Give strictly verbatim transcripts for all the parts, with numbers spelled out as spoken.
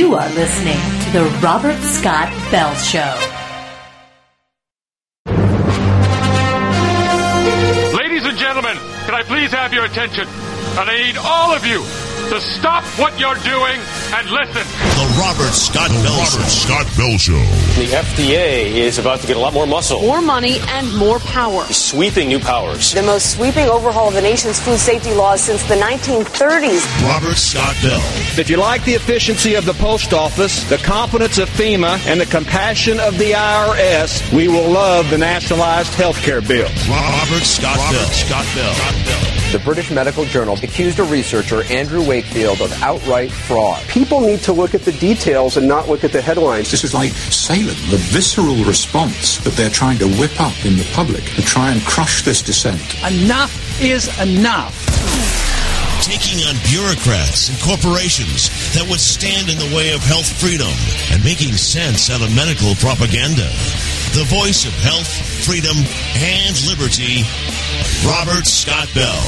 You are listening to The Robert Scott Bell Show. Ladies and gentlemen, can I please have your attention? And I need all of you to stop what you're doing and listen. The Robert Scott Bell Show. Robert Scott Bell Show. The F D A is about to get a lot more muscle. More money and more power. Sweeping new powers. The most sweeping overhaul of the nation's food safety laws since the nineteen thirties. Robert Scott Bell. If you like the efficiency of the post office, the confidence of FEMA, and the compassion of the I R S, we will love the nationalized health care bill. Robert Scott Robert Bell. Scott Bell. Scott Bell. The British Medical Journal accused a researcher, Andrew Wakefield, of outright fraud. People need to look at the details and not look at the headlines. This is like Salem, the visceral response that they're trying to whip up in the public to try and crush this dissent. Enough is enough. Taking on bureaucrats and corporations that would stand in the way of health freedom and making sense out of medical propaganda. The voice of health, freedom, and liberty, Robert Scott Bell.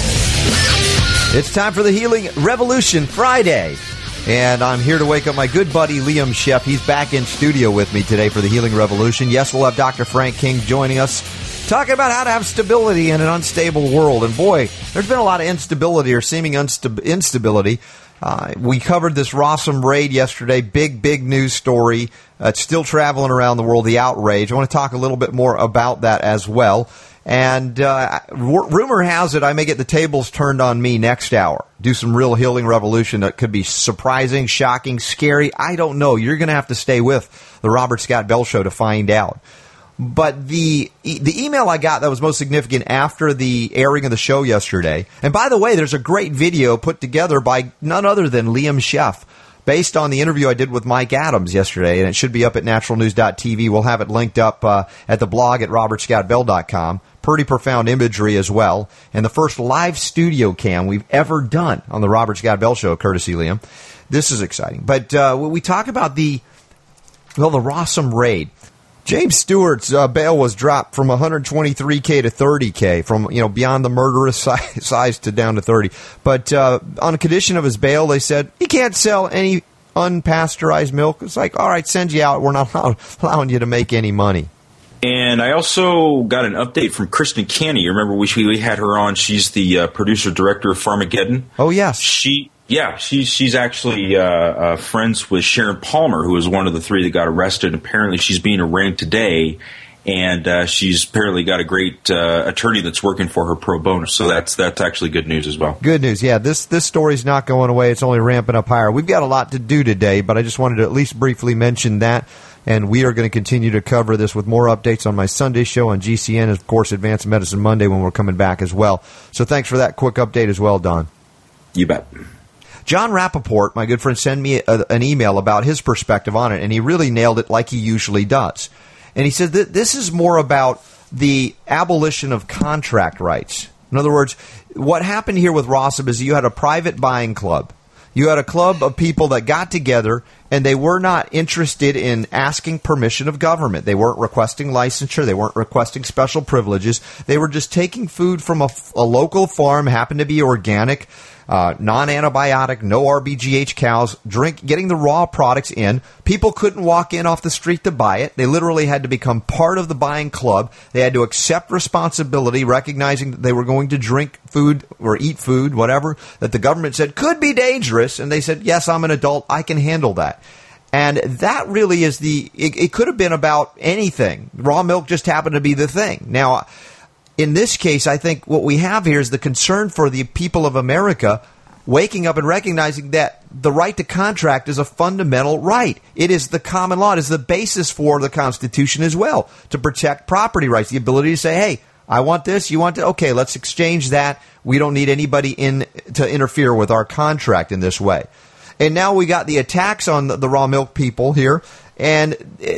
It's time for the Healing Revolution Friday. And I'm here to wake up my good buddy Liam Sheff. He's back in studio with me today for the Healing Revolution. Yes, we'll have Doctor Frank King joining us, talking about how to have stability in an unstable world. And boy, there's been a lot of instability or seeming unsta- instability. Uh, we covered this Rossum raid yesterday. Big, big news story. Uh, it's still traveling around the world, the outrage. I want to talk a little bit more about that as well. And uh, r- rumor has it I may get the tables turned on me next hour. Do some real Healing Revolution that could be surprising, shocking, scary. I don't know. You're going to have to stay with the Robert Scott Bell Show to find out. But the the email I got that was most significant after the airing of the show yesterday, and by the way, there's a great video put together by none other than Liam Sheff, based on the interview I did with Mike Adams yesterday, and it should be up at natural news dot t v. We'll have it linked up uh, at the blog at robert scott bell dot com. Pretty profound imagery as well, and the first live studio cam we've ever done on the Robert Scott Bell Show, courtesy Liam. This is exciting. But uh, we talk about the, well, the Rossum raid. James Stewart's uh, bail was dropped from one hundred twenty-three K to thirty K, from, you know, beyond the murderous size, size to down to thirty. But uh, on a condition of his bail, they said he can't sell any unpasteurized milk. It's like, all right, send you out. We're not allowed, allowing you to make any money. And I also got an update from Kristen Canny. You remember we, we had her on. She's the uh, producer-director of Farmageddon. Oh, yes. She... Yeah, she's she's actually uh, uh, friends with Sharon Palmer, who was one of the three that got arrested. Apparently, she's being arraigned today, and uh, she's apparently got a great uh, attorney that's working for her pro bono. So that's that's actually good news as well. Good news, yeah. This this story's not going away. It's only ramping up higher. We've got a lot to do today, but I just wanted to at least briefly mention that. And we are going to continue to cover this with more updates on my Sunday show on G C N, and, of course, Advanced Medicine Monday when we're coming back as well. So thanks for that quick update as well, Don. You bet. John Rappaport, my good friend, sent me a, an email about his perspective on it, and he really nailed it like he usually does. And he said that this is more about the abolition of contract rights. In other words, what happened here with Rossum is you had a private buying club. You had a club of people that got together, and they were not interested in asking permission of government. They weren't requesting licensure. They weren't requesting special privileges. They were just taking food from a, a local farm, happened to be organic, Uh, non-antibiotic, no R B G H cows, drink, getting the raw products in. People couldn't walk in off the street to buy it. They literally had to become part of the buying club. They had to accept responsibility, recognizing that they were going to drink food or eat food, whatever, that the government said could be dangerous. And they said, yes, I'm an adult. I can handle that. And that really is the, it, it could have been about anything. Raw milk just happened to be the thing. Now, in this case, I think what we have here is the concern for the people of America waking up and recognizing that the right to contract is a fundamental right. It is the common law. It is the basis for the Constitution as well, to protect property rights, the ability to say, hey, I want this, you want it, okay, let's exchange that. We don't need anybody in to interfere with our contract in this way. And now we got the attacks on the, the raw milk people here. And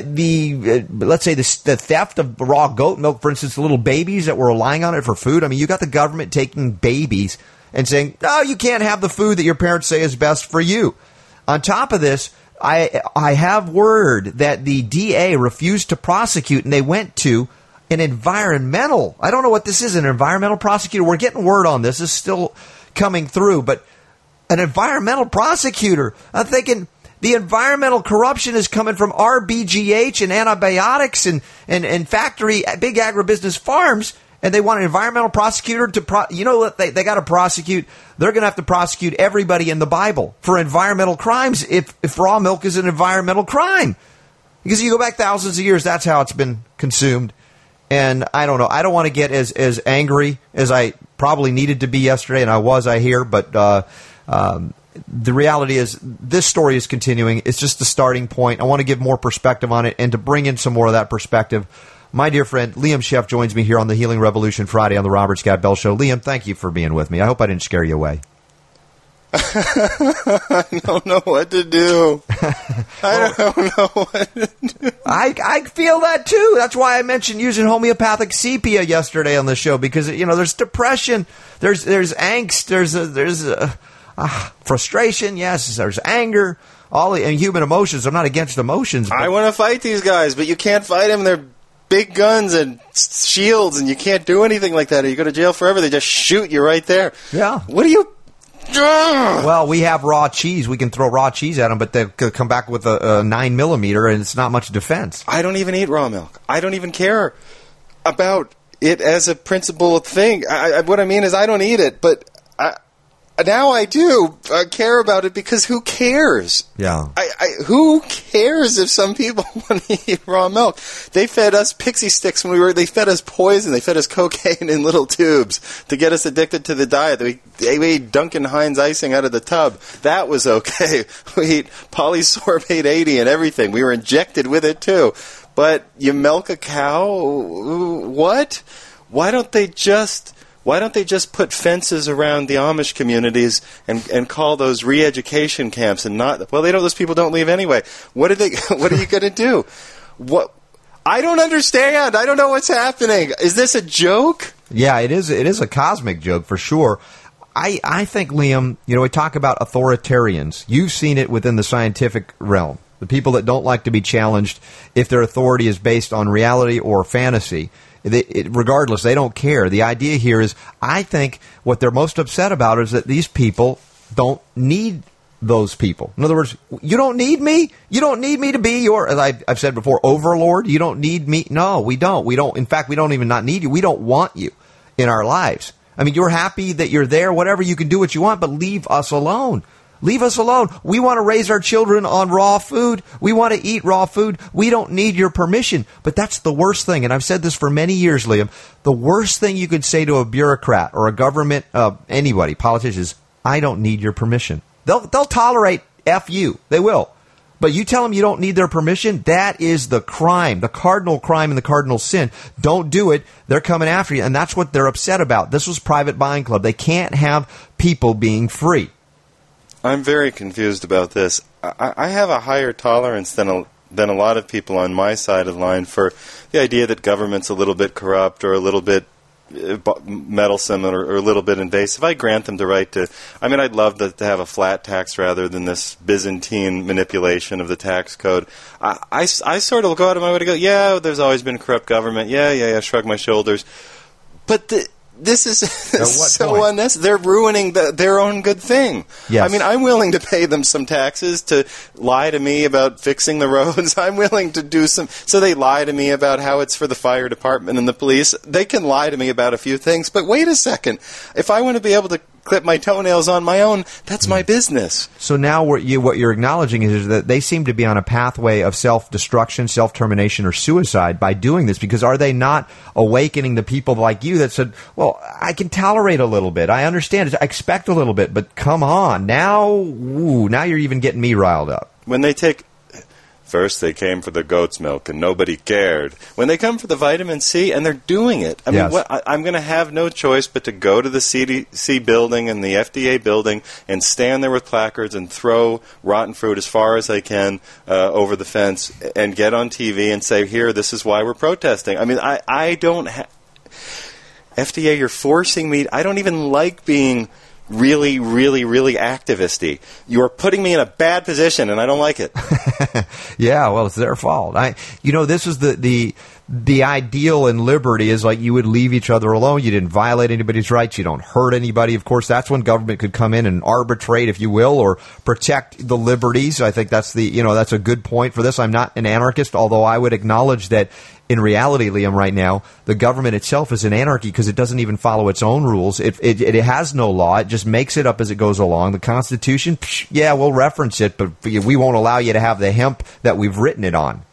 the, uh, let's say, the, the theft of raw goat milk, for instance, the little babies that were relying on it for food. I mean, you got the government taking babies and saying, no, you can't have the food that your parents say is best for you. On top of this, I I have word that the D A refused to prosecute, and they went to an environmental, I don't know what this is, an environmental prosecutor. We're getting word on this. This is still coming through, but an environmental prosecutor. I'm thinking, The environmental corruption is coming from R B G H and antibiotics and, and, and factory, big agribusiness farms. And they want an environmental prosecutor to, pro- you know what, they, they got to prosecute, they're going to have to prosecute everybody in the Bible for environmental crimes if, if raw milk is an environmental crime. Because you go back thousands of years, that's how it's been consumed. And I don't know, I don't want to get as, as angry as I probably needed to be yesterday, and I was, I hear, but uh, um, the reality is this story is continuing. It's just the starting point. I want to give more perspective on it, and to bring in some more of that perspective, my dear friend, Liam Sheff joins me here on the Healing Revolution Friday on the Robert Scott Bell Show. Liam, thank you for being with me. I hope I didn't scare you away. I don't know what to do. I don't know what to do. I, I feel that, too. That's why I mentioned using homeopathic sepia yesterday on the show, because, you know, there's depression, there's there's angst, there's a, there's a, uh, frustration, yes, there's anger, all the and human emotions. I'm not against emotions. But I want to fight these guys, but you can't fight them. They're big guns and shields, and you can't do anything like that, or you go to jail forever. They just shoot you right there. Yeah. What do you... Well, we have raw cheese. We can throw raw cheese at them, but they'll come back with a, a nine millimeter, and it's not much defense. I don't even eat raw milk. I don't even care about it as a principle thing. I, I, what I mean is I don't eat it, but I, now I do uh, care about it, because who cares? Yeah. I, I, who cares if some people want to eat raw milk? They fed us pixie sticks when we were. They fed us poison. They fed us cocaine in little tubes to get us addicted to the diet. We, we ate Duncan Hines icing out of the tub. That was okay. We ate polysorbate eighty and everything. We were injected with it too. But you milk a cow? What? Why don't they just... Why don't they just put fences around the Amish communities and, and call those re-education camps and not? Well, they don't. Those people don't leave anyway. What are they? What are you going to do? What? I don't understand. I don't know what's happening. Is this a joke? Yeah, it is. It is a cosmic joke for sure. I I think, Liam, you know, we talk about authoritarians. You've seen it within the scientific realm. The people that don't like to be challenged if their authority is based on reality or fantasy. They, it, regardless, they don't care. The idea here is, I think what they're most upset about is that these people don't need those people. In other words, you don't need me. You don't need me to be your, as I, I've said before, overlord. You don't need me. No, we don't. We don't. In fact, we don't even not need you. We don't want you in our lives. I mean, you're happy that you're there, whatever, you can do what you want, but leave us alone. Leave us alone. We want to raise our children on raw food. We want to eat raw food. We don't need your permission. But that's the worst thing, and I've said this for many years, Liam. The worst thing you could say to a bureaucrat or a government, uh, anybody, politicians, I don't need your permission. They'll they'll tolerate F you. They will. But you tell them you don't need their permission, that is the crime, the cardinal crime and the cardinal sin. Don't do it. They're coming after you, and that's what they're upset about. This was Private Buying Club. They can't have people being free. I'm very confused about this. I, I have a higher tolerance than a, than a lot of people on my side of the line for the idea that government's a little bit corrupt or a little bit uh, meddlesome or, or a little bit invasive. I grant them the right to... I mean, I'd love to, to have a flat tax rather than this Byzantine manipulation of the tax code. I, I, I sort of go out of my way to go, yeah, there's always been corrupt government. Yeah, yeah, yeah, shrug my shoulders. But the... This is so unnecessary. They're ruining the, their own good thing. Yes. I mean, I'm willing to pay them some taxes to lie to me about fixing the roads. I'm willing to do some... So they lie to me about how it's for the fire department and the police. They can lie to me about a few things. But wait a second. If I want to be able to clip my toenails on my own, that's my business. So now what, you, what you're acknowledging is that they seem to be on a pathway of self-destruction, self-termination, or suicide by doing this, because are they not awakening the people like you that said, well, I can tolerate a little bit, I understand, I expect a little bit, but come on, now, ooh, now you're even getting me riled up. When they take... First, they came for the goat's milk, and nobody cared. When they come for the vitamin C, and they're doing it. I mean, yes. what, I, I'm going to have no choice but to go to the C D C building and the F D A building and stand there with placards and throw rotten fruit as far as I can uh, over the fence and get on T V and say, here, this is why we're protesting. I mean, I, I don't have... F D A, you're forcing me... I don't even like being... really, really, really activist-y. You're putting me in a bad position, and I don't like it. Yeah, well, it's their fault. I, you know, this is the, the the ideal in liberty is like you would leave each other alone. You didn't violate anybody's rights. You don't hurt anybody. Of course, that's when government could come in and arbitrate, if you will, or protect the liberties. I think that's the, you know, that's a good point for this. I'm not an anarchist, although I would acknowledge that in reality, Liam, right now, the government itself is an anarchy because it doesn't even follow its own rules. It, it, it has no law. It just makes it up as it goes along. The Constitution, psh, yeah, we'll reference it, but we won't allow you to have the hemp that we've written it on.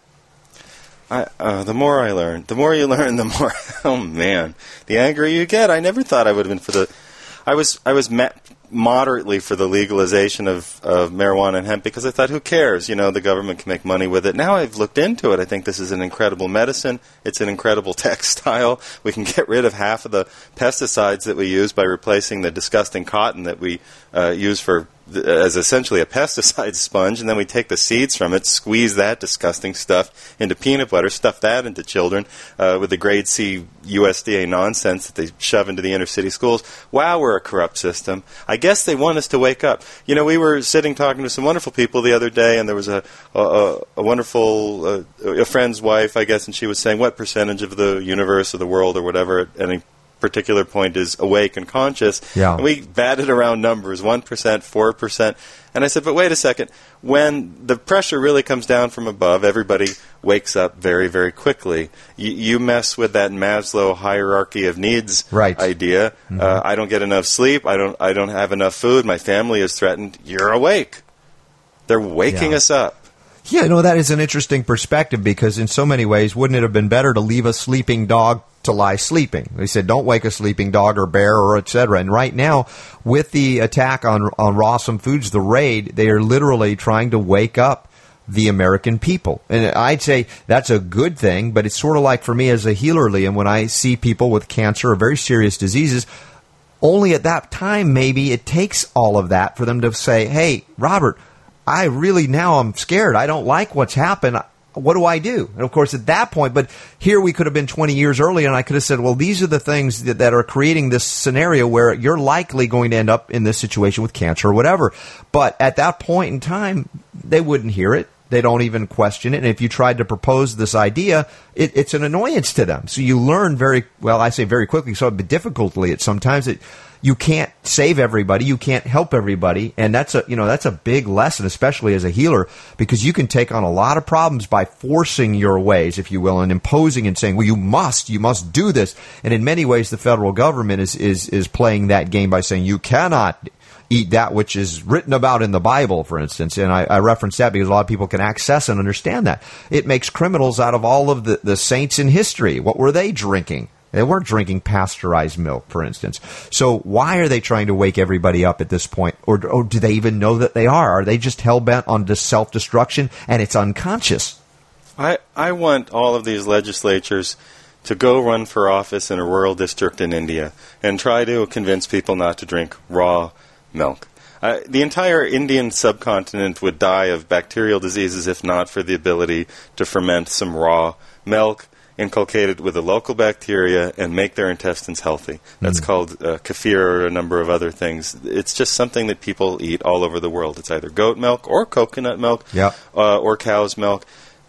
I, uh, the more I learn, the more you learn, the more, oh man, the angrier you get. I never thought I would have been for the, I was, I was ma- moderately for the legalization of, of marijuana and hemp because I thought, who cares? You know, the government can make money with it. Now I've looked into it. I think this is an incredible medicine. It's an incredible textile. We can get rid of half of the pesticides that we use by replacing the disgusting cotton that we uh, use for as essentially a pesticide sponge, and then we take the seeds from it, squeeze that disgusting stuff into peanut butter, stuff that into children uh, with the grade C U S D A nonsense that they shove into the inner city schools. Wow, we're a corrupt system. I guess they want us to wake up. You know, we were sitting talking to some wonderful people the other day, and there was a a, a wonderful uh, a friend's wife, I guess, and she was saying what percentage of the universe or the world or whatever at any particular point is awake and conscious. Yeah. And we batted around numbers, one percent, four percent. And I said, but wait a second. When the pressure really comes down from above, everybody wakes up very, very quickly. You, you mess with that Maslow hierarchy of needs right. idea. Mm-hmm. Uh, I don't get enough sleep. I don't, I don't have enough food. My family is threatened. You're awake. They're waking yeah. us up. Yeah, no, that is an interesting perspective because in so many ways, wouldn't it have been better to leave a sleeping dog to lie sleeping? They said, don't wake a sleeping dog or bear or et cetera. And right now, with the attack on, on Rawsome Foods, the raid, they are literally trying to wake up the American people. And I'd say that's a good thing, but it's sort of like for me as a healer, Liam, when I see people with cancer or very serious diseases, only at that time maybe it takes all of that for them to say, hey, Robert, I really now I'm scared. I don't like what's happened. What do I do? And of course, at that point, but here we could have been twenty years earlier, and I could have said, well, these are the things that, that are creating this scenario where you're likely going to end up in this situation with cancer or whatever. But at that point in time, they wouldn't hear it. They don't even question it. And if you tried to propose this idea, it, it's an annoyance to them. So you learn very, well, I say very quickly, so difficultly at sometimes that you can't save everybody, you can't help everybody, and that's a you know that's a big lesson, especially as a healer, because you can take on a lot of problems by forcing your ways, if you will, and imposing and saying, well, you must, you must do this. And in many ways, the federal government is is is playing that game by saying you cannot eat that which is written about in the Bible, for instance. And I, I reference that because a lot of people can access and understand that. It makes criminals out of all of the, the saints in history. What were they drinking? They weren't drinking pasteurized milk, for instance. So why are they trying to wake everybody up at this point? Or, or do they even know that they are? Are they just hell-bent on this self-destruction and it's unconscious? I, I want all of these legislatures to go run for office in a rural district in India and try to convince people not to drink raw milk. Uh, the entire Indian subcontinent would die of bacterial diseases if not for the ability to ferment some raw milk, inculcated with the local bacteria, and make their intestines healthy. That's mm. called uh, kefir or a number of other things. It's just something that people eat all over the world. It's either goat milk or coconut milk yep. uh, or cow's milk.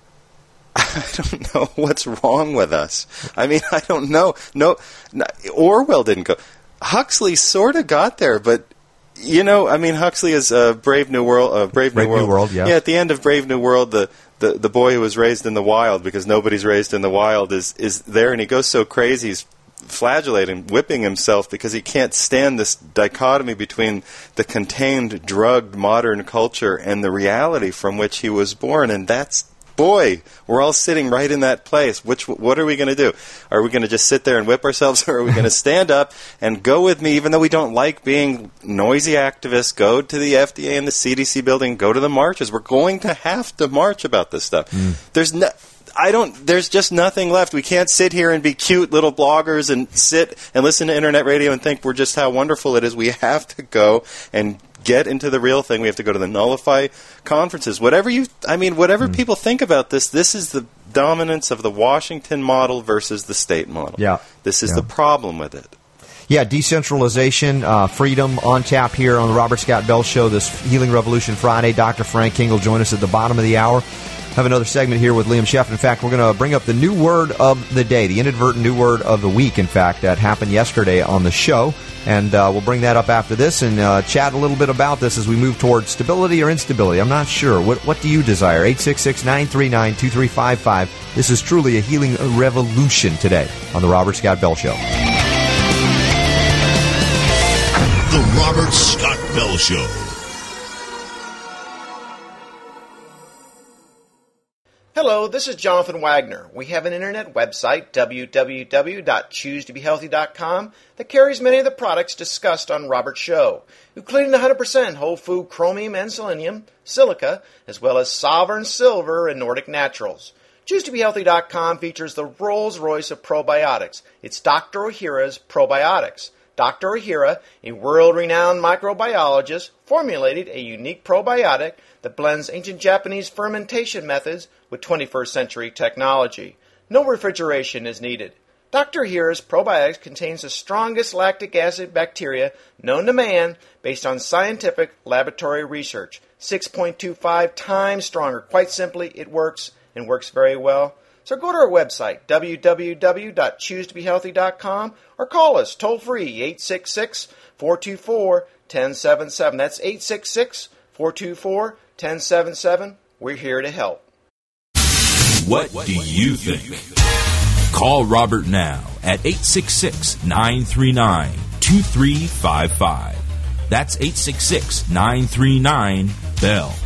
I don't know what's wrong with us. I mean, I don't know. No, no Orwell didn't go. Huxley sort of got there, but you know, I mean, Huxley is uh, Brave New World. Uh, Brave, Brave New World. New World, yeah. Yeah, at the end of Brave New World, the, the, the boy who was raised in the wild, because nobody's raised in the wild, is, is there, and he goes so crazy, he's flagellating, whipping himself, because he can't stand this dichotomy between the contained, drugged modern culture and the reality from which he was born, and that's boy, we're all sitting right in that place. Which, what are we going to do? Are we going to just sit there and whip ourselves, or are we going to stand up and go with me, even though we don't like being noisy activists, go to the F D A and the C D C building, go to the marches? We're going to have to march about this stuff. Mm. There's no... I don't, there's just nothing left. We can't sit here and be cute little bloggers and sit and listen to internet radio and think we're just how wonderful it is. We have to go and get into the real thing. We have to go to the Nullify conferences. Whatever you, I mean, whatever mm. people think about this, this is the dominance of the Washington model versus the state model. Yeah. This is yeah. the problem with it. Yeah, decentralization, uh, freedom on tap here on the Robert Scott Bell Show this Healing Revolution Friday. Doctor Frank King will join us at the bottom of the hour. have another segment here with Liam Sheff. In fact, we're going to bring up the new word of the day, the inadvertent new word of the week, in fact, that happened yesterday on the show. And uh, we'll bring that up after this and uh, chat a little bit about this as we move towards stability or instability. I'm not sure. What, what do you desire? eight six six, nine three nine, two three five five. This is truly a healing revolution today on The Robert Scott Bell Show. The Robert Scott Bell Show. Hello, this is Jonathan Wagner. We have an internet website, w w w dot choose to be healthy dot com, that carries many of the products discussed on Robert's show, including one hundred percent whole food chromium and selenium, silica, as well as Sovereign Silver and Nordic Naturals. choose to be healthy dot com features the Rolls-Royce of probiotics. It's Doctor Ohhira's Probiotics. Doctor Ohhira, a world-renowned microbiologist, formulated a unique probiotic that blends ancient Japanese fermentation methods with twenty-first century technology. No refrigeration is needed. Doctor Ohhira's probiotics contains the strongest lactic acid bacteria known to man based on scientific laboratory research. six point two five times stronger. Quite simply, it works and works very well. So go to our website, w w w dot choose to be healthy dot com, or call us toll-free, eight six six, four two four, one zero seven seven. That's eight six six, four two four, one zero seven seven. We're here to help. What do you think? Call Robert now at eight six six, nine three nine, two three five five. That's eight six six, nine three nine, B E L L.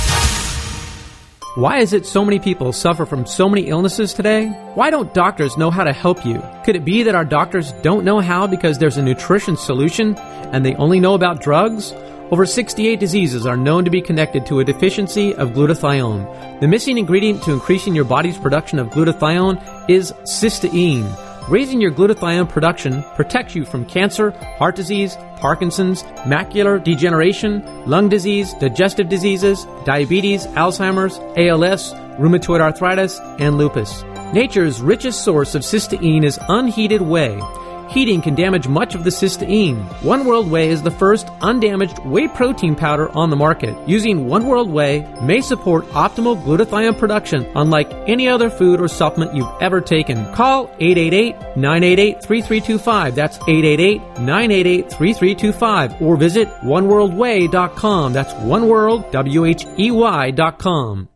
Why is it so many people suffer from so many illnesses today? Why don't doctors know how to help you? Could it be that our doctors don't know how because there's a nutrition solution and they only know about drugs? Over sixty-eight diseases are known to be connected to a deficiency of glutathione. The missing ingredient to increasing your body's production of glutathione is cysteine. Raising your glutathione production protects you from cancer, heart disease, Parkinson's, macular degeneration, lung disease, digestive diseases, diabetes, Alzheimer's, A L S, rheumatoid arthritis, and lupus. Nature's richest source of cysteine is unheated whey. Heating can damage much of the cysteine. One World Whey is the first undamaged whey protein powder on the market. Using One World Whey may support optimal glutathione production unlike any other food or supplement you've ever taken. Call eight eight eight, nine eight eight, three three two five. That's eight eight eight, nine eight eight, three three two five. Or visit one world whey dot com. That's oneworld, W H E Y dot com.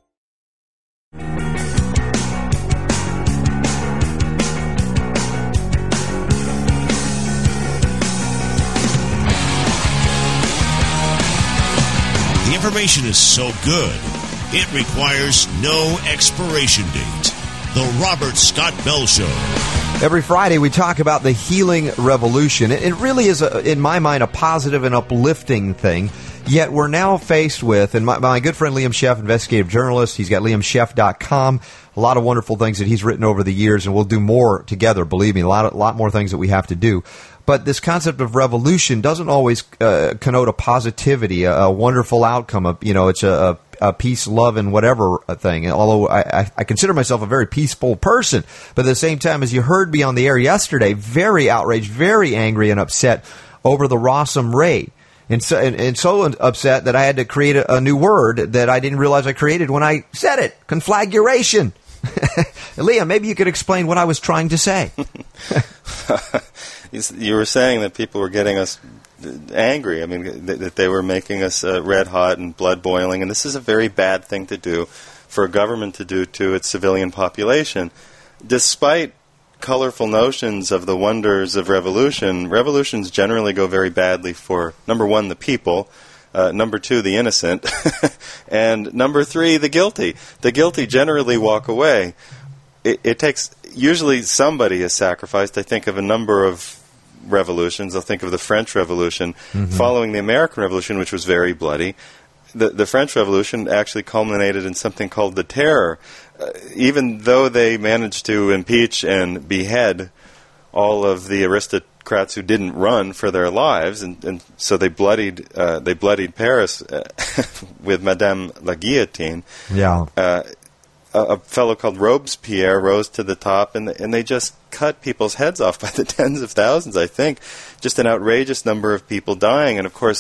The information is so good, it requires no expiration date. The Robert Scott Bell Show. Every Friday we talk about the healing revolution. It really is, a, in my mind, a positive and uplifting thing. Yet we're now faced with, and my, my good friend Liam Sheff, investigative journalist, he's got liam sheff dot com, a lot of wonderful things that he's written over the years, and we'll do more together, believe me, a lot, a lot more things that we have to do. But this concept of revolution doesn't always uh, connote a positivity, a, a wonderful outcome. Of, you know, it's a, a, a peace, love, and whatever thing. Although I, I consider myself a very peaceful person, but at the same time, as you heard me on the air yesterday, very outraged, very angry, and upset over the Rossum raid. And so, and, and so upset that I had to create a, a new word that I didn't realize I created when I said it. Conflagration. Liam, maybe you could explain what I was trying to say. You were saying that people were getting us angry. I mean, that they were making us uh, red hot and blood boiling. And this is a very bad thing to do for a government to do to its civilian population. Despite colorful notions of the wonders of revolution, revolutions generally go very badly for, number one, the people, uh, number two, the innocent, and number three, the guilty. The guilty generally walk away. It, it takes, usually somebody is sacrificed. I think of a number of revolutions. I'll think of the French Revolution. Mm-hmm. Following the American Revolution, which was very bloody, the, the French Revolution actually culminated in something called the Terror. Uh, even though they managed to impeach and behead all of the aristocrats who didn't run for their lives, and, and so they bloodied uh, they bloodied Paris uh, with Madame la Guillotine. Yeah. Uh, a, a fellow called Robespierre rose to the top, and and they just cut people's heads off by the tens of thousands. I think just an outrageous number of people dying, and of course,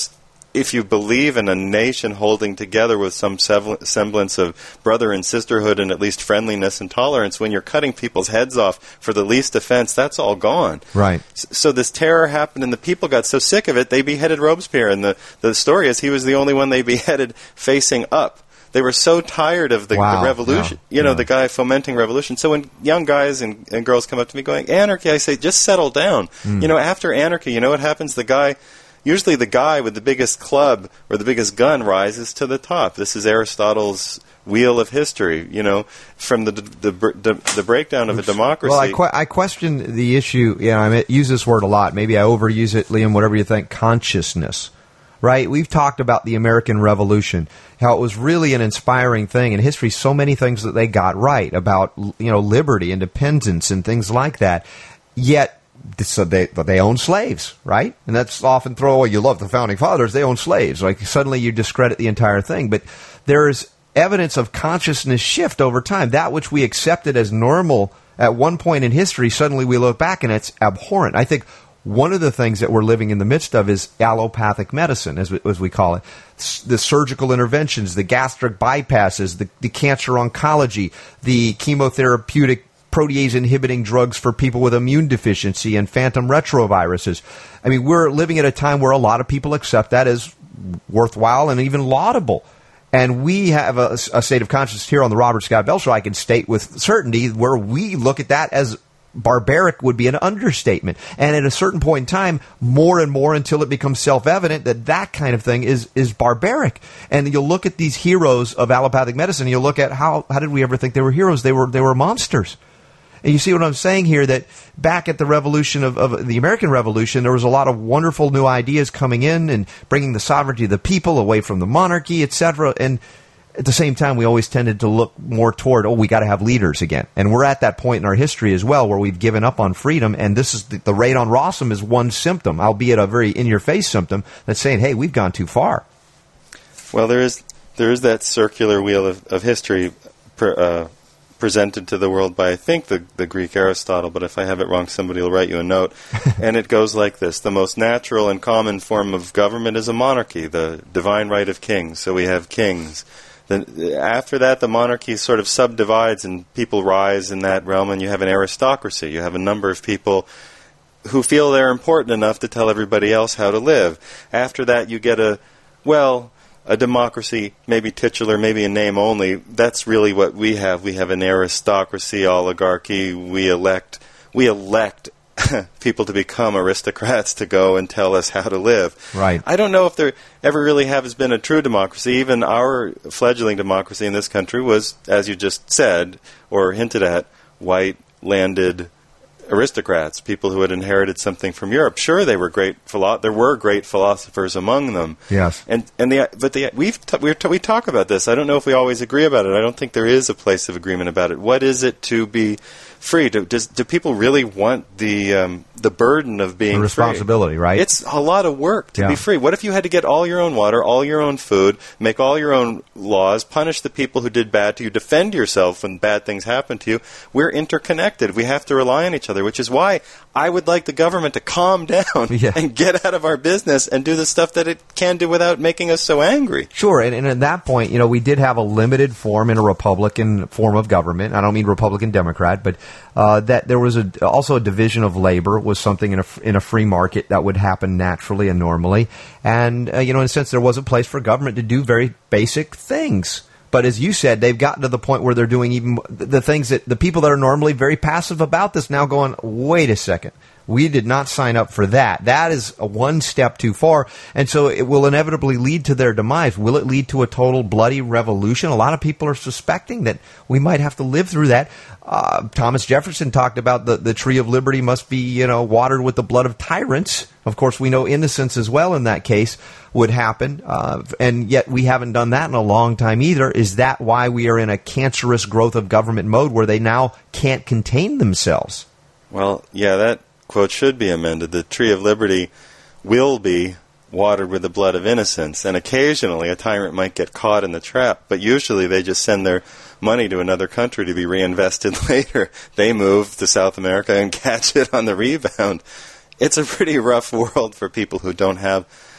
if you believe in a nation holding together with some semblance of brother and sisterhood and at least friendliness and tolerance, when you're cutting people's heads off for the least offense, that's all gone. Right. So this terror happened, and the people got so sick of it, they beheaded Robespierre. And the, the story is he was the only one they beheaded facing up. They were so tired of the, wow. the revolution, yeah. you know, yeah. the guy fomenting revolution. So when young guys and, and girls come up to me going, anarchy, I say, just settle down. Mm. You know, after anarchy, you know what happens? The guy... Usually the guy with the biggest club or the biggest gun rises to the top. This is Aristotle's wheel of history, you know, from the the, the, the breakdown of a democracy. Well, I, que- I question the issue, you know, I use this word a lot. Maybe I overuse it, Liam, whatever you think, consciousness, right? We've talked about the American Revolution, how it was really an inspiring thing in history, so many things that they got right about, you know, liberty, independence, and things like that. Yet, so they they own slaves, right? And that's often throw away. You love the Founding Fathers; they own slaves. Like suddenly you discredit the entire thing. But there is evidence of consciousness shift over time. That which we accepted as normal at one point in history, suddenly we look back and it's abhorrent. I think one of the things that we're living in the midst of is allopathic medicine, as we, as we call it. The surgical interventions, the gastric bypasses, the, the cancer oncology, the chemotherapeutic protease-inhibiting drugs for people with immune deficiency and phantom retroviruses. I mean, we're living at a time where a lot of people accept that as worthwhile and even laudable. And we have a, a state of consciousness here on the Robert Scott Bell Show, I can state with certainty, where we look at that as barbaric would be an understatement. And at a certain point in time, more and more until it becomes self-evident that that kind of thing is is barbaric. And you'll look at these heroes of allopathic medicine, and you'll look at how how did we ever think they were heroes? They were they were monsters. And you see what I'm saying here, that back at the revolution of, of the American Revolution, there was a lot of wonderful new ideas coming in and bringing the sovereignty of the people away from the monarchy, et cetera. And at the same time, we always tended to look more toward, oh, we got to have leaders again. And we're at that point in our history as well where we've given up on freedom. And this is the, the raid on Rossum is one symptom, albeit a very in-your-face symptom, that's saying, hey, we've gone too far. Well, there is there is that circular wheel of, of history per, uh, presented to the world by, I think, the, the Greek Aristotle, but if I have it wrong, somebody will write you a note. And it goes like this. The most natural and common form of government is a monarchy, the divine right of kings. So we have kings. Then after that, the monarchy sort of subdivides and people rise in that realm, and you have an aristocracy. You have a number of people who feel they're important enough to tell everybody else how to live. After that, you get a, well... a democracy, maybe titular, maybe in name only. That's really what we have. We have an aristocracy, oligarchy. We elect, we elect people to become aristocrats to go and tell us how to live. Right. I don't know if there ever really has been a true democracy. Even our fledgling democracy in this country was, as you just said or hinted at, white, landed aristocrats, people who had inherited something from Europe. Sure, they were great. Philo- there were great philosophers among them. Yes, and and the but the we've t- we t- we talk about this. I don't know if we always agree about it. I don't think there is a place of agreement about it. What is it to be free? Do does do people really want the um, the burden of being the responsibility? Free? Right. It's a lot of work to yeah. be free. What if you had to get all your own water, all your own food, make all your own laws, punish the people who did bad to you, defend yourself when bad things happen to you? We're interconnected. We have to rely on each other, which is why I would like the government to calm down yeah. and get out of our business and do the stuff that it can do without making us so angry. Sure, and, and at that point, you know, we did have a limited form in a Republican form of government. I don't mean Republican Democrat, but uh, that there was a, also a division of labor was something in a in a free market that would happen naturally and normally. And uh, you know, in a sense, there was a place for government to do very basic things. But as you said, they've gotten to the point where they're doing even the things that the people that are normally very passive about this now going, wait a second, we did not sign up for that. That is a one step too far. And so it will inevitably lead to their demise. Will it lead to a total bloody revolution? A lot of people are suspecting that we might have to live through that. Uh, Thomas Jefferson talked about the, the tree of liberty must be, you know, watered with the blood of tyrants. Of course, we know innocence as well in that case would happen. Uh, and yet we haven't done that in a long time either. Is that why we are in a cancerous growth of government mode where they now can't contain themselves? Well, yeah, that quote should be amended. The tree of liberty will be watered with the blood of innocence. And occasionally a tyrant might get caught in the trap, but usually they just send their money to another country to be reinvested later. They move to South America and catch it on the rebound. It's a pretty rough world for people who don't have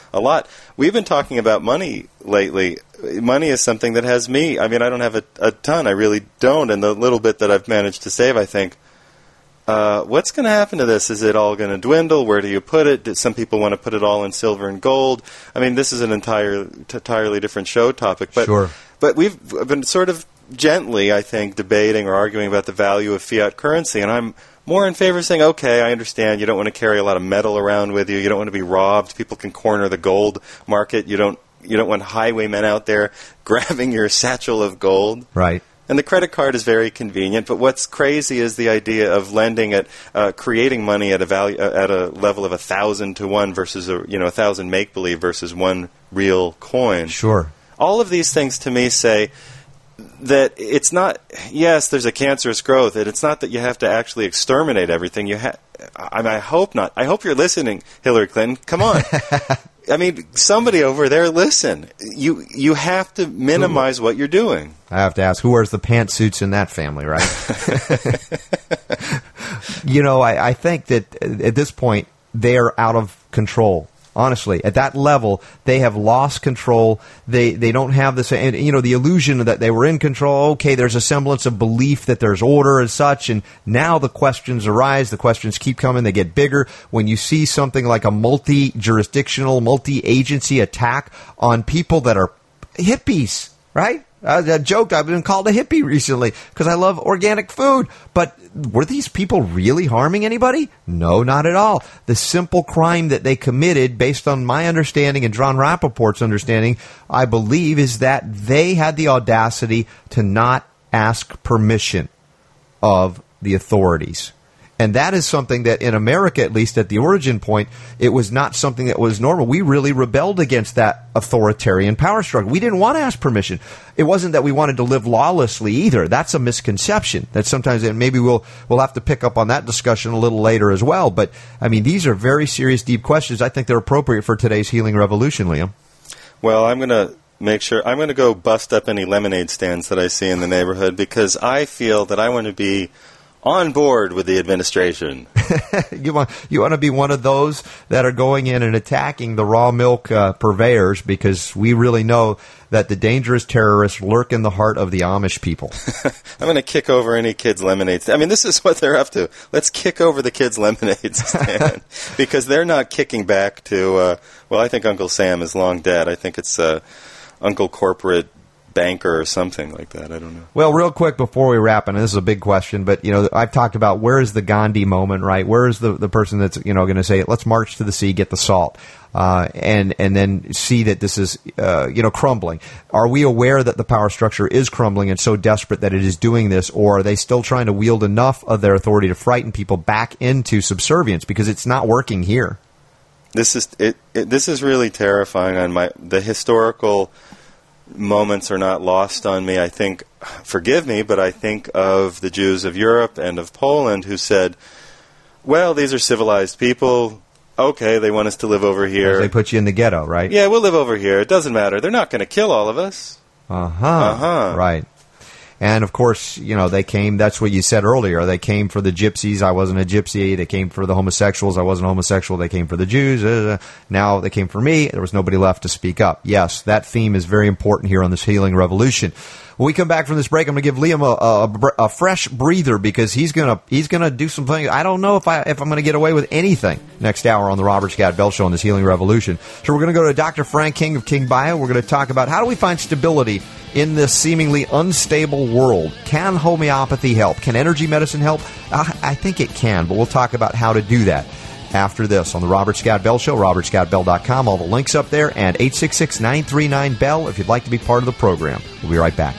a lot. We've been talking about money lately. Money is something that has me. I mean, I don't have a, a ton. I really don't. And the little bit that I've managed to save, I think, uh, what's going to happen to this? Is it all going to dwindle? Where do you put it? Do some people want to put it all in silver and gold? I mean, this is an entire, entirely different show topic. But, sure. But we've been sort of gently, I think, debating or arguing about the value of fiat currency. And I'm more in favor of saying, okay, I understand you don't want to carry a lot of metal around with you. You don't want to be robbed. People can corner the gold market. You don't you don't want highwaymen out there grabbing your satchel of gold. Right. And the credit card is very convenient. But what's crazy is the idea of lending at uh, creating money at a value uh, at a level of a thousand to one versus a you know a thousand make believe versus one real coin. Sure. All of these things to me say that it's not, yes, there's a cancerous growth, and it's not that you have to actually exterminate everything. You ha- I, mean, I hope not. I hope you're listening, Hillary Clinton. Come on. I mean, somebody over there, listen. You you have to minimize Ooh. what you're doing. I have to ask, who wears the pantsuits in that family, right? you know, I, I think that at this point, they are out of control. Honestly, at that level, they have lost control. They they don't have this, and, you know, the illusion that they were in control. Okay, there's a semblance of belief that there's order as such, and now the questions arise. The questions keep coming. They get bigger. When you see something like a multi-jurisdictional, multi-agency attack on people that are hippies, right? I joked I've been called a hippie recently because I love organic food. But were these people really harming anybody? No, not at all. The simple crime that they committed, based on my understanding and John Rappaport's understanding, I believe, is that they had the audacity to not ask permission of the authorities. And that is something that in America, at least at the origin point, it was not something that was normal. We really rebelled against that authoritarian power struggle. We didn't want to ask permission. It wasn't that we wanted to live lawlessly either. That's a misconception that sometimes, and maybe we'll we'll have to pick up on that discussion a little later as well. But, I mean, these are very serious, deep questions. I think they're appropriate for today's healing revolution, Liam. Well, I'm going to make sure, I'm going to go bust up any lemonade stands that I see in the neighborhood because I feel that I want to be on board with the administration. you want you want to be one of those that are going in and attacking the raw milk uh, purveyors, because we really know that the dangerous terrorists lurk in the heart of the Amish people. I'm going to kick over any kids' lemonade stand. I mean, this is what they're up to. Let's kick over the kids' lemonade stand because they're not kicking back to, uh, well, I think Uncle Sam is long dead. I think it's uh, Uncle Corporate Banker or something like that. I don't know. Well, real quick before we wrap, and this is a big question, but, you know, I've talked about where is the Gandhi moment, right? Where is the, the person that's, you know, going to say, let's march to the sea, get the salt, uh, and and then see that this is, uh, you know, crumbling. Are we aware that the power structure is crumbling and so desperate that it is doing this, or are they still trying to wield enough of their authority to frighten people back into subservience, because it's not working here? This is it, it this is really terrifying. On my the historical moments are not lost on me. I think, forgive me, but I think of the Jews of Europe and of Poland who said, well, these are civilized people. Okay, they want us to live over here. They put you in the ghetto, right? Yeah, we'll live over here. It doesn't matter. They're not going to kill all of us. Uh-huh. Uh-huh. Right. And, of course, you know, they came, that's what you said earlier, they came for the gypsies, I wasn't a gypsy, they came for the homosexuals, I wasn't a homosexual, they came for the Jews, uh, now they came for me, there was nobody left to speak up. Yes, that theme is very important here on this healing revolution. When we come back from this break, I'm going to give Liam a, a, a fresh breather, because he's going to he's going to do some things. I don't know if, I, if I'm going to get away with anything next hour on the Robert Scott Bell Show on this healing revolution. So we're going to go to Doctor Frank King of King Bio. We're going to talk about how do we find stability in this seemingly unstable world. Can homeopathy help? Can energy medicine help? Uh, I think it can, but we'll talk about how to do that after this on the Robert Scott Bell Show, robert scott bell dot com. All the links up there, and eight six six, nine three nine, B E L L if you'd like to be part of the program. We'll be right back.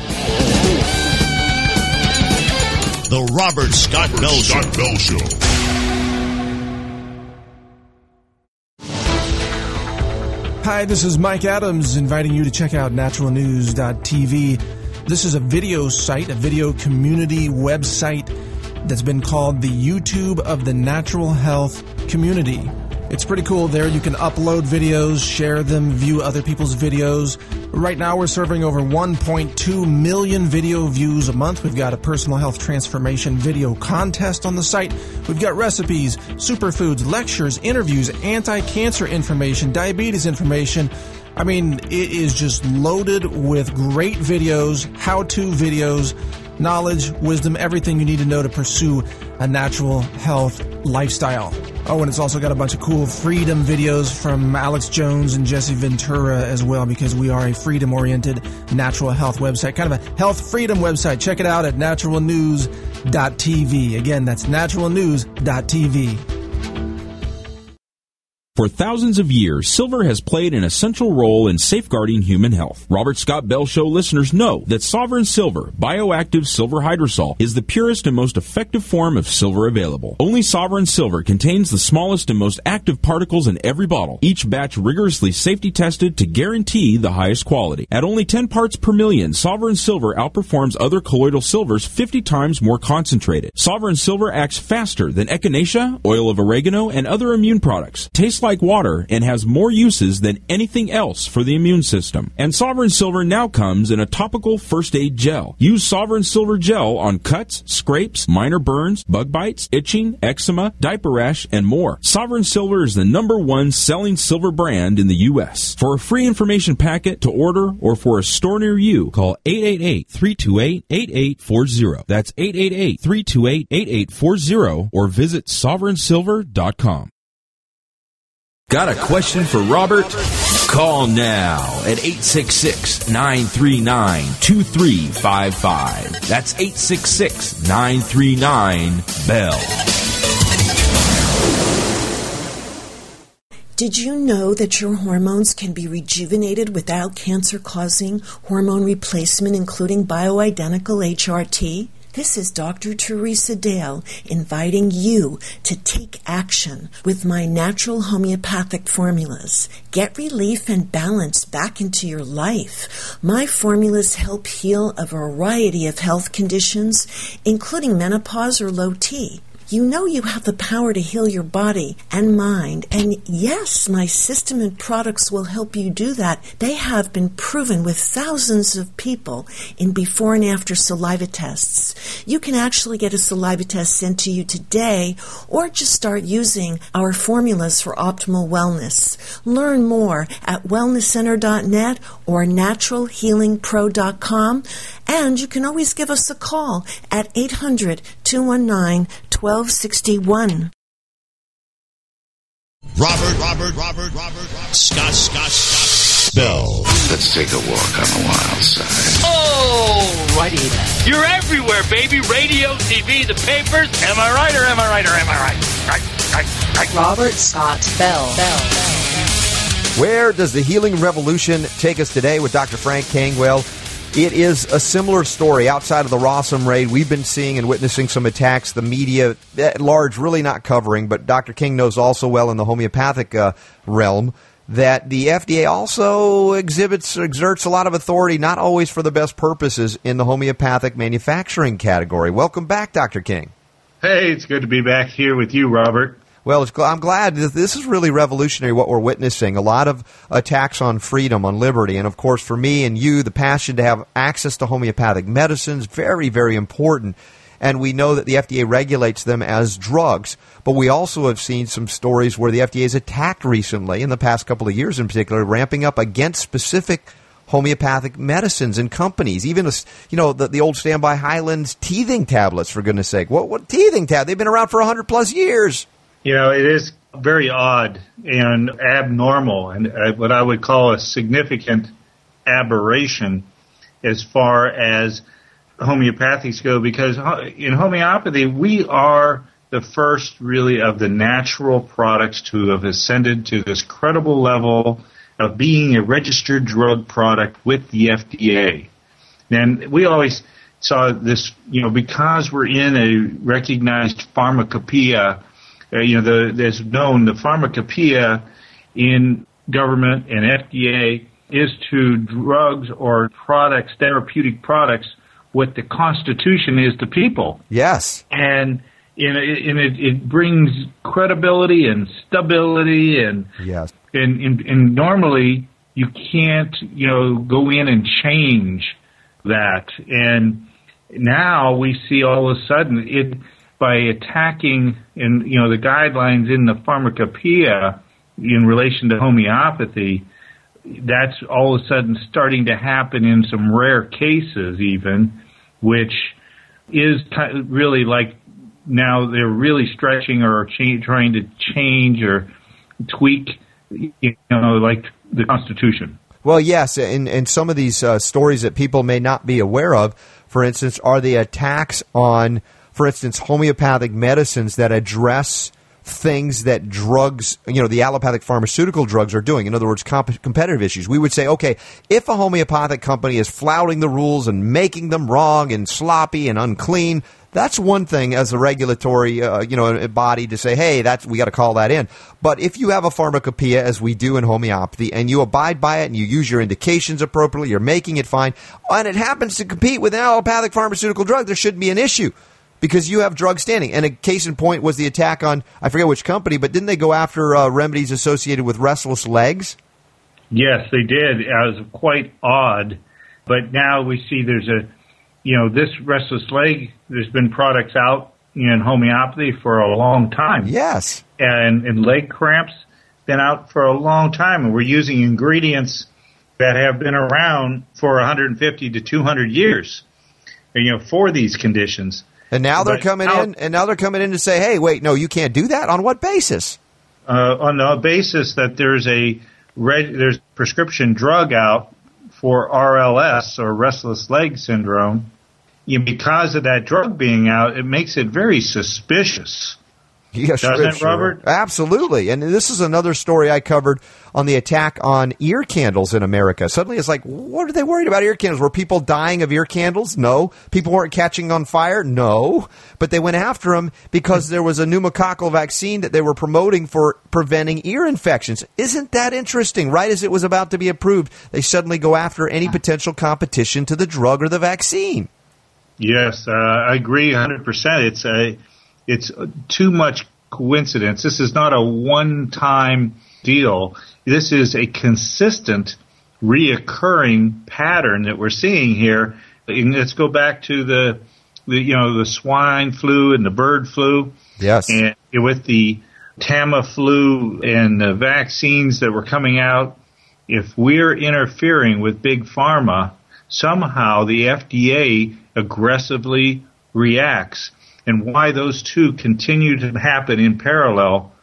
The Robert Scott Bell Show. Scott Bell Show. Hi, this is Mike Adams inviting you to check out natural news dot t v. This is a video site, a video community website that's been called the YouTube of the natural health community. It's pretty cool there. You can upload videos, share them, view other people's videos. Right now we're serving over one point two million video views a month. We've got a personal health transformation video contest on the site. We've got recipes, superfoods, lectures, interviews, anti-cancer information, diabetes information. I mean, it is just loaded with great videos, how-to videos, knowledge, wisdom, everything you need to know to pursue a natural health lifestyle. Oh, and it's also got a bunch of cool freedom videos from Alex Jones and Jesse Ventura as well, because we are a freedom-oriented natural health website, kind of a health freedom website. Check it out at natural news dot t v. Again, that's natural news dot t v. For thousands of years, silver has played an essential role in safeguarding human health. Robert Scott Bell Show listeners know that Sovereign Silver, bioactive silver hydrosol, is the purest and most effective form of silver available. Only Sovereign Silver contains the smallest and most active particles in every bottle, each batch rigorously safety tested to guarantee the highest quality. At only ten parts per million, Sovereign Silver outperforms other colloidal silvers fifty times more concentrated. Sovereign Silver acts faster than echinacea, oil of oregano, and other immune products. Tastes like water and has more uses than anything else for the immune system. And Sovereign Silver now comes in a topical first aid gel. Use Sovereign Silver gel on cuts, scrapes, minor burns, bug bites, itching, eczema, diaper rash, and more. Sovereign Silver is the number one selling silver brand in the U S. For a free information packet to order or for a store near you, call eight eight eight, three two eight, eight eight four zero. That's eight eight eight, three two eight, eight eight four zero or visit sovereign silver dot com. Got a question for Robert? Call now at eight six six, nine three nine, two three five five. That's eight six six, nine three nine, B E L L. Did you know that your hormones can be rejuvenated without cancer-causing hormone replacement, including bioidentical H R T? This is Doctor Teresa Dale inviting you to take action with my natural homeopathic formulas. Get relief and balance back into your life. My formulas help heal a variety of health conditions, including menopause or low T. You know you have the power to heal your body and mind, and yes, my system and products will help you do that. They have been proven with thousands of people in before and after saliva tests. You can actually get a saliva test sent to you today, or just start using our formulas for optimal wellness. Learn more at wellness center dot net or natural healing pro dot com, and you can always give us a call at eight hundred, two one nine, twelve sixty-one. Robert, Robert, Robert, Robert, Scott, Scott, Scott, Bell. Let's take a walk on the wild side. Oh, righty then. You're everywhere, baby. Radio, T V, the papers. Am I right or am I right or am I right? Right, right, right. Robert Scott Bell. Bell. Bell. Where does the healing revolution take us today with Doctor Frank King? Well, it is a similar story. Outside of the Rossum raid, we've been seeing and witnessing some attacks the media at large really not covering, but Doctor King knows also well in the homeopathic uh, realm that the F D A also exhibits, exerts a lot of authority, not always for the best purposes, in the homeopathic manufacturing category. Welcome back, Doctor King. Hey, it's good to be back here with you, Robert. Well, it's, I'm glad that this is really revolutionary, what we're witnessing. A lot of attacks on freedom, on liberty. And, of course, for me and you, the passion to have access to homeopathic medicines, very, very important. And we know that the F D A regulates them as drugs. But we also have seen some stories where the F D A has attacked recently, in the past couple of years in particular, ramping up against specific homeopathic medicines and companies. Even, you know, the, the old standby Highlands teething tablets, for goodness sake. What, what teething tab? They've been around for one hundred plus years. You know, it is very odd and abnormal, and uh, what I would call a significant aberration as far as homeopathics go, because in homeopathy, we are the first, really, of the natural products to have ascended to this credible level of being a registered drug product with the F D A. And we always saw this, you know, because we're in a recognized pharmacopoeia. Uh, you know, the, there's known the pharmacopoeia in government and F D A is to drugs or products, therapeutic products, what the Constitution is to people. Yes. And and it, and it, it brings credibility and stability, and yes, and, and and normally you can't, you know, go in and change that. And now we see all of a sudden it, by attacking in, you know, the guidelines in the pharmacopoeia in relation to homeopathy, that's all of a sudden starting to happen in some rare cases even, which is t- really like now they're really stretching or cha- trying to change or tweak, you know, like the Constitution. Well, yes, and, and some of these uh, stories that people may not be aware of, for instance, are the attacks on, for instance, homeopathic medicines that address things that drugs, you know, the allopathic pharmaceutical drugs are doing. In other words, comp- competitive issues. We would say, okay, if a homeopathic company is flouting the rules and making them wrong and sloppy and unclean, that's one thing as a regulatory, uh, you know, body to say, hey, that's we got to call that in. But if you have a pharmacopoeia, as we do in homeopathy, and you abide by it and you use your indications appropriately, you're making it fine, and it happens to compete with an allopathic pharmaceutical drug, there shouldn't be an issue because you have drug standing. And a case in point was the attack on, I forget which company, but didn't they go after uh, remedies associated with restless legs? Yes, they did. It was quite odd. But now we see there's a, you know, this restless leg, there's been products out in homeopathy for a long time. Yes. And, and leg cramps been out for a long time. And we're using ingredients that have been around for one hundred fifty to two hundred years, you know, for these conditions. And now they're But coming now, in, and now they're coming in to say, hey, wait, no, you can't do that. On what basis? Uh, on the basis that there's a reg- there's a prescription drug out for R L S, or restless leg syndrome. You know, because of that drug being out, it makes it very suspicious. Yes, Doesn't sure, it, Robert? Sure. Absolutely. And this is another story I covered on the attack on ear candles in America. Suddenly it's like, what are they worried about ear candles? Were people dying of ear candles? No. People weren't catching on fire? No. But they went after them because there was a pneumococcal vaccine that they were promoting for preventing ear infections. Isn't that interesting? Right as it was about to be approved, they suddenly go after any potential competition to the drug or the vaccine. Yes, uh, I agree one hundred percent. It's a, it's too much coincidence. This is not a one-time deal. This is a consistent, reoccurring pattern that we're seeing here. And let's go back to the, the, you know, the swine flu and the bird flu. Yes. And with the Tamiflu and the vaccines that were coming out, if we're interfering with big pharma, somehow the F D A aggressively reacts. And why those two continue to happen in parallel,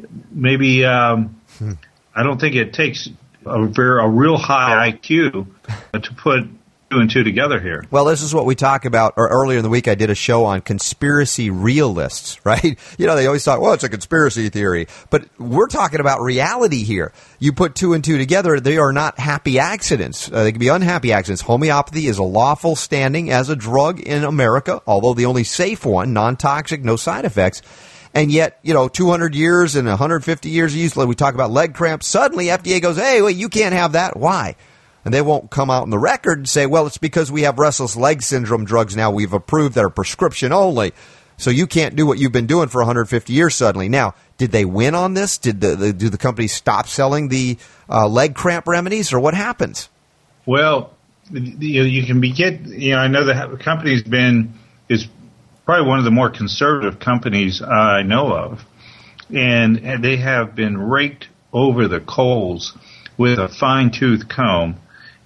maybe um, hmm. I don't think it takes a, very, a real high I Q to put two and two together here. Well, this is what we talk about, or earlier in the week I did a show on conspiracy realists, right? You know, they always talk, well, it's a conspiracy theory. But we're talking about reality here. You put two and two together, they are not happy accidents. Uh, they can be unhappy accidents. Homeopathy is a lawful standing as a drug in America, although the only safe one, non-toxic, no side effects. And yet, you know, two hundred years and one hundred fifty years of use, we talk about leg cramps. Suddenly, F D A goes, hey, wait, you can't have that. Why? And they won't come out in the record and say, well, it's because we have restless leg syndrome drugs now we've approved that are prescription only. So you can't do what you've been doing for one hundred fifty years suddenly. Now, did they win on this? Did the, the do the companies stop selling the uh, leg cramp remedies, or what happens? Well, you, you can be get, you know, I know the company's been, is probably one of the more conservative companies I know of. And, and they have been raked over the coals with a fine-tooth comb.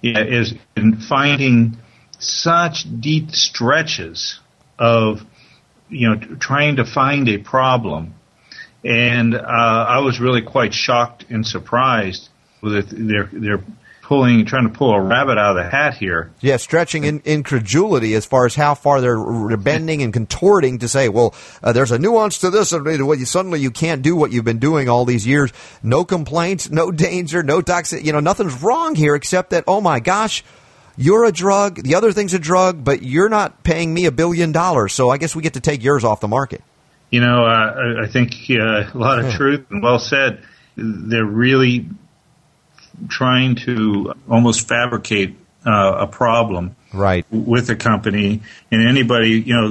Is in finding such deep stretches of, you know, trying to find a problem. And uh, I was really quite shocked and surprised with it. They're, they're pulling, trying to pull a rabbit out of the hat here. Yeah, stretching in, incredulity as far as how far they're bending and contorting to say, well, uh, there's a nuance to this. Suddenly you can't do what you've been doing all these years. No complaints, no danger, no toxic. You know, nothing's wrong here except that, oh my gosh, you're a drug. The other thing's a drug, but you're not paying me a billion dollars. So I guess we get to take yours off the market. You know, uh, I think uh, a lot of truth and well said. They're really trying to almost fabricate uh, a problem right with the company. And anybody, you know,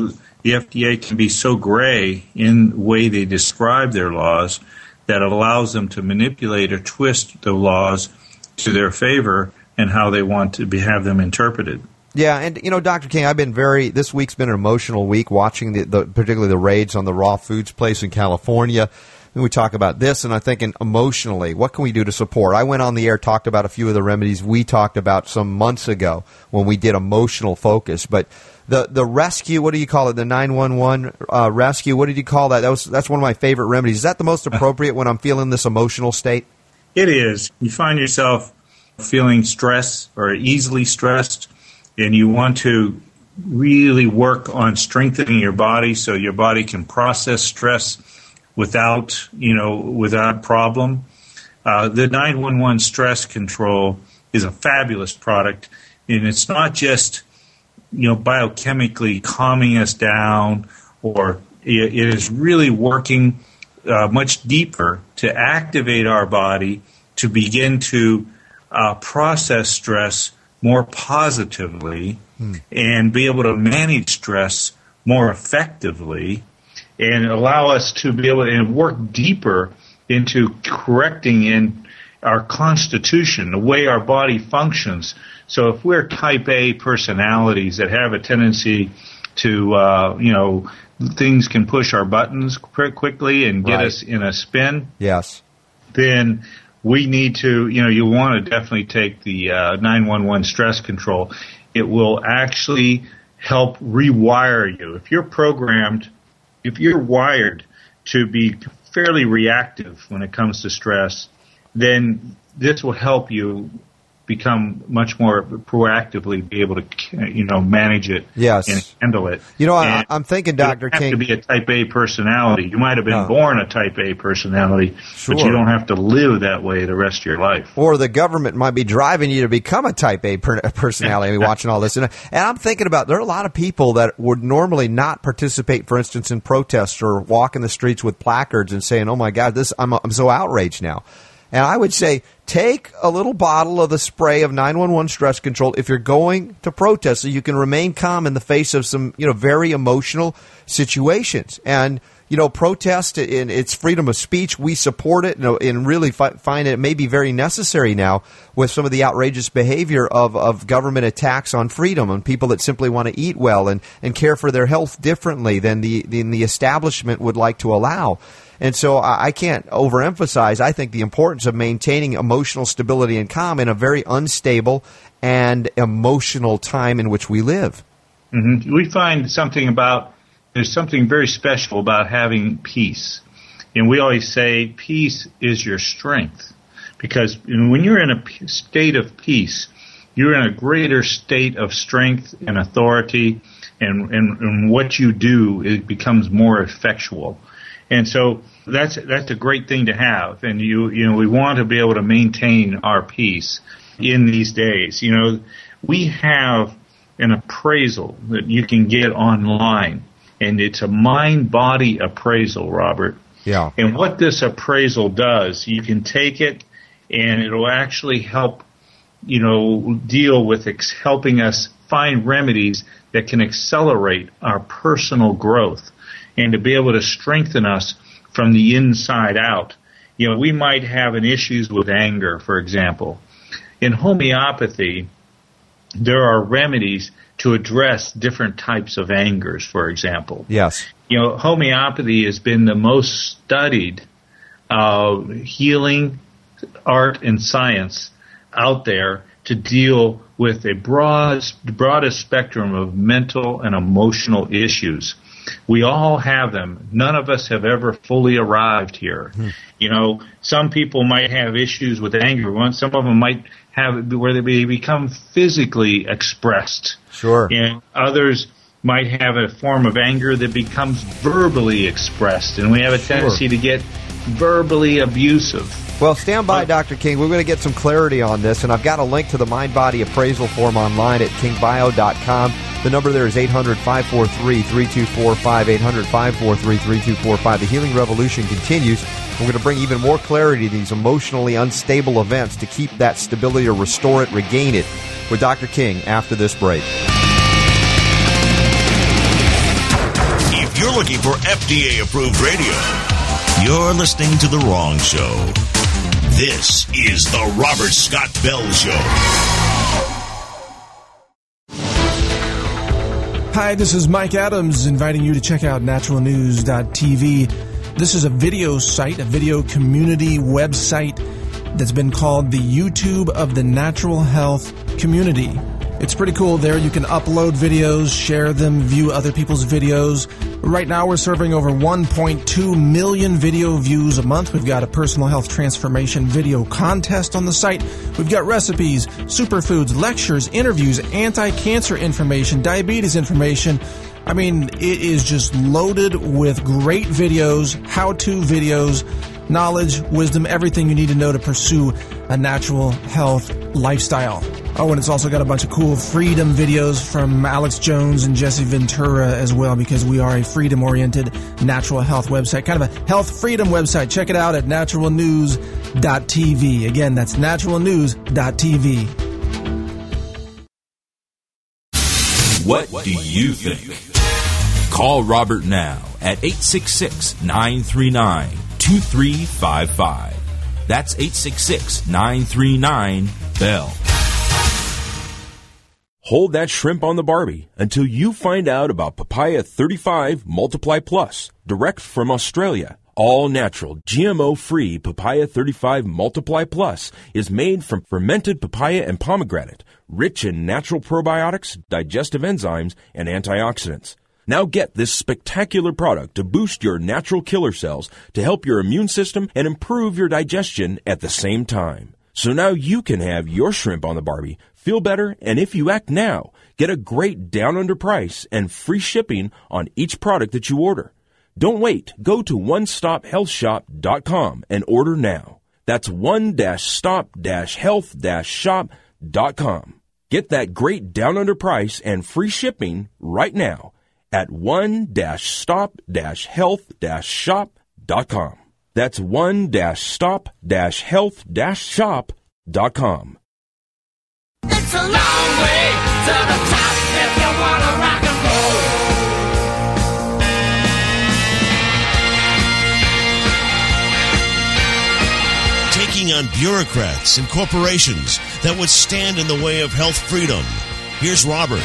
the F D A can be so gray in the way they describe their laws that it allows them to manipulate or twist the laws to their favor and how they want to be, have them interpreted. Yeah, and, you know, Doctor King, I've been very, this week's been an emotional week watching the, the particularly the raids on the raw foods place in California. And we talk about this, and I'm thinking emotionally, what can we do to support? I went on the air, talked about a few of the remedies we talked about some months ago when we did emotional focus. But the the rescue, what do you call it? The nine one one uh, rescue, what did you call that? That was That's one of my favorite remedies. Is that the most appropriate when I'm feeling this emotional state? It is. You find yourself feeling stressed or easily stressed, and you want to really work on strengthening your body so your body can process stress without, you know, without problem. Uh, the nine one one Stress Control is a fabulous product, and it's not just, you know, biochemically calming us down, or it, it is really working uh, much deeper to activate our body to begin to uh, process stress more positively hmm. and be able to manage stress more effectively, and allow us to be able to work deeper into correcting in our constitution, the way our body functions. So if we're type A personalities that have a tendency to, uh, you know, things can push our buttons quickly and get right. us in a spin, yes, then we need to, you know, you want to definitely take the uh, nine one one Stress Control. It will actually help rewire you. If you're programmed, if you're wired to be fairly reactive when it comes to stress, then this will help you become much more proactively be able to, you know, manage it yes. and handle it. You know, I, I'm thinking, Doctor King, you don't have to be a type A personality. You might have been no. born a type A personality, sure. but you don't have to live that way the rest of your life. Or the government might be driving you to become a type A per- personality. I mean, watching all this. And, and I'm thinking about, there are a lot of people that would normally not participate, for instance, in protests or walk in the streets with placards and saying, oh, my God, this I'm, I'm so outraged now. And I would say, take a little bottle of the spray of nine one one Stress Control if you're going to protest, so you can remain calm in the face of some, you know, very emotional situations. And, you know, protest in its freedom of speech, we support it, you know, and really fi- find it may be very necessary now with some of the outrageous behavior of, of government attacks on freedom and people that simply want to eat well and, and care for their health differently than the, than the establishment would like to allow. And so I can't overemphasize, I think, the importance of maintaining emotional stability and calm in a very unstable and emotional time in which we live. Mm-hmm. We find something about, there's something very special about having peace. And we always say peace is your strength. Because when you're in a state of peace, you're in a greater state of strength and authority, and, and, and what you do, it becomes more effectual. And so that's that's a great thing to have, and you you know we want to be able to maintain our peace in these days. You know, we have an appraisal that you can get online, and it's a mind-body appraisal, Robert. Yeah. And what this appraisal does, you can take it, and it'll actually help, you know, deal with ex- helping us find remedies that can accelerate our personal growth, and to be able to strengthen us from the inside out. You know, we might have an issues with anger, for example. In homeopathy, there are remedies to address different types of angers, for example. Yes. You know, homeopathy has been the most studied uh, healing art and science out there to deal with a broad, broadest spectrum of mental and emotional issues. We all have them. None of us have ever fully arrived here. Hmm. You know, some people might have issues with anger. Some of them might have where they become physically expressed. Sure. And others might have a form of anger that becomes verbally expressed. And we have a tendency sure. to get verbally abusive. Well, stand by, Doctor King. We're going to get some clarity on this, and I've got a link to the mind-body appraisal form online at king bio dot com. The number there is eight hundred, five four three, three two four five, eight hundred, five four three, three two four five. The healing revolution continues. We're going to bring even more clarity to these emotionally unstable events to keep that stability or restore it, regain it, with Doctor King after this break. If you're looking for F D A-approved radio, you're listening to the wrong show. This is the Robert Scott Bell Show. Hi, this is Mike Adams inviting you to check out natural news dot t v. This is a video site, a video community website that's been called the YouTube of the natural health community. It's pretty cool there. You can upload videos, share them, view other people's videos. Right now we're serving over one point two million video views a month. We've got a personal health transformation video contest on the site. We've got recipes, superfoods, lectures, interviews, anti-cancer information, diabetes information. I mean, it is just loaded with great videos, how-to videos, knowledge, wisdom, everything you need to know to pursue a natural health lifestyle. Oh, and it's also got a bunch of cool freedom videos from Alex Jones and Jesse Ventura as well, because we are a freedom-oriented natural health website, kind of a health freedom website. Check it out at natural news dot t v. Again, that's natural news dot t v. What do you think? Call Robert now at eight six six, nine three nine, two three five five. That's eight six six, nine three nine, B E L L. Hold that shrimp on the Barbie until you find out about Papaya thirty-five Multiply Plus, direct from Australia. All natural, G M O-free Papaya thirty-five Multiply Plus is made from fermented papaya and pomegranate, rich in natural probiotics, digestive enzymes, and antioxidants. Now get this spectacular product to boost your natural killer cells to help your immune system and improve your digestion at the same time. So now you can have your shrimp on the Barbie, feel better, and if you act now, get a great down under price and free shipping on each product that you order. Don't wait. Go to one stop health shop dot com and order now. That's one stop health shop dot com. Get that great down under price and free shipping right now at one stop health shop dot com. That's one stop health shop dot com. It's a long way to the top if you want to rock and roll. Taking on bureaucrats and corporations that would stand in the way of health freedom. Here's Robert.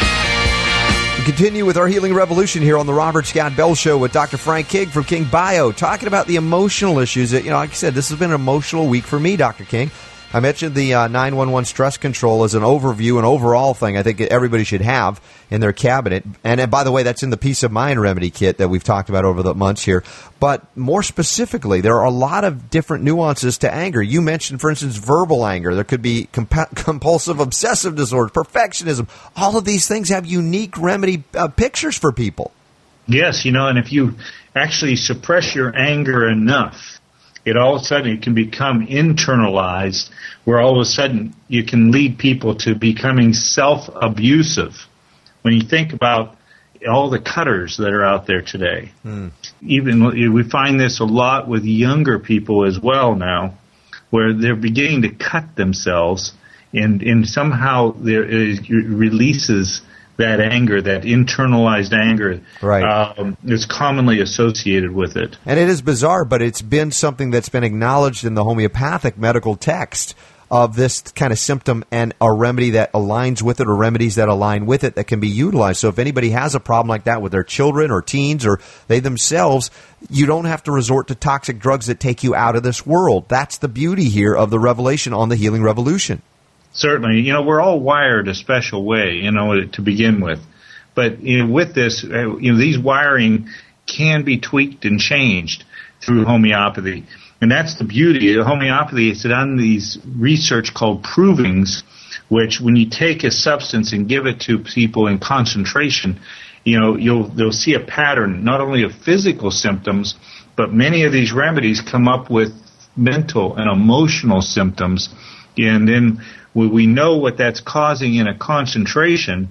We continue with our healing revolution here on the Robert Scott Bell Show with Doctor Frank King from King Bio, talking about the emotional issues that, you know, like I said, this has been an emotional week for me, Doctor King. I mentioned the uh, nine one one stress control as an overview, an overall thing I think everybody should have in their cabinet. And, and by the way, that's in the Peace of Mind Remedy Kit that we've talked about over the months here. But more specifically, there are a lot of different nuances to anger. You mentioned, for instance, verbal anger. There could be comp- compulsive obsessive disorder, perfectionism. All of these things have unique remedy uh, pictures for people. Yes, you know, and if you actually suppress your anger enough, it all of a sudden it can become internalized, where all of a sudden you can lead people to becoming self-abusive. When you think about all the cutters that are out there today, mm. even we find this a lot with younger people as well now, where they're beginning to cut themselves, and, and somehow there is, releases that anger, that internalized anger, right. um, is commonly associated with it. And it is bizarre, but it's been something that's been acknowledged in the homeopathic medical text of this kind of symptom, and a remedy that aligns with it, or remedies that align with it that can be utilized. So if anybody has a problem like that with their children or teens or they themselves, you don't have to resort to toxic drugs that take you out of this world. That's the beauty here of the revelation on the Healing Revolution. Certainly. You know, we're all wired a special way, you know, to begin with. But you know, with this, uh, you know, these wiring can be tweaked and changed through homeopathy. And that's the beauty of homeopathy. It's done these research called provings, which when you take a substance and give it to people in concentration, you know, you'll they'll see a pattern, not only of physical symptoms, but many of these remedies come up with mental and emotional symptoms. And then when we know what that's causing in a concentration,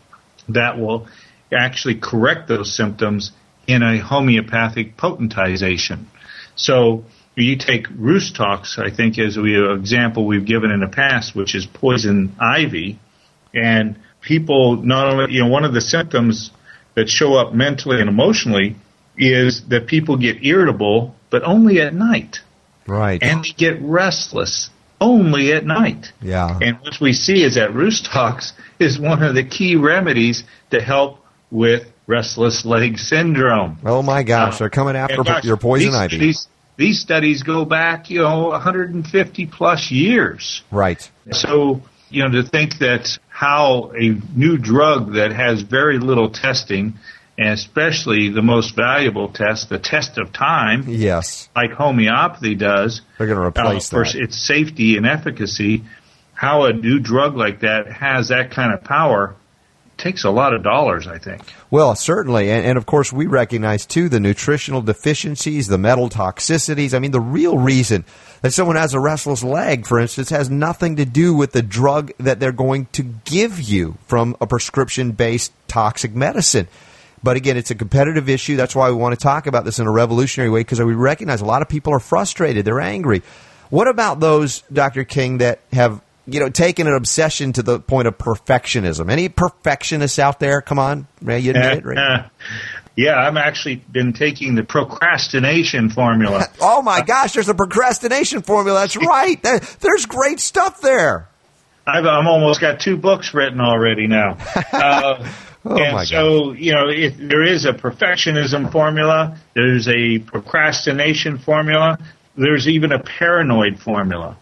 that will actually correct those symptoms in a homeopathic potentization. So you take roost tox, I think, as we an example we've given in the past, which is poison ivy, and people not only, you know, one of the symptoms that show up mentally and emotionally is that people get irritable, but only at night. Right. And they get restless only at night. Yeah. And what we see is that Roost Tox is one of the key remedies to help with restless leg syndrome. Oh, my gosh. Uh, They're coming after gosh, your poison these, ivy. These, these studies go back, you know, one hundred fifty plus years. Right. So, you know, to think that how a new drug that has very little testing, and especially the most valuable test, the test of time, yes, like homeopathy does, they're going to replace uh, that. For its safety and efficacy, how a new drug like that has that kind of power takes a lot of dollars, I think. Well, certainly. And, and, of course, we recognize, too, the nutritional deficiencies, the metal toxicities. I mean, the real reason that someone has a restless leg, for instance, has nothing to do with the drug that they're going to give you from a prescription-based toxic medicine. But, again, it's a competitive issue. That's why we want to talk about this in a revolutionary way, because we recognize a lot of people are frustrated. They're angry. What about those, Doctor King, that have you know, taking an obsession to the point of perfectionism? Any perfectionists out there? Come on, Ray, you admit it, right? Yeah, I've actually been taking the procrastination formula. Oh, my gosh, there's a procrastination formula. That's right. There's great stuff there. I've I'm almost got two books written already now. Uh, oh, and my so, gosh. you know, if there is a perfectionism formula. There's a procrastination formula. There's even a paranoid formula.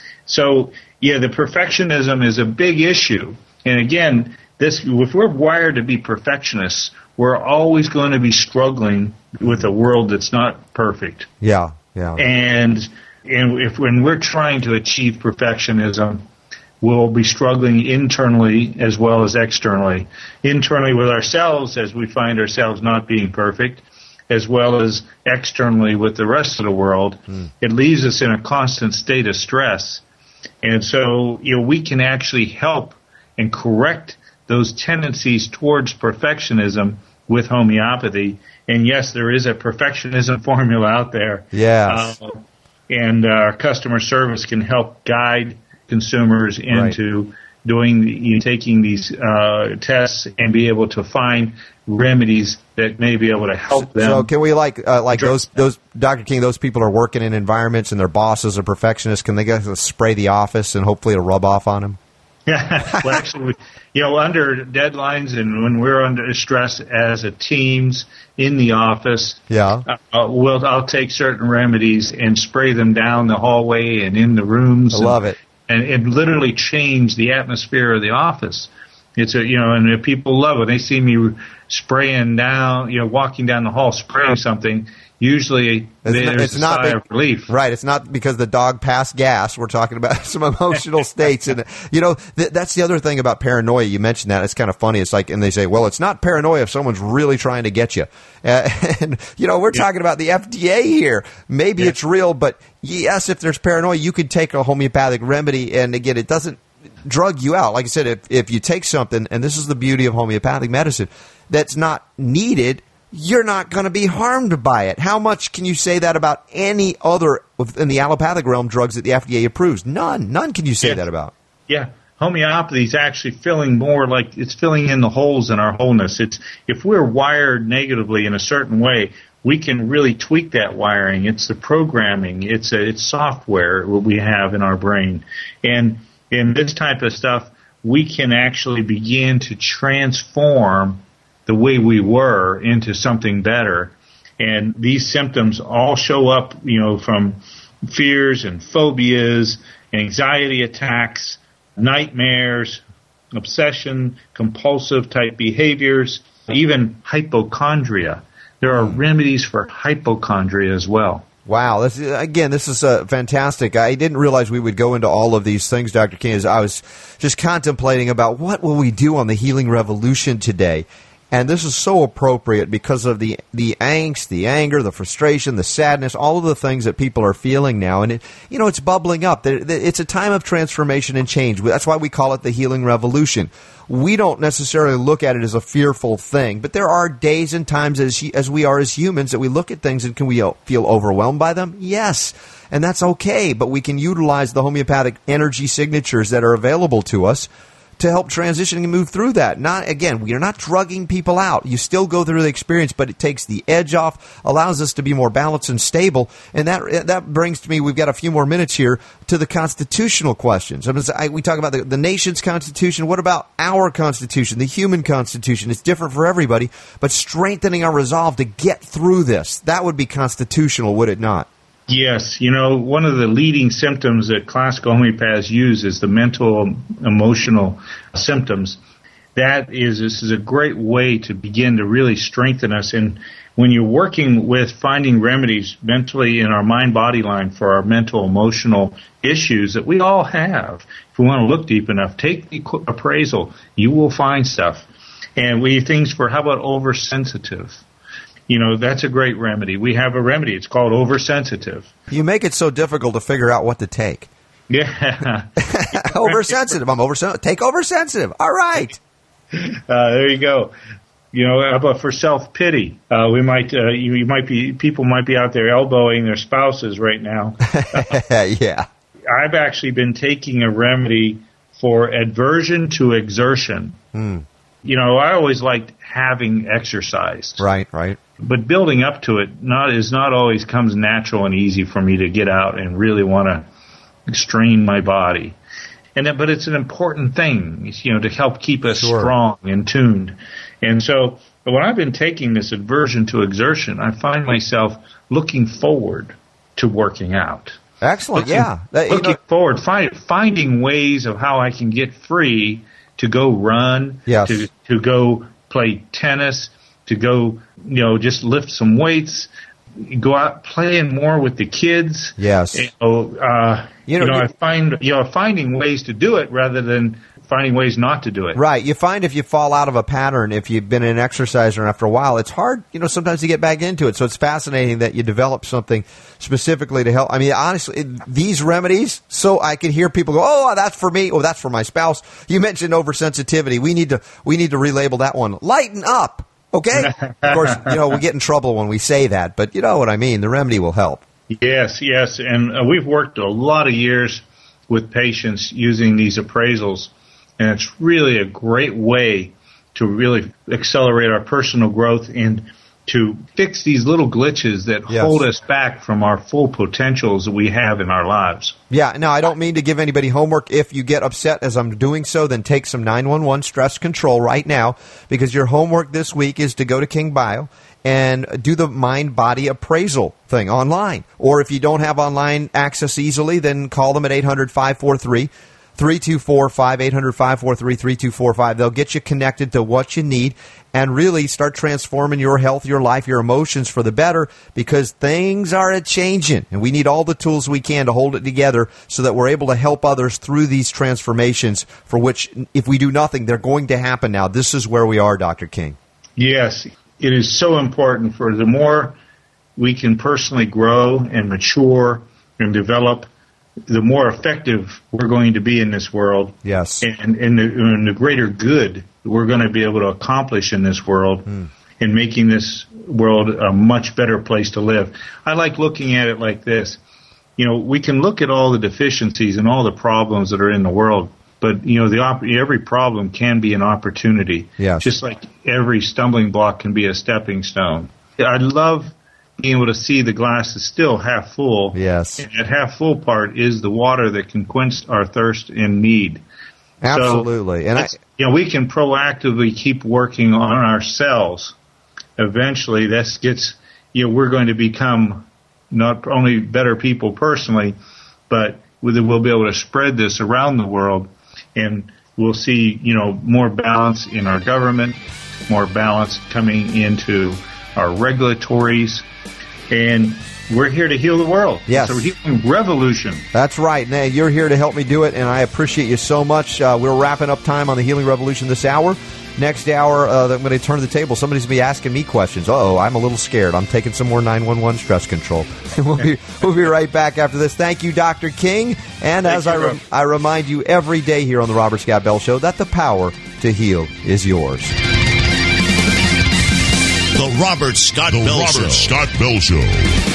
So, yeah, the perfectionism is a big issue. And again, this if we're wired to be perfectionists, we're always going to be struggling with a world that's not perfect. Yeah, yeah. And and if when we're trying to achieve perfectionism, we'll be struggling internally as well as externally. Internally with ourselves, as we find ourselves not being perfect, as well as externally with the rest of the world. Mm. It leaves us in a constant state of stress. And so, you know, we can actually help and correct those tendencies towards perfectionism with homeopathy. And yes, there is a perfectionism formula out there. Yes. Uh, and our customer service can help guide consumers into right. doing, you know, taking these uh, tests and be able to find remedies that may be able to help them. So can we like uh, like those those Doctor King? Those people are working in environments and their bosses are perfectionists. Can they get to spray the office and hopefully it'll rub off on them? Yeah, well, actually, you know, under deadlines and when we're under stress as a teams in the office, yeah, uh, we'll I'll take certain remedies and spray them down the hallway and in the rooms. I and, love it, and it literally changed the atmosphere of the office. It's a you know, and people love it. They see me spraying down, you know, walking down the hall, spraying something. Usually, it's there's not, it's a not sigh be, of relief. Right. It's not because the dog passed gas. We're talking about some emotional states. And, you know, th- that's the other thing about paranoia. You mentioned that. It's kind of funny. It's like, and they say, well, it's not paranoia if someone's really trying to get you. Uh, and, you know, we're yeah. talking about the F D A here. Maybe yeah. it's real, but yes, if there's paranoia, you could take a homeopathic remedy. And again, it doesn't drug you out. Like I said, if, if you take something, and this is the beauty of homeopathic medicine, that's not needed, you're not going to be harmed by it. How much can you say that about any other, in the allopathic realm, drugs that the F D A approves? None. None can you say yeah. that about. Yeah. Homeopathy is actually filling more like it's filling in the holes in our wholeness. It's if we're wired negatively in a certain way, we can really tweak that wiring. It's the programming. It's a, it's software what we have in our brain. And in this type of stuff, we can actually begin to transform the way we were into something better. And these symptoms all show up, you know, from fears and phobias, anxiety attacks, nightmares, obsession, compulsive type behaviors, even hypochondria. There are remedies for hypochondria as well. Wow. This is, again, this is uh, fantastic. I didn't realize we would go into all of these things, Doctor King, as I was just contemplating about what will we do on the healing revolution today. And this is so appropriate because of the, the angst, the anger, the frustration, the sadness, all of the things that people are feeling now. And, it, you know, it's bubbling up. It's a time of transformation and change. That's why we call it the healing revolution. We don't necessarily look at it as a fearful thing, but there are days and times as, as we are as humans that we look at things and can we feel overwhelmed by them? Yes. And that's okay, but we can utilize the homeopathic energy signatures that are available to us to help transition and move through that. Not again, we are not drugging people out. You still go through the experience, but it takes the edge off, allows us to be more balanced and stable. And that that brings to me, we've got a few more minutes here, to the constitutional questions. I mean, I, we talk about the, the nation's constitution. What about our constitution, the human constitution? It's different for everybody, but strengthening our resolve to get through this, that would be constitutional, would it not? Yes. You know, one of the leading symptoms that classical homeopaths use is the mental, emotional symptoms. That is, this is a great way to begin to really strengthen us. And when you're working with finding remedies mentally in our mind-body line for our mental, emotional issues that we all have, if we want to look deep enough, take the appraisal. You will find stuff. And we things for, how about oversensitive? You know, that's a great remedy. We have a remedy. It's called oversensitive. You make it so difficult to figure out what to take. Yeah. Oversensitive. I'm oversensitive. Take oversensitive. All right. Uh, there you go. You know, how about for self-pity? Uh, we might, uh, you, you might be, people might be out there elbowing their spouses right now. Yeah. I've actually been taking a remedy for aversion to exertion. Mm. You know, I always liked having exercise. Right, right. But building up to it not is not always comes natural and easy for me to get out and really want to strain my body. And that, but it's an important thing, you know, to help keep us Sure. strong and tuned. And so, but when I've been taking this aversion to exertion, I find myself looking forward to working out. Excellent, looking, yeah. That, looking you know, forward, find, finding ways of how I can get free to go run, Yes. to to go play tennis, to go, you know, just lift some weights, go out playing more with the kids. Yes. You know, uh, You you know, know, you- I find, you know, finding ways to do it rather than finding ways not to do it. Right. You find if you fall out of a pattern, if you've been an exerciser after a while, it's hard, you know, sometimes to get back into it. So it's fascinating that you develop something specifically to help. I mean, honestly, it, these remedies, so I can hear people go, oh, that's for me. Oh, that's for my spouse. You mentioned oversensitivity. We need to, we need to relabel that one. Lighten up. Okay. Of course, you know, we get in trouble when we say that, but you know what I mean. The remedy will help. Yes, yes. And uh, we've worked a lot of years with patients using these appraisals, and it's really a great way to really accelerate our personal growth and to fix these little glitches that Yes. hold us back from our full potentials that we have in our lives. Yeah, now I don't mean to give anybody homework. If you get upset as I'm doing so, then take some nine one one stress control right now, because your homework this week is to go to King Bio and do the mind-body appraisal thing online. Or if you don't have online access easily, then call them at eight hundred, five four three, three two four five, eight hundred, five four three, three two four five. They'll get you connected to what you need and really start transforming your health, your life, your emotions for the better, because things are a-changing, and we need all the tools we can to hold it together so that we're able to help others through these transformations, for which, if we do nothing, they're going to happen now. This is where we are, Doctor King. Yes, it is so important. For the more we can personally grow and mature and develop, the more effective we're going to be in this world. Yes. And, and, the, and the greater good we're going to be able to accomplish in this world Mm. in making this world a much better place to live. I like looking at it like this. You know, we can look at all the deficiencies and all the problems that are in the world, but, you know, the op- every problem can be an opportunity. Yes. Just like every stumbling block can be a stepping stone. I love being able to see the glass is still half full. Yes. And that half full part is the water that can quench our thirst and need. Absolutely. So, and I, you know, we can proactively keep working on ourselves. Eventually, this gets, you know, we're going to become not only better people personally, but we'll be able to spread this around the world, and we'll see, you know, more balance in our government, more balance coming into our regulatories, and we're here to heal the world. Yes. It's a healing revolution. That's right. Now, you're here to help me do it, and I appreciate you so much. Uh, we're wrapping up time on the Healing Revolution this hour. Next hour, uh, I'm going to turn to the table. Somebody's going to be asking me questions. Uh-oh, I'm a little scared. I'm taking some more nine one one stress control. we'll, be, we'll be right back after this. Thank you, Doctor King. And Thank as you, I, re- I remind you every day here on the Robert Scott Bell Show that the power to heal is yours. The Robert Scott the Bell Robert Show. Scott Bell Show.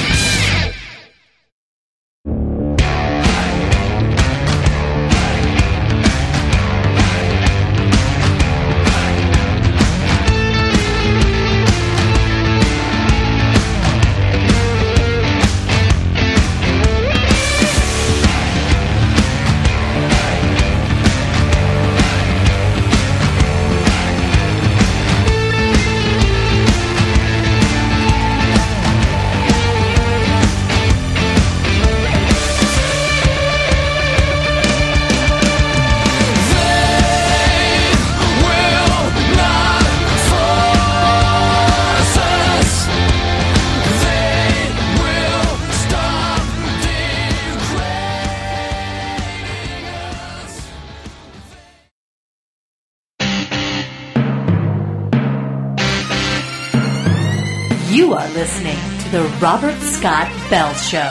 You are listening to The Robert Scott Bell Show.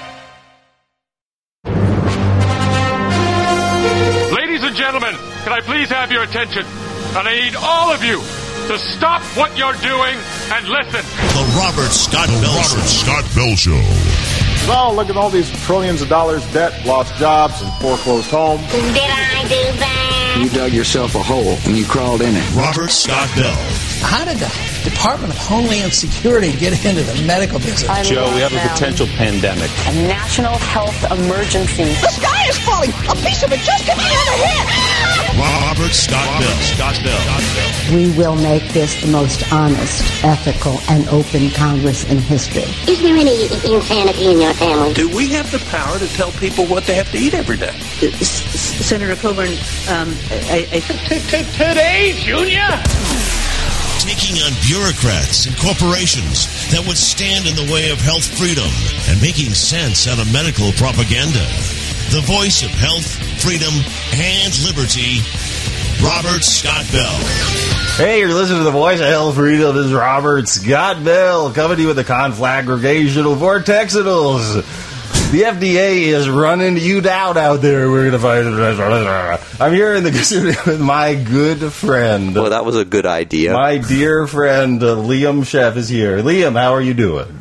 Ladies and gentlemen, can I please have your attention? And I need all of you to stop what you're doing and listen. The Robert Scott Bell Show. Robert Scott Bell Show. Well, look at all these trillions of dollars debt, lost jobs, and foreclosed homes. Did I do that? You dug yourself a hole and you crawled in it. Robert Scott Bell. How did the Department of Homeland Security get into the medical business? I Joe, we have them. a potential pandemic. A national health emergency. The sky is falling. A piece of it just hit me on the head. Robert Scott Robert Bell. Scott Bell. We will make this the most honest, ethical, and open Congress in history. Is there any insanity in your family? Do we have the power to tell people what they have to eat every day? Senator Coburn, um, I, I Today, Junior? Taking on bureaucrats and corporations that would stand in the way of health freedom and making sense out of medical propaganda. The voice of health, freedom, and liberty, Robert Scott Bell. Hey, you're listening to the voice of health, freedom. This is Robert Scott Bell coming to you with the conflagrational vortexitals. The F D A is running you down out there. We're going to find it. I'm here in the studio with my good friend. Well, that was a good idea. My dear friend, uh, Liam Sheff is here. Liam, how are you doing?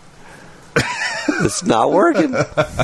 It's not working.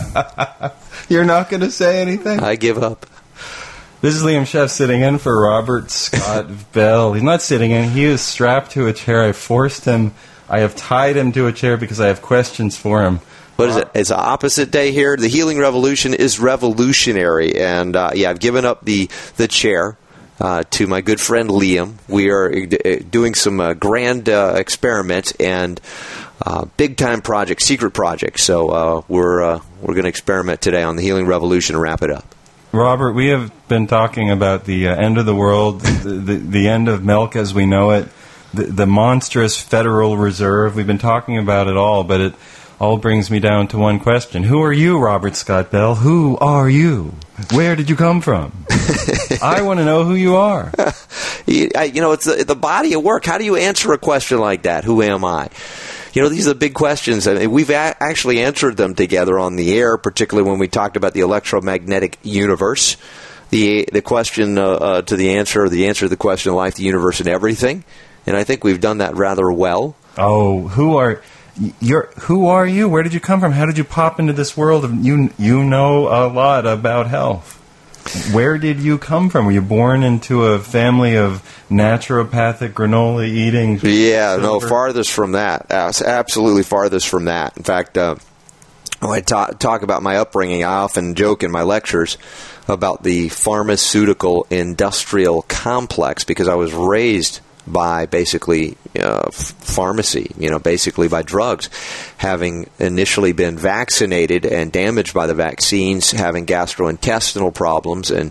You're not going to say anything? I give up. This is Liam Sheff sitting in for Robert Scott Bell. He's not sitting in. He is strapped to a chair. I forced him. I have tied him to a chair because I have questions for him. What is it? It's an opposite day here. The healing revolution is revolutionary. And, uh, yeah, I've given up the, the chair uh, to my good friend Liam. We are uh, doing some uh, grand uh, experiments and uh, big-time projects, secret projects. So uh, we're uh, we're going to experiment today on the healing revolution and wrap it up. Robert, we have been talking about the uh, end of the world, the, the, the end of milk as we know it, the, the monstrous Federal Reserve. We've been talking about it all, but it all brings me down to one question. Who are you, Robert Scott Bell? Who are you? Where did you come from? I want to know who you are. you, I, you know, it's the, the body of work. How do you answer a question like that? Who am I? You know, these are the big questions. I mean, we've a- actually answered them together on the air, particularly when we talked about the electromagnetic universe. The the question uh, uh, to the answer, the answer to the question of life, the universe, and everything. And I think we've done that rather well. Oh, who are... You're, who are you? Where did you come from? How did you pop into this world? You you know a lot about health. Where did you come from? Were you born into a family of naturopathic granola eating? Yeah, silver? no, farthest from that. Absolutely farthest from that. In fact, uh, when I talk, talk about my upbringing, I often joke in my lectures about the pharmaceutical industrial complex because I was raised by basically uh, pharmacy, you know, basically by drugs, having initially been vaccinated and damaged by the vaccines, having gastrointestinal problems, and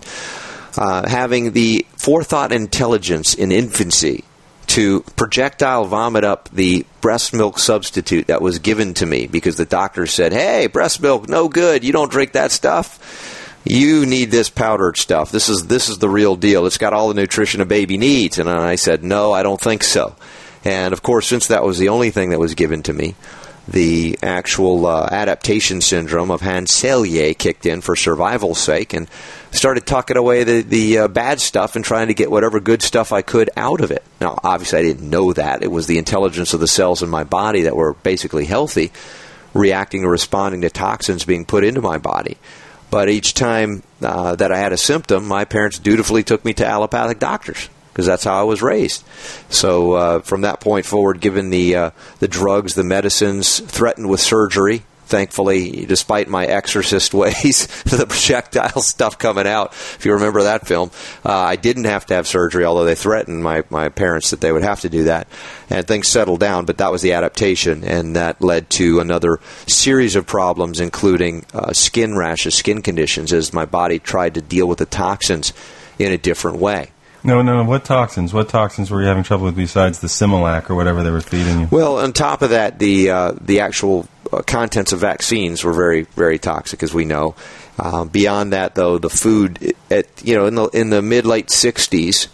uh, having the forethought and intelligence in infancy to projectile vomit up the breast milk substitute that was given to me because the doctor said, hey, breast milk, no good, you don't drink that stuff. You need this powdered stuff. This is this is the real deal. It's got all the nutrition a baby needs. And I said, no, I don't think so. And, of course, since that was the only thing that was given to me, the actual uh, adaptation syndrome of Hans Selye kicked in for survival's sake and started tucking away the, the uh, bad stuff and trying to get whatever good stuff I could out of it. Now, obviously, I didn't know that. It was the intelligence of the cells in my body that were basically healthy, reacting or responding to toxins being put into my body. But each time uh, that I had a symptom, my parents dutifully took me to allopathic doctors because that's how I was raised. So uh, from that point forward, given the uh, the drugs, the medicines, threatened with surgery, thankfully, despite my exorcist ways, the projectile stuff coming out, if you remember that film, uh, I didn't have to have surgery, although they threatened my, my parents that they would have to do that. And things settled down, but that was the adaptation, and that led to another series of problems, including uh, skin rashes, skin conditions, as my body tried to deal with the toxins in a different way. No, no, no. What toxins? What toxins were you having trouble with besides the Similac or whatever they were feeding you? Well, on top of that, the uh, the actual uh, contents of vaccines were very, very toxic, as we know. Uh, beyond that, though, the food, at, you know, in the in the mid late sixties,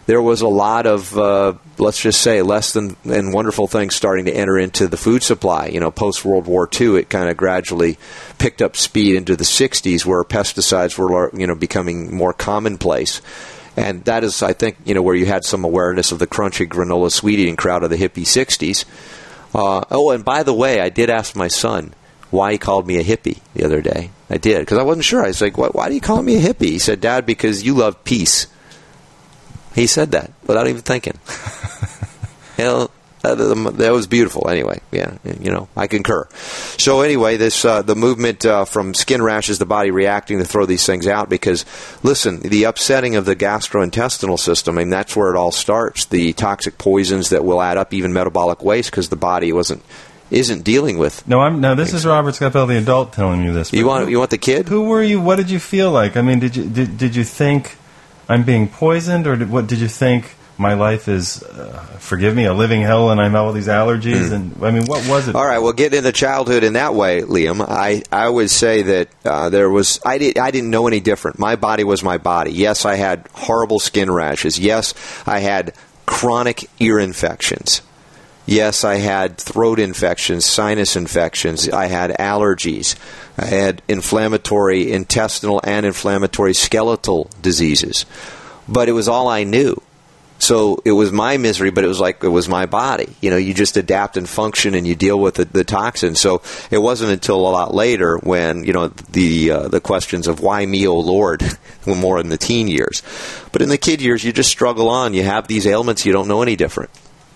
there was a lot of, uh, let's just say, less than, than wonderful things starting to enter into the food supply. You know, post-World War Two, it kind of gradually picked up speed into the sixties, where pesticides were, you know, becoming more commonplace. And that is, I think, you know, where you had some awareness of the crunchy granola sweet eating crowd of the hippie sixties. Uh, oh, and by the way, I did ask my son why he called me a hippie the other day. I did, because I wasn't sure. I was like, why, why do you call me a hippie? He said, Dad, because you love peace. He said that without even thinking. You know, that was beautiful. Anyway, yeah, you know, I concur. So anyway, this uh, the movement uh, from skin rashes, the body reacting to throw these things out, because, listen, the upsetting of the gastrointestinal system, I mean, that's where it all starts. The toxic poisons that will add up, even metabolic waste, because the body wasn't isn't dealing with. No, I'm no. This is Robert Scott Bell, the adult, telling you this. You want you want the kid? Who were you? What did you feel like? I mean, did you did, did you think I'm being poisoned, or did, what did you think? My life is, uh, forgive me, a living hell, and I have all these allergies. Mm. And I mean, what was it? All right, well, getting into childhood in that way, Liam, I, I would say that uh, there was I did I didn't know any different. My body was my body. Yes, I had horrible skin rashes. Yes, I had chronic ear infections. Yes, I had throat infections, sinus infections. I had allergies. I had inflammatory intestinal and inflammatory skeletal diseases. But it was all I knew. So it was my misery, but it was like it was my body. You know, you just adapt and function, and you deal with the, the toxins. So it wasn't until a lot later when, you know, the uh, the questions of why me, oh Lord, were more in the teen years. But in the kid years, you just struggle on. You have these ailments, you don't know any different.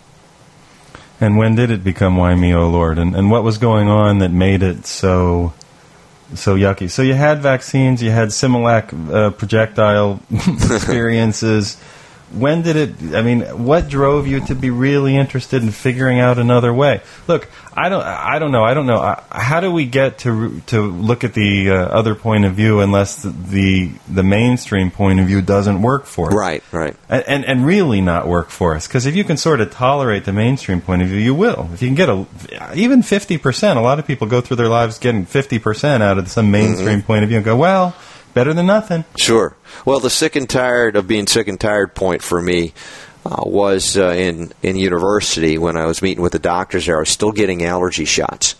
And when did it become why me, oh Lord? And and what was going on that made it so so yucky? So you had vaccines, you had Similac uh, projectile experiences. When did it, I mean, what drove you to be really interested in figuring out another way? Look, I don't I don't know. I don't know. How do we get to to look at the uh, other point of view unless the, the the mainstream point of view doesn't work for us? Right, right. And, and, and really not work for us. Because if you can sort of tolerate the mainstream point of view, you will. If you can get a, even fifty percent, a lot of people go through their lives getting fifty percent out of some mainstream mm-hmm. point of view and go, well, better than nothing. Sure. Well, the sick and tired of being sick and tired point for me uh, was uh, in in university when I was meeting with the doctors there. I was still getting allergy shots,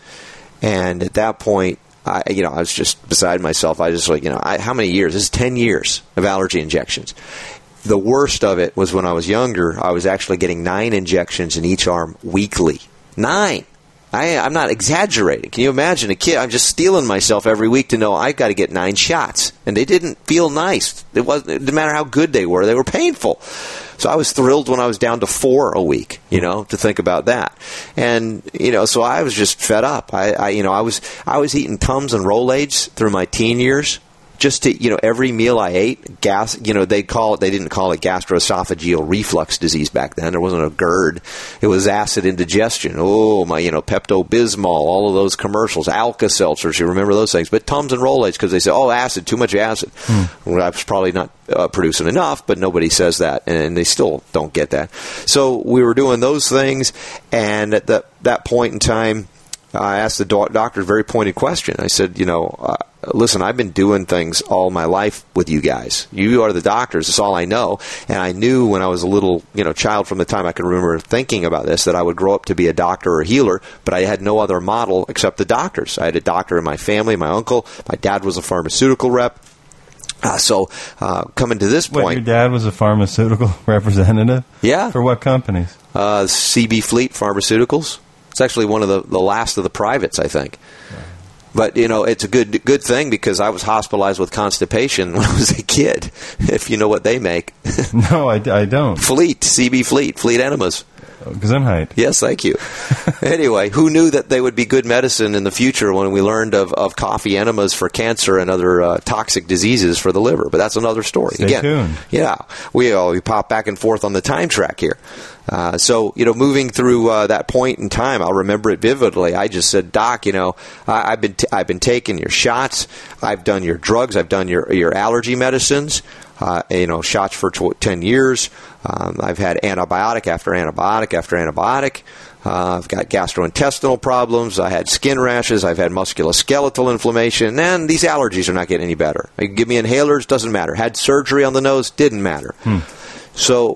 and at that point, I you know I was just beside myself. I was just like, you know, I, how many years? This is ten years of allergy injections. The worst of it was when I was younger. I was actually getting nine injections in each arm weekly. Nine. I, I'm not exaggerating. Can you imagine a kid? I'm just stealing myself every week to know I've got to get nine shots. And they didn't feel nice. It wasn't, it didn't matter how good they were. They were painful. So I was thrilled when I was down to four a week, you know, to think about that. And, you know, so I was just fed up. I, I you know, I was I was eating Tums and Rolaids through my teen years. Just to, you know, every meal I ate, gas, you know, they call it, they didn't call it gastroesophageal reflux disease back then. There wasn't a GERD. It was acid indigestion. Oh, my, you know, Pepto-Bismol, all of those commercials, Alka-Seltzers, you remember those things. But Tums and Rolaids, because they say, oh, acid, too much acid. Hmm. Well, I was probably not uh, producing enough, but nobody says that, and they still don't get that. So we were doing those things, and at the, that point in time, I asked the do- doctor a very pointed question. I said, you know, uh, listen, I've been doing things all my life with you guys. You are the doctors. That's all I know. And I knew when I was a little, you know, child from the time I can remember thinking about this that I would grow up to be a doctor or a healer, but I had no other model except the doctors. I had a doctor in my family, my uncle. My dad was a pharmaceutical rep. Uh, so uh, coming to this point... What, your dad was a pharmaceutical representative? Yeah. For what companies? Uh, C B Fleet Pharmaceuticals. It's actually one of the, the last of the privates, I think. Yeah. But, you know, it's a good good thing because I was hospitalized with constipation when I was a kid, if you know what they make. No, I, I don't. Fleet, C B Fleet, Fleet Enemas. Gesundheit. Yes, thank you. Anyway, who knew that they would be good medicine in the future when we learned of, of coffee enemas for cancer and other uh, toxic diseases for the liver? But that's another story. Stay Again, tuned. Yeah, we, uh, we pop back and forth on the time track here. Uh, so, you know, moving through uh, that point in time, I'll remember it vividly. I just said, Doc, you know, I, I've been t- I've been taking your shots. I've done your drugs. I've done your your allergy medicines. Uh, you know, shots for tw- ten years. Um, I've had antibiotic after antibiotic after antibiotic. Uh, I've got gastrointestinal problems. I had skin rashes. I've had musculoskeletal inflammation. And these allergies are not getting any better. Give me inhalers, doesn't matter. Had surgery on the nose, didn't matter. Hmm. So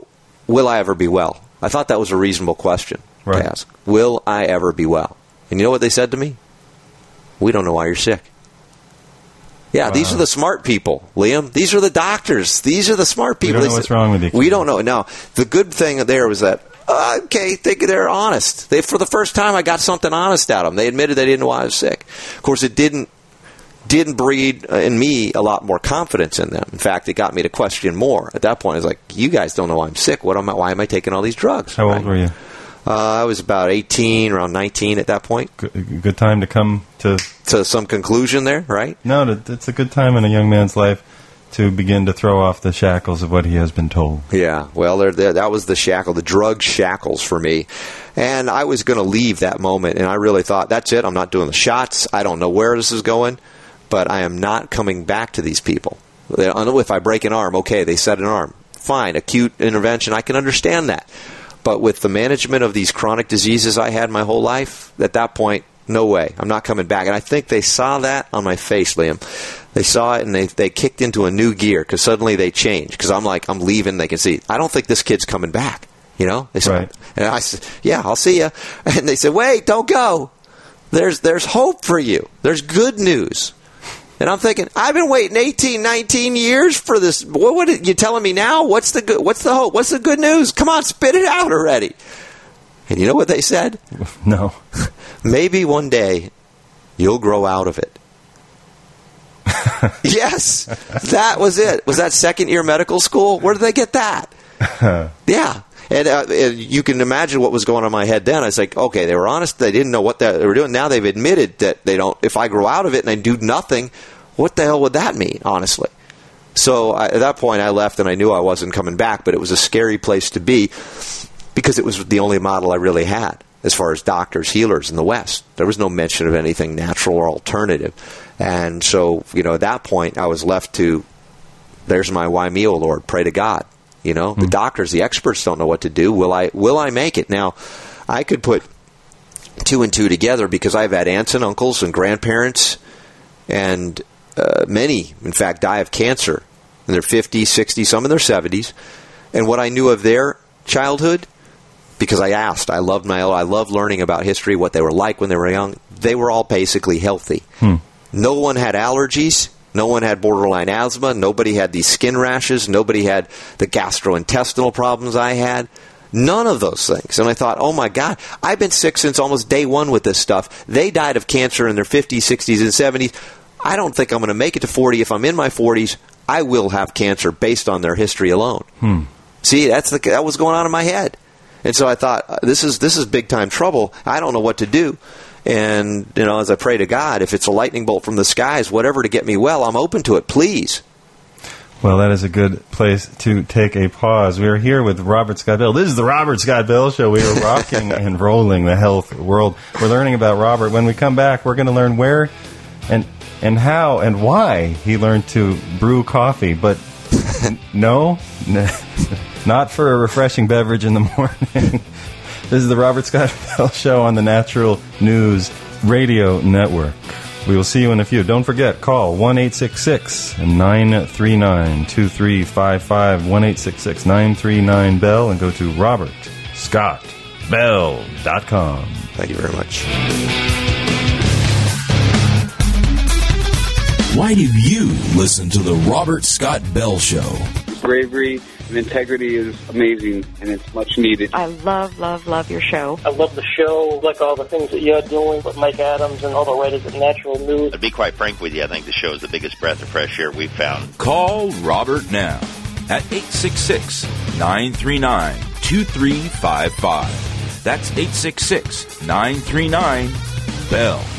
will I ever be well? I thought that was a reasonable question right. to ask. Will I ever be well? And you know what they said to me? We don't know why you're sick. Yeah, wow. These are the smart people, Liam. These are the doctors. These are the smart people. We don't know what's wrong with you. We don't know. No, the good thing there was that, uh, okay, they, they're honest. They, for the first time, I got something honest out of them. They admitted they didn't know why I was sick. Of course, it didn't didn't breed in me a lot more confidence in them. In fact, it got me to question more. At that point, I was like, you guys don't know why I'm sick. What am I, why am I taking all these drugs? How right? old were you? Uh, I was about eighteen, around nineteen at that point. Good, good time to come to... To some conclusion there, right? No, it's a good time in a young man's life to begin to throw off the shackles of what he has been told. Yeah, well, there, there, that was the shackle, the drug shackles for me. And I was going to leave that moment, and I really thought, that's it, I'm not doing the shots. I don't know where this is going, but I am not coming back to these people. If I break an arm, okay, they set an arm. Fine, acute intervention, I can understand that. But with the management of these chronic diseases I had my whole life, at that point, no way. I'm not coming back. And I think they saw that on my face, Liam. They saw it and they, they kicked into a new gear because suddenly they changed. Because I'm like, I'm leaving. They can see, I don't think this kid's coming back. You know? They said, right. And I said, yeah, I'll see you. And they said, wait, don't go. There's there's hope for you. There's good news. And I'm thinking, I've been waiting eighteen, nineteen years for this. What, what are you telling me now? What's the good, what's the hope? What's the good news? Come on, spit it out already. And you know what they said? No. Maybe one day you'll grow out of it. Yes, that was it. Was that second year medical school? Where did they get that? Yeah. And, uh, and you can imagine what was going on in my head then. I was like, okay, they were honest. They didn't know what they were doing. Now they've admitted that they don't. If I grow out of it and I do nothing, what the hell would that mean, honestly? So I, at that point, I left and I knew I wasn't coming back, but it was a scary place to be because it was the only model I really had as far as doctors, healers in the West. There was no mention of anything natural or alternative. And so, you know, at that point, I was left to, there's my why me, O Lord, pray to God. You know, mm-hmm. The doctors, the experts don't know what to do. Will I will I make it? Now, I could put two and two together because I've had aunts and uncles and grandparents and uh, many, in fact, die of cancer in their fifties, sixties, some in their seventies. And what I knew of their childhood, because I asked, I loved my, I loved learning about history, what they were like when they were young. They were all basically healthy. Hmm. No one had allergies. No one had borderline asthma. Nobody had these skin rashes. Nobody had the gastrointestinal problems I had. None of those things. And I thought, oh, my God, I've been sick since almost day one with this stuff. They died of cancer in their fifties, sixties, and seventies. I don't think I'm going to make it to forty. If I'm in my forties, I will have cancer based on their history alone. Hmm. See, that's the, that was going on in my head. And so I thought, this is this is big-time trouble. I don't know what to do. And, you know, as I pray to God, if it's a lightning bolt from the skies, whatever to get me well, I'm open to it, please. Well, that is a good place to take a pause. We are here with Robert Scott Bell. This is the Robert Scott Bell Show. We are rocking and rolling the health world. We're learning about Robert. When we come back, we're going to learn where and and how and why he learned to brew coffee. But no, not for a refreshing beverage in the morning. This is the Robert Scott Bell Show on the Natural News Radio Network. We will see you in a few. Don't forget, call one eight six six, nine three nine, two three five five, one eight six six, nine three nine, B E L L, and go to robert scott bell dot com. Thank you very much. Why do you listen to the Robert Scott Bell Show? Bravery and integrity is amazing, and it's much needed. I love, love, love your show. I love the show, like all the things that you're doing with Mike Adams and all the writers at Natural News. To be quite frank with you, I think the show is the biggest breath of fresh air we've found. Call Robert now at eight six six, nine three nine, two three five five. That's eight six six, nine three nine, B E L L.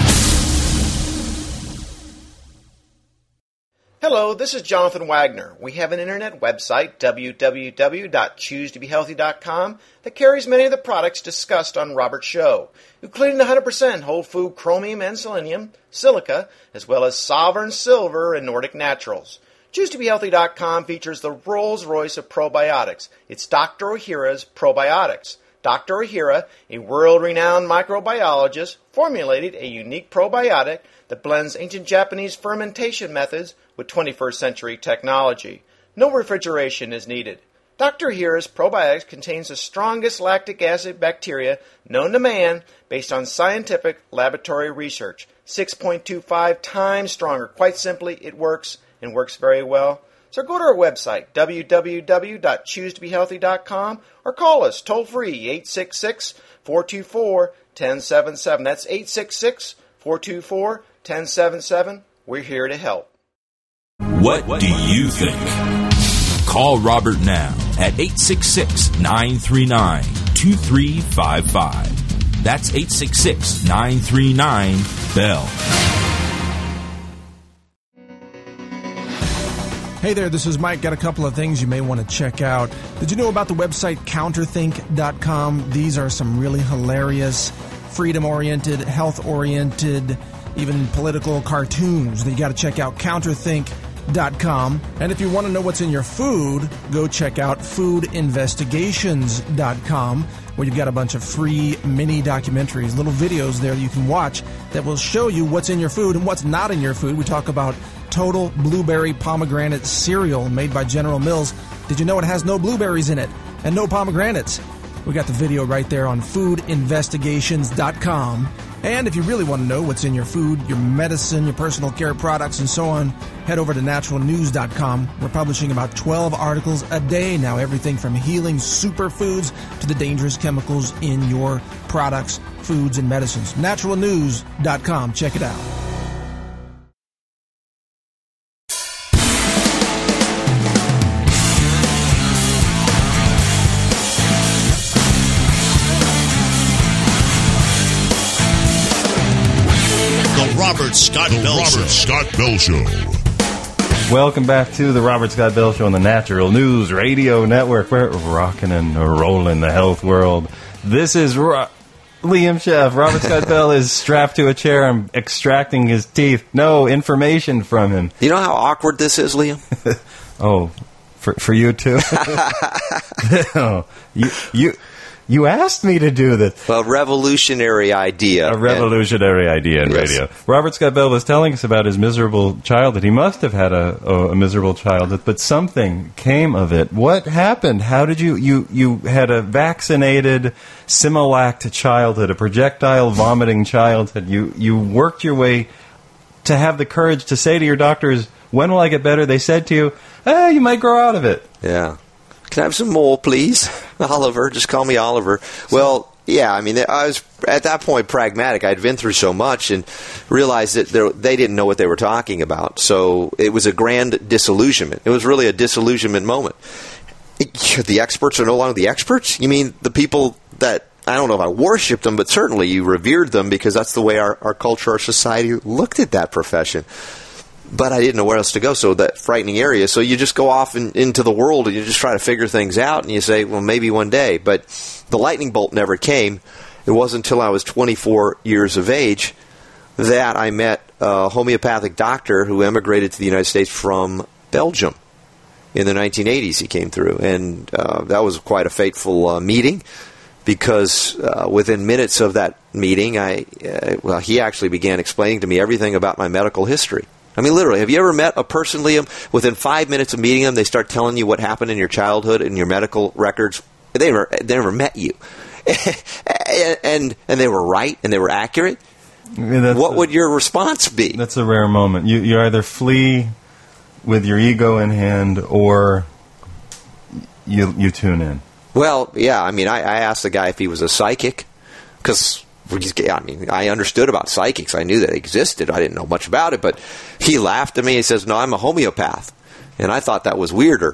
Hello, this is Jonathan Wagner. We have an internet website, w w w dot choose to be healthy dot com, that carries many of the products discussed on Robert's show, including the one hundred percent whole food chromium and selenium, silica, as well as Sovereign Silver and Nordic Naturals. choose to be healthy dot com features the Rolls-Royce of probiotics. It's Doctor Ohhira's Probiotics. Doctor Ohhira, a world-renowned microbiologist, formulated a unique probiotic that blends ancient Japanese fermentation methods with twenty-first century technology. No refrigeration is needed. Doctor Here's Probiotics contains the strongest lactic acid bacteria known to man based on scientific laboratory research. six point two five times stronger. Quite simply, it works and works very well. So go to our website, w w w dot choose to be healthy dot com, or call us toll-free, eight six six, four two four, one zero seven seven. That's eight six six, four two four, one zero seven seven. We're here to help. What do you think? Call Robert now at eight six six, nine three nine, two three five five. That's eight six six, nine three nine, B E L L. Hey there, this is Mike. Got a couple of things you may want to check out. Did you know about the website counterthink dot com? These are some really hilarious, freedom-oriented, health-oriented, even political cartoons that you got to check out, counterthink dot com. And if you want to know what's in your food, go check out food investigations dot com, where you've got a bunch of free mini documentaries, little videos there you can watch that will show you what's in your food and what's not in your food. We talk about Total Blueberry Pomegranate Cereal made by General Mills. Did you know it has no blueberries in it and no pomegranates? We got the video right there on food investigations dot com. And if you really want to know what's in your food, your medicine, your personal care products, and so on, head over to natural news dot com. We're publishing about twelve articles a day now, everything from healing superfoods to the dangerous chemicals in your products, foods, and medicines. natural news dot com. Check it out. Robert Scott Bell Robert Show. Scott Bell Show. Welcome back to the Robert Scott Bell Show on the Natural News Radio Network. We're rocking and rolling the health world. This is Ro- Liam Sheff. Robert Scott Bell is strapped to a chair and extracting his teeth. No information from him. You know how awkward this is, Liam? Oh, for for you too. oh, you you. You asked me to do this. A revolutionary idea. A revolutionary and, idea in yes. radio. Robert Scott Bell was telling us about his miserable childhood. He must have had a, a, a miserable childhood, but something came of it. What happened? How did you... You, you had a vaccinated, Similac childhood, a projectile vomiting childhood. You, you worked your way to have the courage to say to your doctors, when will I get better? They said to you, eh, you might grow out of it. Yeah. Can I have some more, please? Oliver, just call me Oliver. Well, yeah, I mean, I was at that point pragmatic. I'd been through so much and realized that they didn't know what they were talking about. So it was a grand disillusionment. It was really a disillusionment moment. The experts are no longer the experts? You mean the people that, I don't know if I worshipped them, but certainly you revered them because that's the way our, our culture, our society looked at that profession. But I didn't know where else to go, so that frightening area. So you just go off in, into the world and you just try to figure things out, and you say, well, maybe one day. But the lightning bolt never came. It wasn't until I was twenty-four years of age that I met a homeopathic doctor who emigrated to the United States from Belgium. In the nineteen eighties he came through, and uh, that was quite a fateful uh, meeting because uh, within minutes of that meeting, I uh, well, he actually began explaining to me everything about my medical history. I mean, literally, have you ever met a person, Liam, within five minutes of meeting them, they start telling you what happened in your childhood and your medical records? They never, they never met you. and, and and they were right and they were accurate? Yeah, what a, would your response be? That's a rare moment. You, you either flee with your ego in hand or you, you tune in. Well, yeah, I mean, I, I asked the guy if he was a psychic because... I mean, I understood about psychics. I knew that existed. I didn't know much about it, but he laughed at me. He says, no, I'm a homeopath. And I thought that was weirder.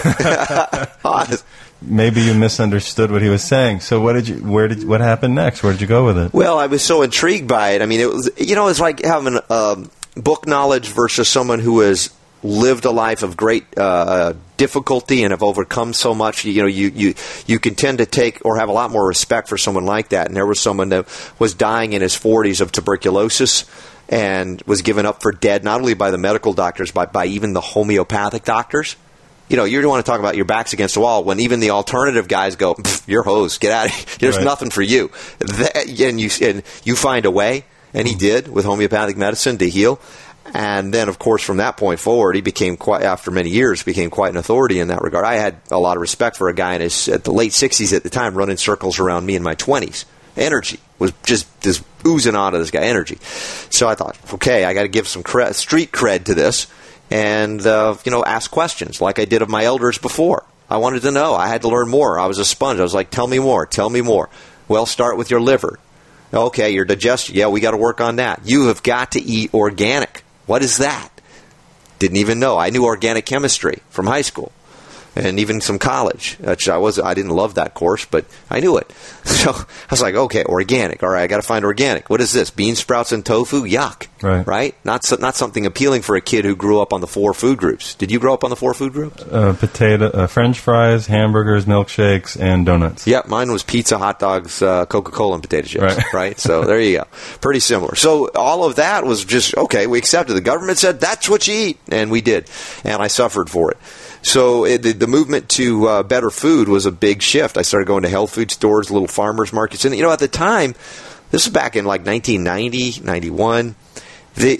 Maybe you misunderstood what he was saying. So what did you, where did, what happened next? Where did you go with it? Well, I was so intrigued by it. I mean, it was, you know, it's like having um, book knowledge versus someone who has lived a life of great uh, difficulty and have overcome so much. You know, you, you you can tend to take or have a lot more respect for someone like that. And there was someone that was dying in his forties of tuberculosis and was given up for dead, not only by the medical doctors, but by even the homeopathic doctors. You know, you don't want to talk about your back's against the wall when even the alternative guys go, you're hosed, get out of here. There's right. nothing for you. That, and you and you find a way, and he did with homeopathic medicine to heal. And then, of course, from that point forward, he became quite, after many years, became quite an authority in that regard. I had a lot of respect for a guy in his, at the late sixties at the time, running circles around me in my twenties. Energy was just this oozing out of this guy, energy. So I thought, okay, I got to give some cred, street cred to this and, uh, you know, ask questions like I did of my elders before. I wanted to know. I had to learn more. I was a sponge. I was like, tell me more, tell me more. Well, start with your liver. Okay, your digestion. Yeah, we got to work on that. You have got to eat organic. What is that? Didn't even know. I knew organic chemistry from high school and even some college. Which I was I didn't love that course, but I knew it. So I was like, okay, organic. All right, I got to find organic. What is this? Bean sprouts and tofu? Yuck. Right. Right? Not so, not something appealing for a kid who grew up on the four food groups. Did you grow up on the four food groups? Uh, potato, uh, French fries, hamburgers, milkshakes, and donuts. Yep, mine was pizza, hot dogs, uh, Coca-Cola, and potato chips. Right. Right? So there you go. Pretty similar. So all of that was just, okay, we accepted. The government said, that's what you eat. And we did. And I suffered for it. So it, the, the movement to uh, better food was a big shift. I started going to health food stores, little farmers markets. And, you know, at the time, this was back in like nineteen ninety, ninety-one, the,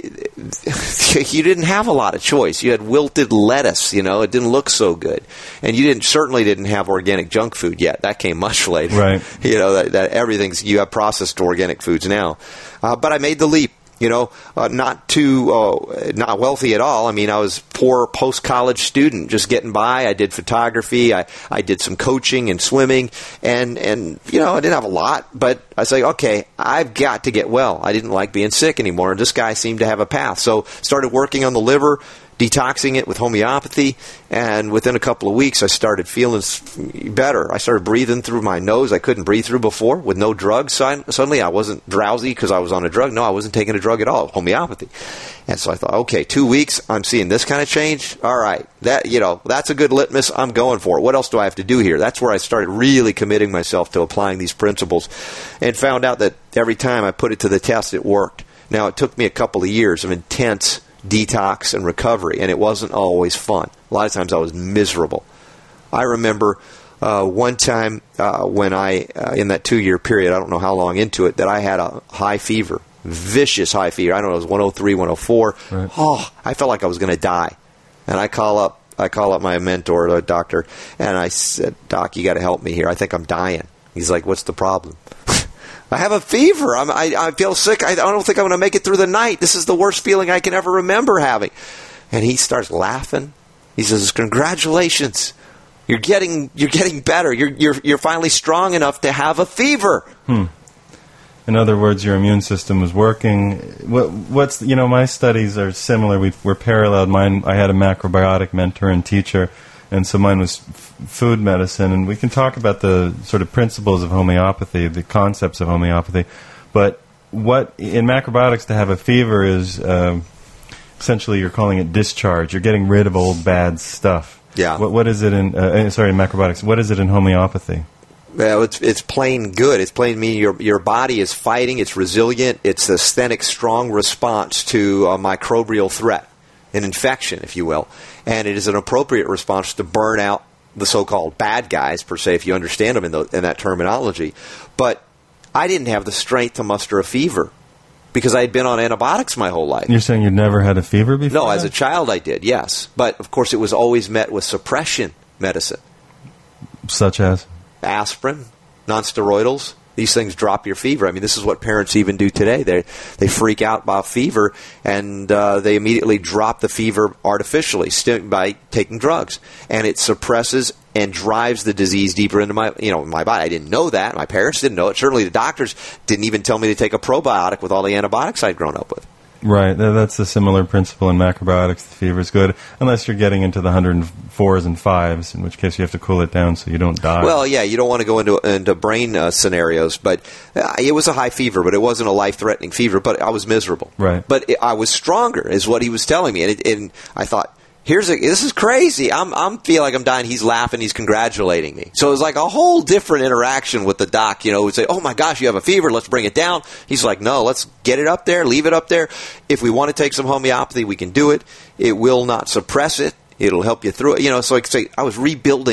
you didn't have a lot of choice. You had wilted lettuce, you know. It didn't look so good. And you didn't certainly didn't have organic junk food yet. That came much later. Right. You know, that, that everything's, you have processed organic foods now. Uh, but I made the leap. You know, uh, not too, uh, not wealthy at all. I mean, I was poor post-college student, just getting by. I did photography. I, I did some coaching and swimming. And, and, you know, I didn't have a lot. But I was like, okay, I've got to get well. I didn't like being sick anymore. And this guy seemed to have a path. So started working on the liver, detoxing it with homeopathy, and within a couple of weeks I started feeling better. I started breathing through my nose I couldn't breathe through before with no drugs. Suddenly I wasn't drowsy because I was on a drug. No, I wasn't taking a drug at all, homeopathy. And so I thought, okay, two weeks, I'm seeing this kind of change. All right, that you know, that's a good litmus. I'm going for it. What else do I have to do here? That's where I started really committing myself to applying these principles and found out that every time I put it to the test, it worked. Now, it took me a couple of years of intense detox and recovery, and it wasn't always fun. A lot of times I was miserable. I remember uh, one time uh, when I, uh, in that two-year period, I don't know how long into it, that I had a high fever, vicious high fever. I don't know, it was one oh three, one oh four. Right. Oh, I felt like I was going to die. And I call up, I call up my mentor, the doctor, and I said, Doc, you got to help me here. I think I'm dying. He's like, what's the problem? I have a fever. I'm, I, I feel sick. I, I don't think I'm going to make it through the night. This is the worst feeling I can ever remember having. And he starts laughing. He says, congratulations. You're getting you're getting better. You're you're you're finally strong enough to have a fever. Hmm. In other words, your immune system was working. What, what's you know, my studies are similar. We we're paralleled. Mine, I had a macrobiotic mentor and teacher, and so mine was f- food medicine. And we can talk about the sort of principles of homeopathy, the concepts of homeopathy. But what in macrobiotics to have a fever is uh, essentially you're calling it discharge. You're getting rid of old bad stuff. Yeah. What what is it in? Uh, sorry, in macrobiotics. What is it in homeopathy? Well, it's it's plain good. It's plain meaning your your body is fighting. It's resilient. It's a sthenic, strong response to a microbial threat, an infection, if you will, and it is an appropriate response to burn out the so-called bad guys, per se, if you understand them in, the, in that terminology. But I didn't have the strength to muster a fever because I had been on antibiotics my whole life. You're saying you'd never had a fever before? No, as a child I did, yes. But, of course, it was always met with suppression medicine. Such as? Aspirin, nonsteroidals. These things drop your fever. I mean, this is what parents even do today. They they freak out about fever, and uh, they immediately drop the fever artificially st- by taking drugs. And it suppresses and drives the disease deeper into my, you know, my body. I didn't know that. My parents didn't know it. Certainly the doctors didn't even tell me to take a probiotic with all the antibiotics I'd grown up with. Right, that's a similar principle in macrobiotics. The fever is good, unless you're getting into the one hundred fours and fives, in which case you have to cool it down so you don't die. Well, yeah, you don't want to go into into brain uh, scenarios, but uh, it was a high fever, but it wasn't a life-threatening fever, but I was miserable. Right. But it, I was stronger, is what he was telling me, and, it, and I thought, here's a, this is crazy. I'm I'm feel like I'm dying. He's laughing. He's congratulating me. So it was like a whole different interaction with the doc. You know, he would say, "Oh my gosh, you have a fever. Let's bring it down." He's like, "No, let's get it up there. Leave it up there. If we want to take some homeopathy, we can do it. It will not suppress it. It'll help you through it." You know, so like say, I was rebuilding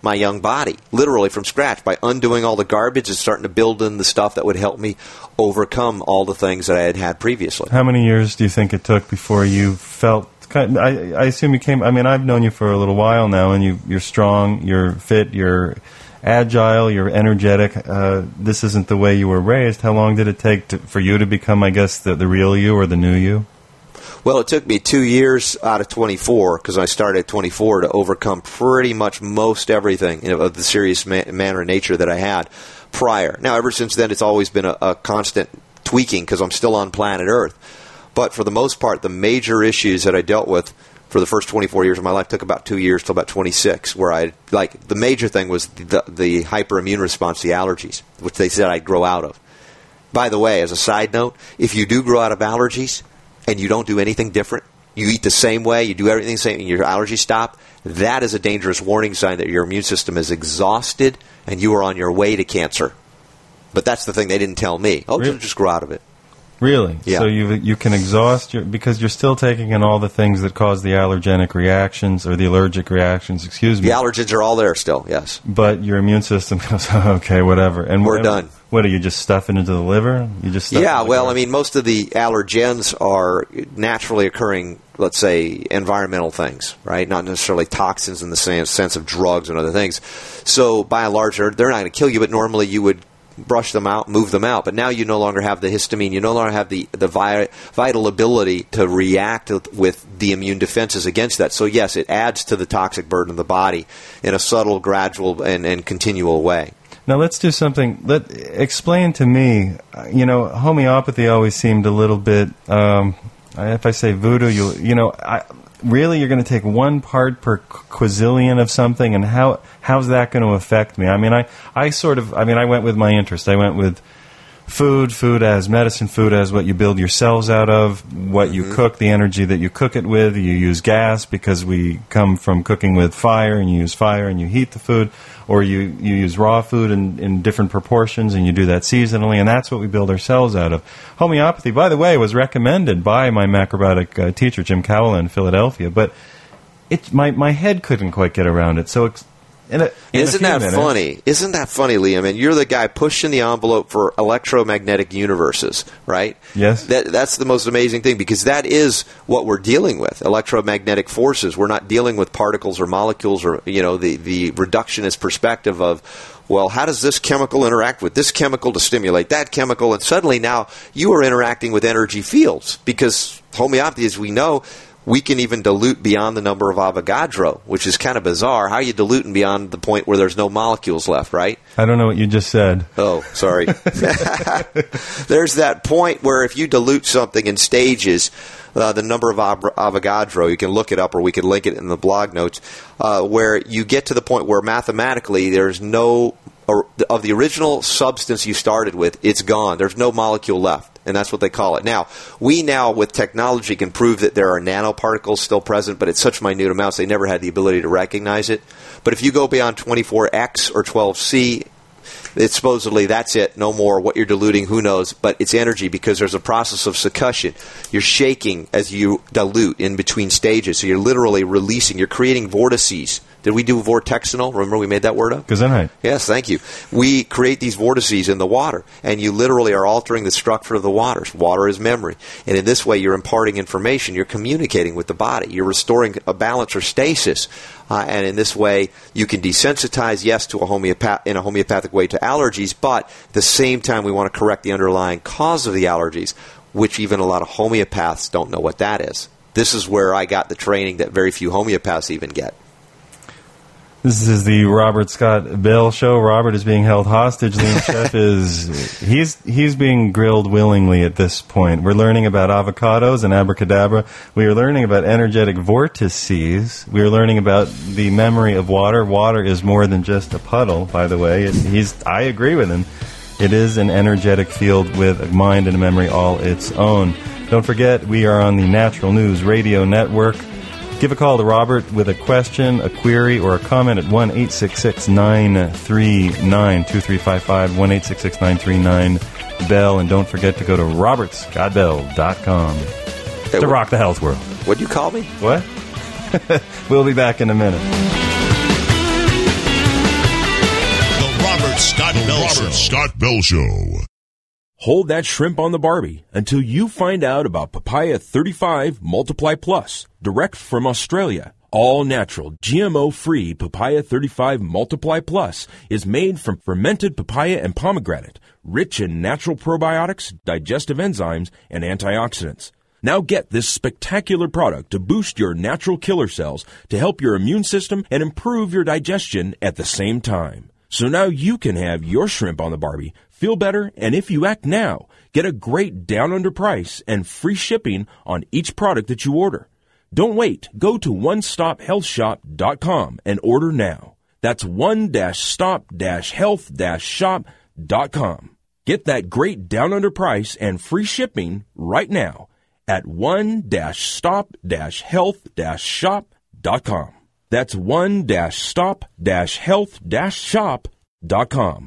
my young body, literally from scratch, by undoing all the garbage and starting to build in the stuff that would help me overcome all the things that I had had previously. How many years do you think it took before you felt... Kind of, I, I assume you came... I mean, I've known you for a little while now, and you, you're strong, you're fit, you're agile, you're energetic. Uh, this isn't the way you were raised. How long did it take to, for you to become, I guess, the, the real you or the new you? Well, it took me two years out of twenty-four, because I started at twenty-four, to overcome pretty much most everything, you know, of the serious ma- manner and nature that I had prior. Now, ever since then, it's always been a, a constant tweaking, because I'm still on planet Earth. But for the most part, the major issues that I dealt with for the first twenty-four years of my life took about two years till about twenty-six, where I, like, the major thing was the, the hyperimmune response, the allergies, which they said I'd grow out of. By the way, as a side note, if you do grow out of allergies, and you don't do anything different, you eat the same way, you do everything the same, and your allergies stop, that is a dangerous warning sign that your immune system is exhausted and you are on your way to cancer. But that's the thing they didn't tell me. Oh, really? Just grow out of it. Really? Yeah. So you you can exhaust your... Because you're still taking in all the things that cause the allergenic reactions, or the allergic reactions, excuse me. The allergens are all there still, yes. But your immune system goes, okay, whatever. And We're what, done. What, are you just stuffing into the liver? You just stuff Yeah, it well, I mean, most of the allergens are naturally occurring, let's say, environmental things, right? Not necessarily toxins in the same sense of drugs and other things. So, by and large, they're, they're not going to kill you, but normally you would brush them out, move them out. But now you no longer have the histamine. You no longer have the, the vi- vital ability to react with the immune defenses against that. So, yes, it adds to the toxic burden of the body in a subtle, gradual, and, and continual way. Now let's do something. Let explain to me. You know, homeopathy always seemed a little bit. Um, if I say voodoo, you you know, I, really, you're going to take one part per quazillion of something, and how how's that going to affect me? I mean, I I sort of. I mean, I went with my interest. I went with food, food as medicine, food as what you build your cells out of, what you mm-hmm. cook, the energy that you cook it with. You use gas because we come from cooking with fire, and you use fire and you heat the food. Or you, you use raw food in, in different proportions, and you do that seasonally, and that's what we build our cells out of. Homeopathy, by the way, was recommended by my macrobiotic uh, teacher, Jim Cowell, in Philadelphia, but it, my, my head couldn't quite get around it. So, it's, in a, in Isn't that minutes, funny? Isn't that funny, Liam? And you're the guy pushing the envelope for electromagnetic universes, right? Yes. That, that's the most amazing thing, because that is what we're dealing with, electromagnetic forces. We're not dealing with particles or molecules or, you know, the, the reductionist perspective of, well, how does this chemical interact with this chemical to stimulate that chemical? And suddenly now you are interacting with energy fields, because homeopathy, as we know, we can even dilute beyond the number of Avogadro, which is kind of bizarre. How are you diluting beyond the point where there's no molecules left, right? I don't know what you just said. Oh, sorry. There's that point where if you dilute something in stages, uh, the number of Av- Avogadro, you can look it up or we can link it in the blog notes, uh, where you get to the point where mathematically there's no, or, of the original substance you started with, it's gone. There's no molecule left. And that's what they call it. Now, we now, with technology, can prove that there are nanoparticles still present, but it's such minute amounts, they never had the ability to recognize it. But if you go beyond twenty-four X or twelve C, it's supposedly that's it, no more. What you're diluting, who knows? But it's energy, because there's a process of succussion. You're shaking as you dilute in between stages. So you're literally releasing, you're creating vortices. Did we do vortexinol? Remember we made that word up? Gesundheit. Yes, thank you. We create these vortices in the water, and you literally are altering the structure of the waters. Water is memory. And in this way, you're imparting information. You're communicating with the body. You're restoring a balance or stasis. Uh, and in this way, you can desensitize, yes, to a homeopath in a homeopathic way to allergies, but at the same time, we want to correct the underlying cause of the allergies, which even a lot of homeopaths don't know what that is. This is where I got the training that very few homeopaths even get. This is the Robert Scott Bell Show. Robert is being held hostage. Liam Chef is he's he's being grilled willingly at this point. We're learning about avocados and abracadabra. We are learning about energetic vortices. We are learning about the memory of water. Water is more than just a puddle, by the way. It, he's I agree with him. It is an energetic field with a mind and a memory all its own. Don't forget, we are on the Natural News Radio Network. Give a call to Robert with a question, a query, or a comment at one eight six six, nine three nine, two three five five, one eight six six, nine three nine, Bell. And don't forget to go to robert scott bell dot com hey, to what, rock the health world. What'd you call me? What? We'll be back in a minute. Scott Bell Show. Robert Scott Bell Show. Hold that shrimp on the Barbie until you find out about Papaya thirty-five Multiply Plus, direct from Australia. All natural, G M O-free Papaya thirty-five Multiply Plus is made from fermented papaya and pomegranate, rich in natural probiotics, digestive enzymes, and antioxidants. Now get this spectacular product to boost your natural killer cells to help your immune system and improve your digestion at the same time. So now you can have your shrimp on the Barbie, feel better, and if you act now, get a great down under price and free shipping on each product that you order. Don't wait. Go to one stop health shop dot com and order now. That's one stop health shop dot com. Get that great down under price and free shipping right now at one stop health shop dot com. That's one stop health shop dot com.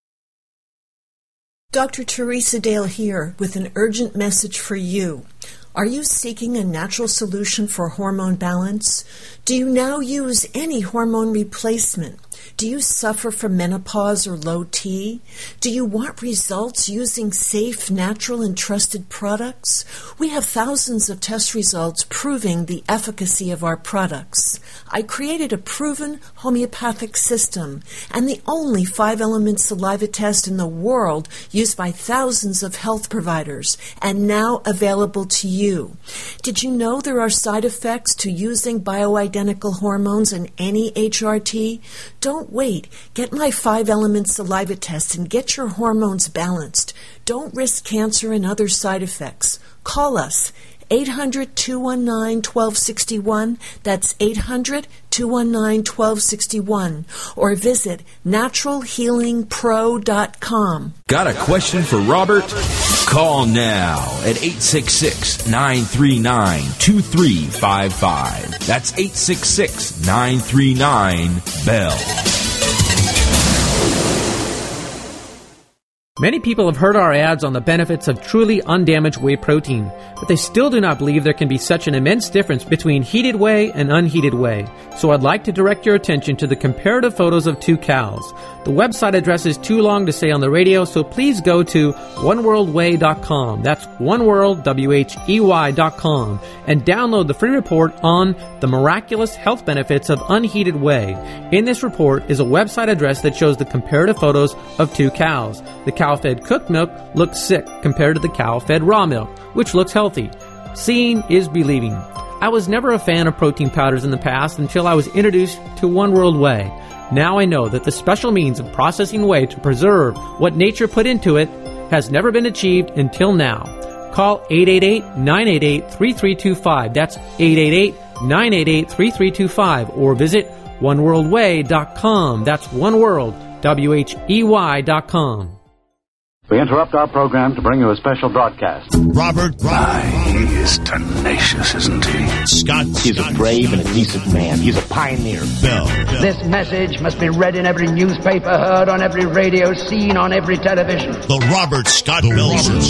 Doctor Teresa Dale here with an urgent message for you. Are you seeking a natural solution for hormone balance? Do you now use any hormone replacement? Do you suffer from menopause or low T? Do you want results using safe, natural, and trusted products? We have thousands of test results proving the efficacy of our products. I created a proven homeopathic system and the only five-element saliva test in the world used by thousands of health providers and now available to you. Did you know there are side effects to using bioidentical hormones in any H R T? Don't wait. Get my five-element saliva test and get your hormones balanced. Don't risk cancer and other side effects. Call us. eight hundred, two one nine, one two six one. That's eight hundred, two one nine, one two six one. Or visit natural healing pro dot com. Got a question for Robert? Call now at eight six six, nine three nine, two three five five. That's eight six six, nine three nine, B E L L. Many people have heard our ads on the benefits of truly undamaged whey protein, but they still do not believe there can be such an immense difference between heated whey and unheated whey. So I'd like to direct your attention to the comparative photos of two cows. The website address is too long to say on the radio, so please go to one world whey dot com. That's oneworld, W H E Y dot com, and download the free report on the miraculous health benefits of unheated whey. In this report is a website address that shows the comparative photos of two cows. The cow-fed cooked milk looks sick compared to the cow-fed raw milk, which looks healthy. Seeing is believing. I was never a fan of protein powders in the past until I was introduced to One World Whey. Now I know that the special means of processing whey to preserve what nature put into it has never been achieved until now. Call eight eight eight, nine eight eight, three three two five. That's eight eight eight, nine eight eight, three three two five. Or visit one world whey dot com. That's oneworld, W H E Y dot com. We interrupt our program to bring you a special broadcast. Robert, My, he is tenacious, isn't he? Scott, He's Scott, a brave and a decent man. He's a pioneer. Bell, Bell. This message must be read in every newspaper, heard on every radio, seen on every television. The Robert Scott The Bell Robert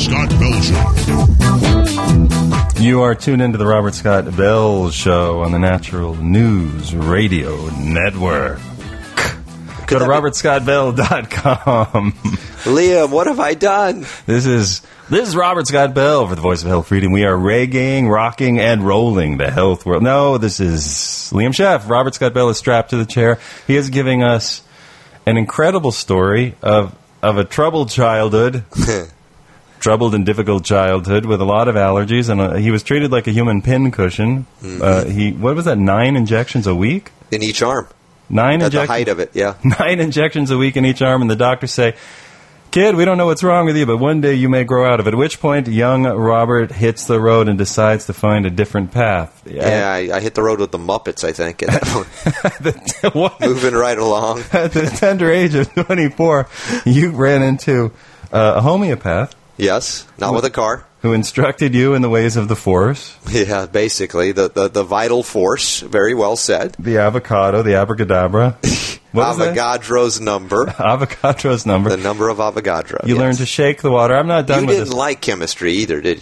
Show. Scott Bell Show. You are tuned into the Robert Scott Bell Show on the Natural News Radio Network. Go to robert scott bell dot com. Liam, what have I done? This is this is Robert Scott Bell for the Voice of Health Freedom. We are reggaeing, rocking, and rolling the health world. No, this is Liam Sheff. Robert Scott Bell is strapped to the chair. He is giving us an incredible story of of a troubled childhood, troubled and difficult childhood with a lot of allergies, and uh, he was treated like a human pincushion. Mm-hmm. Uh, he what was that? Nine injections a week in each arm. Nine At injections. the height of it, yeah. Nine injections a week in each arm, and the doctors say, "Kid, we don't know what's wrong with you, but one day you may grow out of it." At which point, young Robert hits the road and decides to find a different path. Yeah, I, I hit the road with the Muppets, I think. At that point. Moving right along. At the tender age of twenty-four, you ran into uh, a homeopath. Yes, not who, with a car. Who instructed you in the ways of the force. Yeah, basically. The, the, the vital force. Very well said. The avocado, the abracadabra. What Avogadro's number. Avogadro's number. The number of Avogadro. You yes. learned to shake the water. I'm not done you with this. You didn't like chemistry either, did you?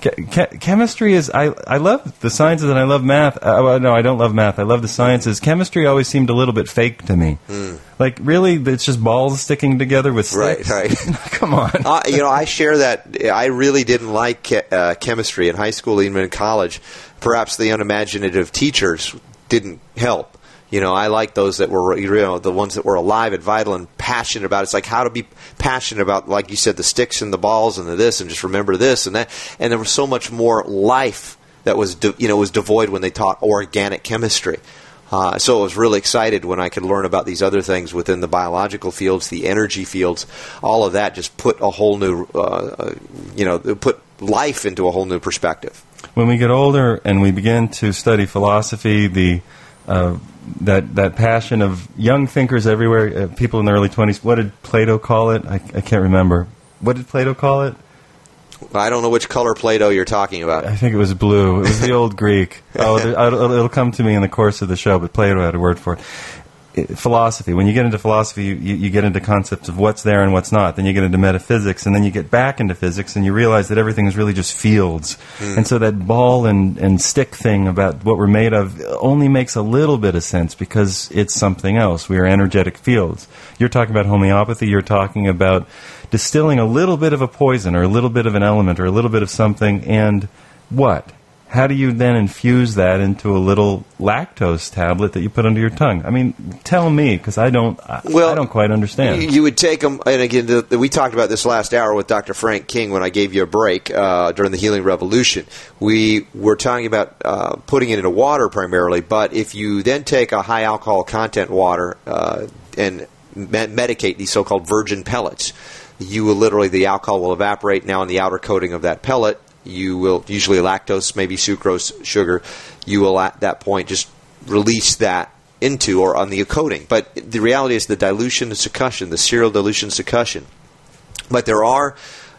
Che- chemistry is, I, I love the sciences and I love math. Uh, well, no, I don't love math. I love the sciences. Chemistry always seemed a little bit fake to me. Mm. Like, really, it's just balls sticking together with sticks? Right, right. Come on. Uh, you know, I share that. I really didn't like che- uh, chemistry in high school, even in college. Perhaps the unimaginative teachers didn't help. You know, I like those that were, you know, the ones that were alive and vital and passionate about it. It's like how to be passionate about, like you said, the sticks and the balls and the this, and just remember this and that. And there was so much more life that was, de- you know, was devoid when they taught organic chemistry. Uh, so I was really excited when I could learn about these other things within the biological fields, the energy fields. All of that just put a whole new, uh, you know, put life into a whole new perspective. When we get older and we begin to study philosophy, the uh, that that passion of young thinkers everywhere, uh, people in the early twenties. What did Plato call it? I, I can't remember. What did Plato call it? I don't know which color Play-Doh you're talking about. I think it was blue. It was the old Greek. Oh, there, it'll, it'll come to me in the course of the show, but Plato had a word for it. It, philosophy. When you get into philosophy, you, you, you get into concepts of what's there and what's not. Then you get into metaphysics, and then you get back into physics, and you realize that everything is really just fields. Mm. And so that ball and, and stick thing about what we're made of only makes a little bit of sense because it's something else. We are energetic fields. You're talking about homeopathy. You're talking about distilling a little bit of a poison or a little bit of an element or a little bit of something, and what? How do you then infuse that into a little lactose tablet that you put under your tongue? I mean, tell me, because I don't, I, well, I don't quite understand. You would take them, and again, the, the, we talked about this last hour with Doctor Frank King when I gave you a break uh, during the Healing Revolution. We were talking about uh, putting it into water primarily, but if you then take a high alcohol content water uh, and med- medicate these so-called virgin pellets, you will literally, the alcohol will evaporate now in the outer coating of that pellet. You will, usually lactose, maybe sucrose, sugar, you will at that point just release that into or on the coating. But the reality is the dilution and succussion, the serial dilution succussion. But there are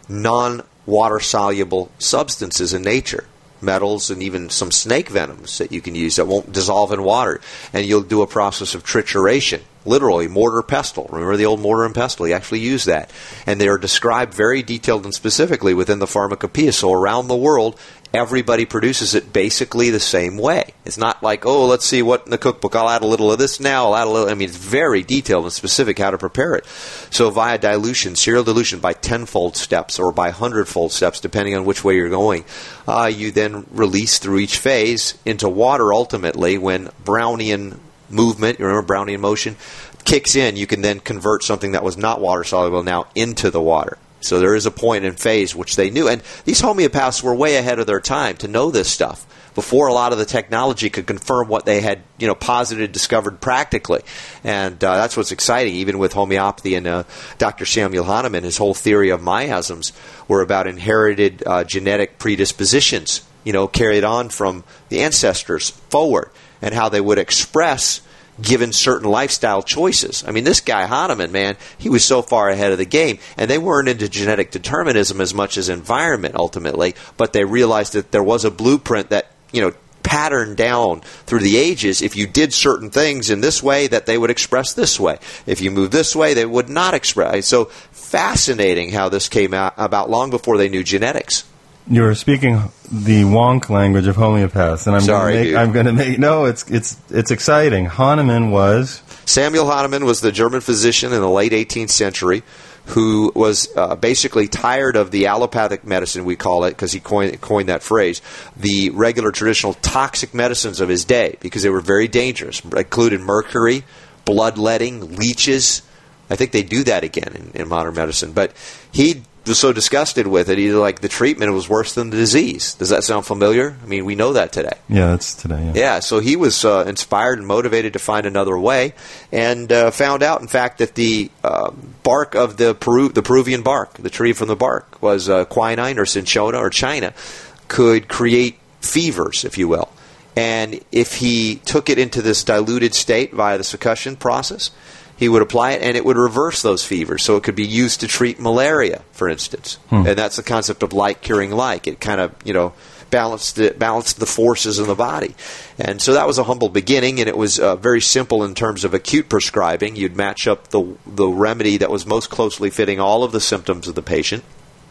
non-water soluble substances in nature, metals and even some snake venoms that you can use that won't dissolve in water. And you'll do a process of trituration. Literally, mortar pestle. Remember the old mortar and pestle? You actually use that. And they are described very detailed and specifically within the pharmacopoeia. So around the world, everybody produces it basically the same way. It's not like, oh, let's see what in the cookbook. I'll add a little of this now. I'll add a little. I mean, it's very detailed and specific how to prepare it. So via dilution, serial dilution by tenfold steps or by hundredfold steps, depending on which way you're going, uh, you then release through each phase into water ultimately when Brownian movement, you remember Brownian motion, kicks in, you can then convert something that was not water soluble now into the water. So there is a point in phase which they knew. And these homeopaths were way ahead of their time to know this stuff before a lot of the technology could confirm what they had, you know, posited, discovered practically. And uh, that's what's exciting, even with homeopathy. And uh, Doctor Samuel Hahnemann, his whole theory of miasms were about inherited uh, genetic predispositions, you know, carried on from the ancestors forward, and how they would express given certain lifestyle choices. I mean, this guy Hahnemann, man, he was so far ahead of the game, and they weren't into genetic determinism as much as environment ultimately, but they realized that there was a blueprint that, you know, patterned down through the ages. If you did certain things in this way, that they would express this way. If you move this way, they would not express. So fascinating how this came out about long before they knew genetics. You were speaking the wonk language of homeopaths, and I'm Sorry, going to make. dude. I'm going to make. No, it's it's it's exciting. Hahnemann was Samuel Hahnemann was the German physician in the late eighteenth century who was uh, basically tired of the allopathic medicine, we call it, because he coined, coined that phrase, the regular traditional toxic medicines of his day, because they were very dangerous. Included mercury, bloodletting, leeches. I think they do that again in, in modern medicine, but he was so disgusted with it, he like the treatment was worse than the disease. Does that sound familiar? I mean, we know that today. Yeah, that's today. Yeah, yeah so he was uh, inspired and motivated to find another way, and uh, found out, in fact, that the uh, bark of the Peru, the Peruvian bark, the tree from the bark, was uh, quinine or cinchona or china, could create fevers, if you will. And if he took it into this diluted state via the succussion process, he would apply it, and it would reverse those fevers. So it could be used to treat malaria, for instance. Hmm. And that's the concept of like curing like. It kind of, you know, balanced it, balanced the forces in the body. And so that was a humble beginning, and it was uh, very simple in terms of acute prescribing. You'd match up the the remedy that was most closely fitting all of the symptoms of the patient.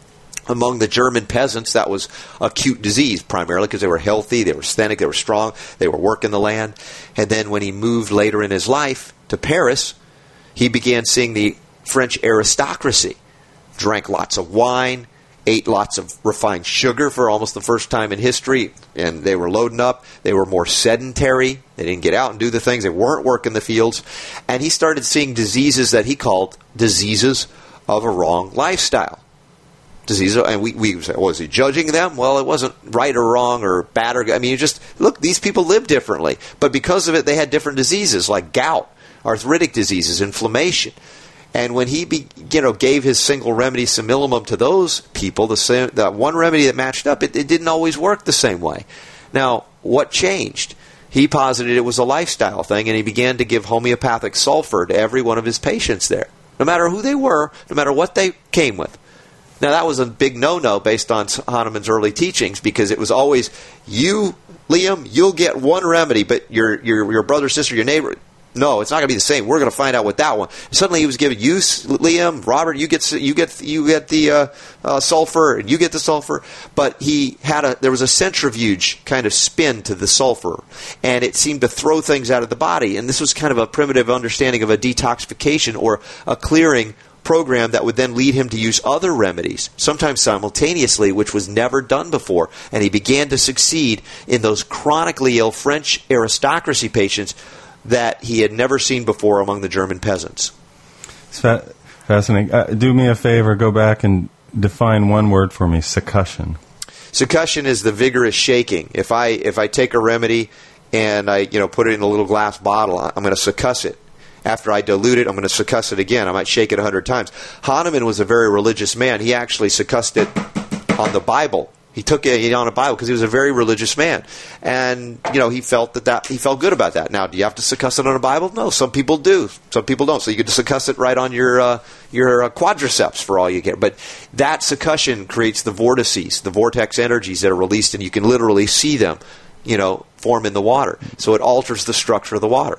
Among the German peasants, that was acute disease primarily because they were healthy, they were athletic, they were strong, they were working the land. And then when he moved later in his life to Paris, he began seeing the French aristocracy. Drank lots of wine, ate lots of refined sugar for almost the first time in history, and they were loading up. They were more sedentary. They didn't get out and do the things. They weren't working the fields. And he started seeing diseases that he called diseases of a wrong lifestyle. Diseases, and we, we say, was he judging them? Well, it wasn't right or wrong or bad or good. I mean, you just, look, these people live differently. But because of it, they had different diseases like gout, arthritic diseases, inflammation. And when he be, you know, gave his single remedy Similimum to those people, the, same, the one remedy that matched up, it, it didn't always work the same way. Now, what changed? He posited it was a lifestyle thing, and he began to give homeopathic sulfur to every one of his patients there, no matter who they were, no matter what they came with. Now, that was a big no-no based on Hahnemann's early teachings, because it was always, you, Liam, you'll get one remedy, but your your your brother, sister, your neighbor, no, it's not going to be the same. We're going to find out with that one. Suddenly, he was giving you, Liam, Robert, you get you get you get the uh, uh, sulfur, and you get the sulfur. But he had a there was a centrifuge kind of spin to the sulfur, and it seemed to throw things out of the body. And this was kind of a primitive understanding of a detoxification or a clearing program that would then lead him to use other remedies, sometimes simultaneously, which was never done before. And he began to succeed in those chronically ill French aristocracy patients that he had never seen before among the German peasants. It's fa- fascinating. Uh, do me a favor, go back and define one word for me, succussion. Succussion is the vigorous shaking. If I if I take a remedy and I you know put it in a little glass bottle, I'm going to succuss it. After I dilute it, I'm going to succuss it again. I might shake it a hundred times. Hahnemann was a very religious man. He actually succussed it on the Bible. He took it on a Bible because he was a very religious man, and you know he felt that, that he felt good about that. Now, do you have to succuss it on a Bible? No, some people do. Some people don't. So you could succuss it right on your uh, your uh, quadriceps for all you care. But that succussion creates the vortices, the vortex energies that are released, and you can literally see them, you know, form in the water. So it alters the structure of the water.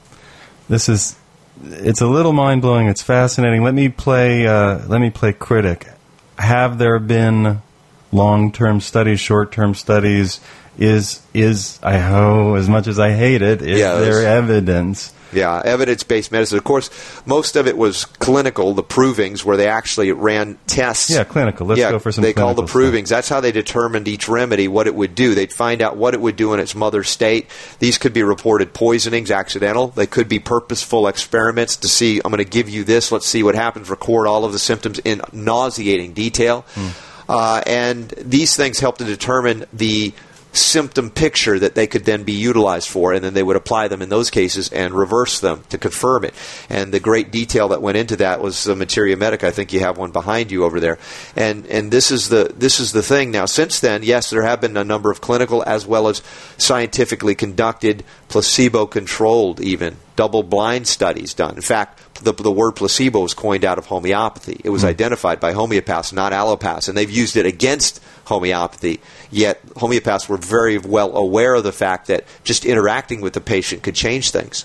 This is, it's a little mind-blowing. It's fascinating. Let me play, uh, let me play critic. Have there been long-term studies, short-term studies? Is, is I oh, as much as I hate it, is yeah, there evidence? Yeah, evidence-based medicine. Of course, most of it was clinical, the provings, where they actually ran tests. Yeah, clinical. Let's yeah, go for some they clinical call the provings. Stuff. That's how they determined each remedy, what it would do. They'd find out what it would do in its mother state. These could be reported poisonings, accidental. They could be purposeful experiments to see, I'm going to give you this, let's see what happens, record all of the symptoms in nauseating detail. Mm. Uh, and these things help to determine the symptom picture that they could then be utilized for, and then they would apply them in those cases and reverse them to confirm it. And the great detail that went into that was the Materia Medica. I think you have one behind you over there. And and this is the this is the thing. Now, since then, yes, there have been a number of clinical as well as scientifically conducted, placebo-controlled even, double-blind studies done. In fact, the, the word placebo was coined out of homeopathy. It was mm. identified by homeopaths, not allopaths, and they've used it against homeopathy. Yet homeopaths were very well aware of the fact that just interacting with the patient could change things.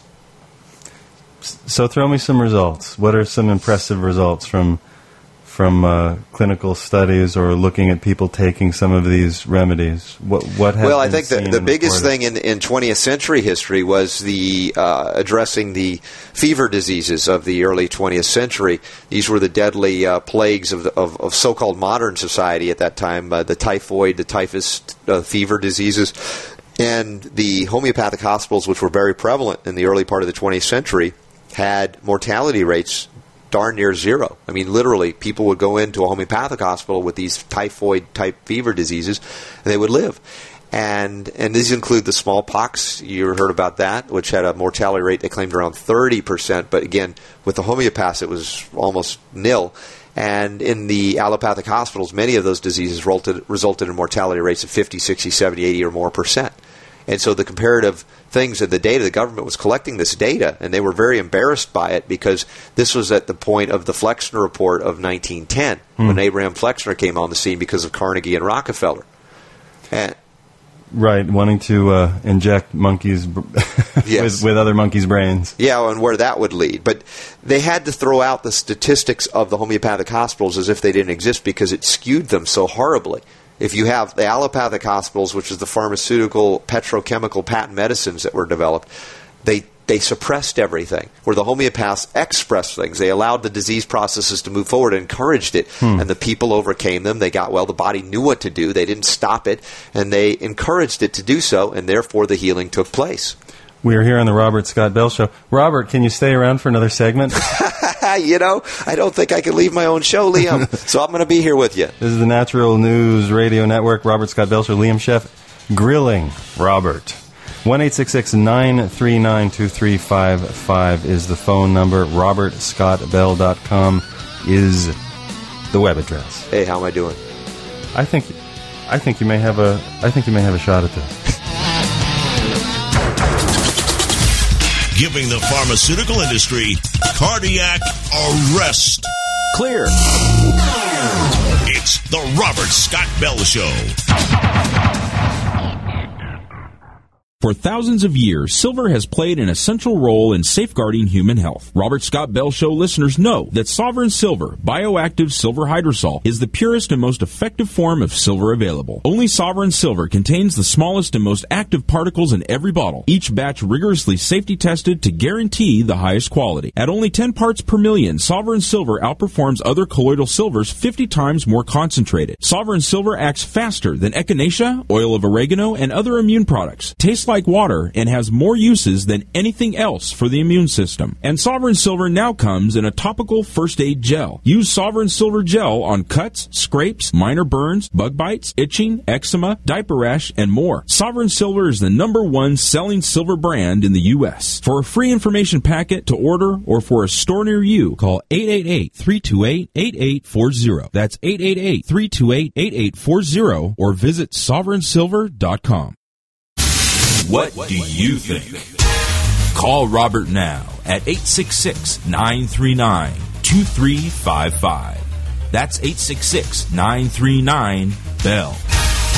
So throw me some results. What are some impressive results from from uh, clinical studies or looking at people taking some of these remedies? What what has Well, I been think the, the biggest thing in, in twentieth century history was the uh, addressing the fever diseases of the early twentieth century. These were the deadly uh, plagues of, the, of of so-called modern society at that time, uh, the typhoid, the typhus uh, fever diseases. And the homeopathic hospitals, which were very prevalent in the early part of the twentieth century, had mortality rates darn near zero. I mean, literally, people would go into a homeopathic hospital with these typhoid-type fever diseases, and they would live. And and these include the smallpox. You heard about that, which had a mortality rate they claimed around thirty percent. But again, with the homeopaths, it was almost nil. And in the allopathic hospitals, many of those diseases resulted, resulted in mortality rates of fifty, sixty, seventy, eighty or more percent. And so the comparative things of the data, the government was collecting this data, and they were very embarrassed by it because this was at the point of the Flexner Report of nineteen ten, hmm. when Abraham Flexner came on the scene because of Carnegie and Rockefeller. And Right, wanting to uh, inject monkeys br- Yes. with, with other monkeys' brains. Yeah, and where that would lead. But they had to throw out the statistics of the homeopathic hospitals as if they didn't exist because it skewed them so horribly. If you have the allopathic hospitals, which is the pharmaceutical, petrochemical patent medicines that were developed, they they suppressed everything. Where the homeopaths expressed things. They allowed the disease processes to move forward, encouraged it, hmm. and the people overcame them. They got well. The body knew what to do. They didn't stop it, and they encouraged it to do so, and therefore the healing took place. We are here on the Robert Scott Bell Show. Robert, can you stay around for another segment? You know, I don't think I can leave my own show, Liam, so I'm going to be here with you. This is the Natural News Radio Network, Robert Scott Bell Show. Liam Sheff grilling Robert. one eight six six, nine three nine, two three five five is the phone number. robert scott bell dot com is the web address. Hey, how am I doing? I think I think you may have a I think you may have a shot at this. Giving the pharmaceutical industry cardiac arrest. Clear. It's the Robert Scott Bell Show. For thousands of years, silver has played an essential role in safeguarding human health. Robert Scott Bell Show listeners know that Sovereign Silver, bioactive silver hydrosol, is the purest and most effective form of silver available. Only Sovereign Silver contains the smallest and most active particles in every bottle, each batch rigorously safety tested to guarantee the highest quality. At only ten parts per million, Sovereign Silver outperforms other colloidal silvers fifty times more concentrated. Sovereign Silver acts faster than echinacea, oil of oregano, and other immune products. Tastes like water and has more uses than anything else for the immune system. And Sovereign Silver now comes in a topical first aid gel. Use Sovereign Silver gel on cuts, scrapes, minor burns, bug bites, itching, eczema, diaper rash, and more. Sovereign Silver is the number one selling silver brand in the U S. For a free information packet to order or for a store near you, call eight eight eight, three two eight, eight eight four zero. That's eight eight eight, three two eight, eight eight four zero or visit sovereign silver dot com. What do you think? Call Robert now at eight six six, nine three nine, two three five five. That's eight six six, nine three nine, B E L L.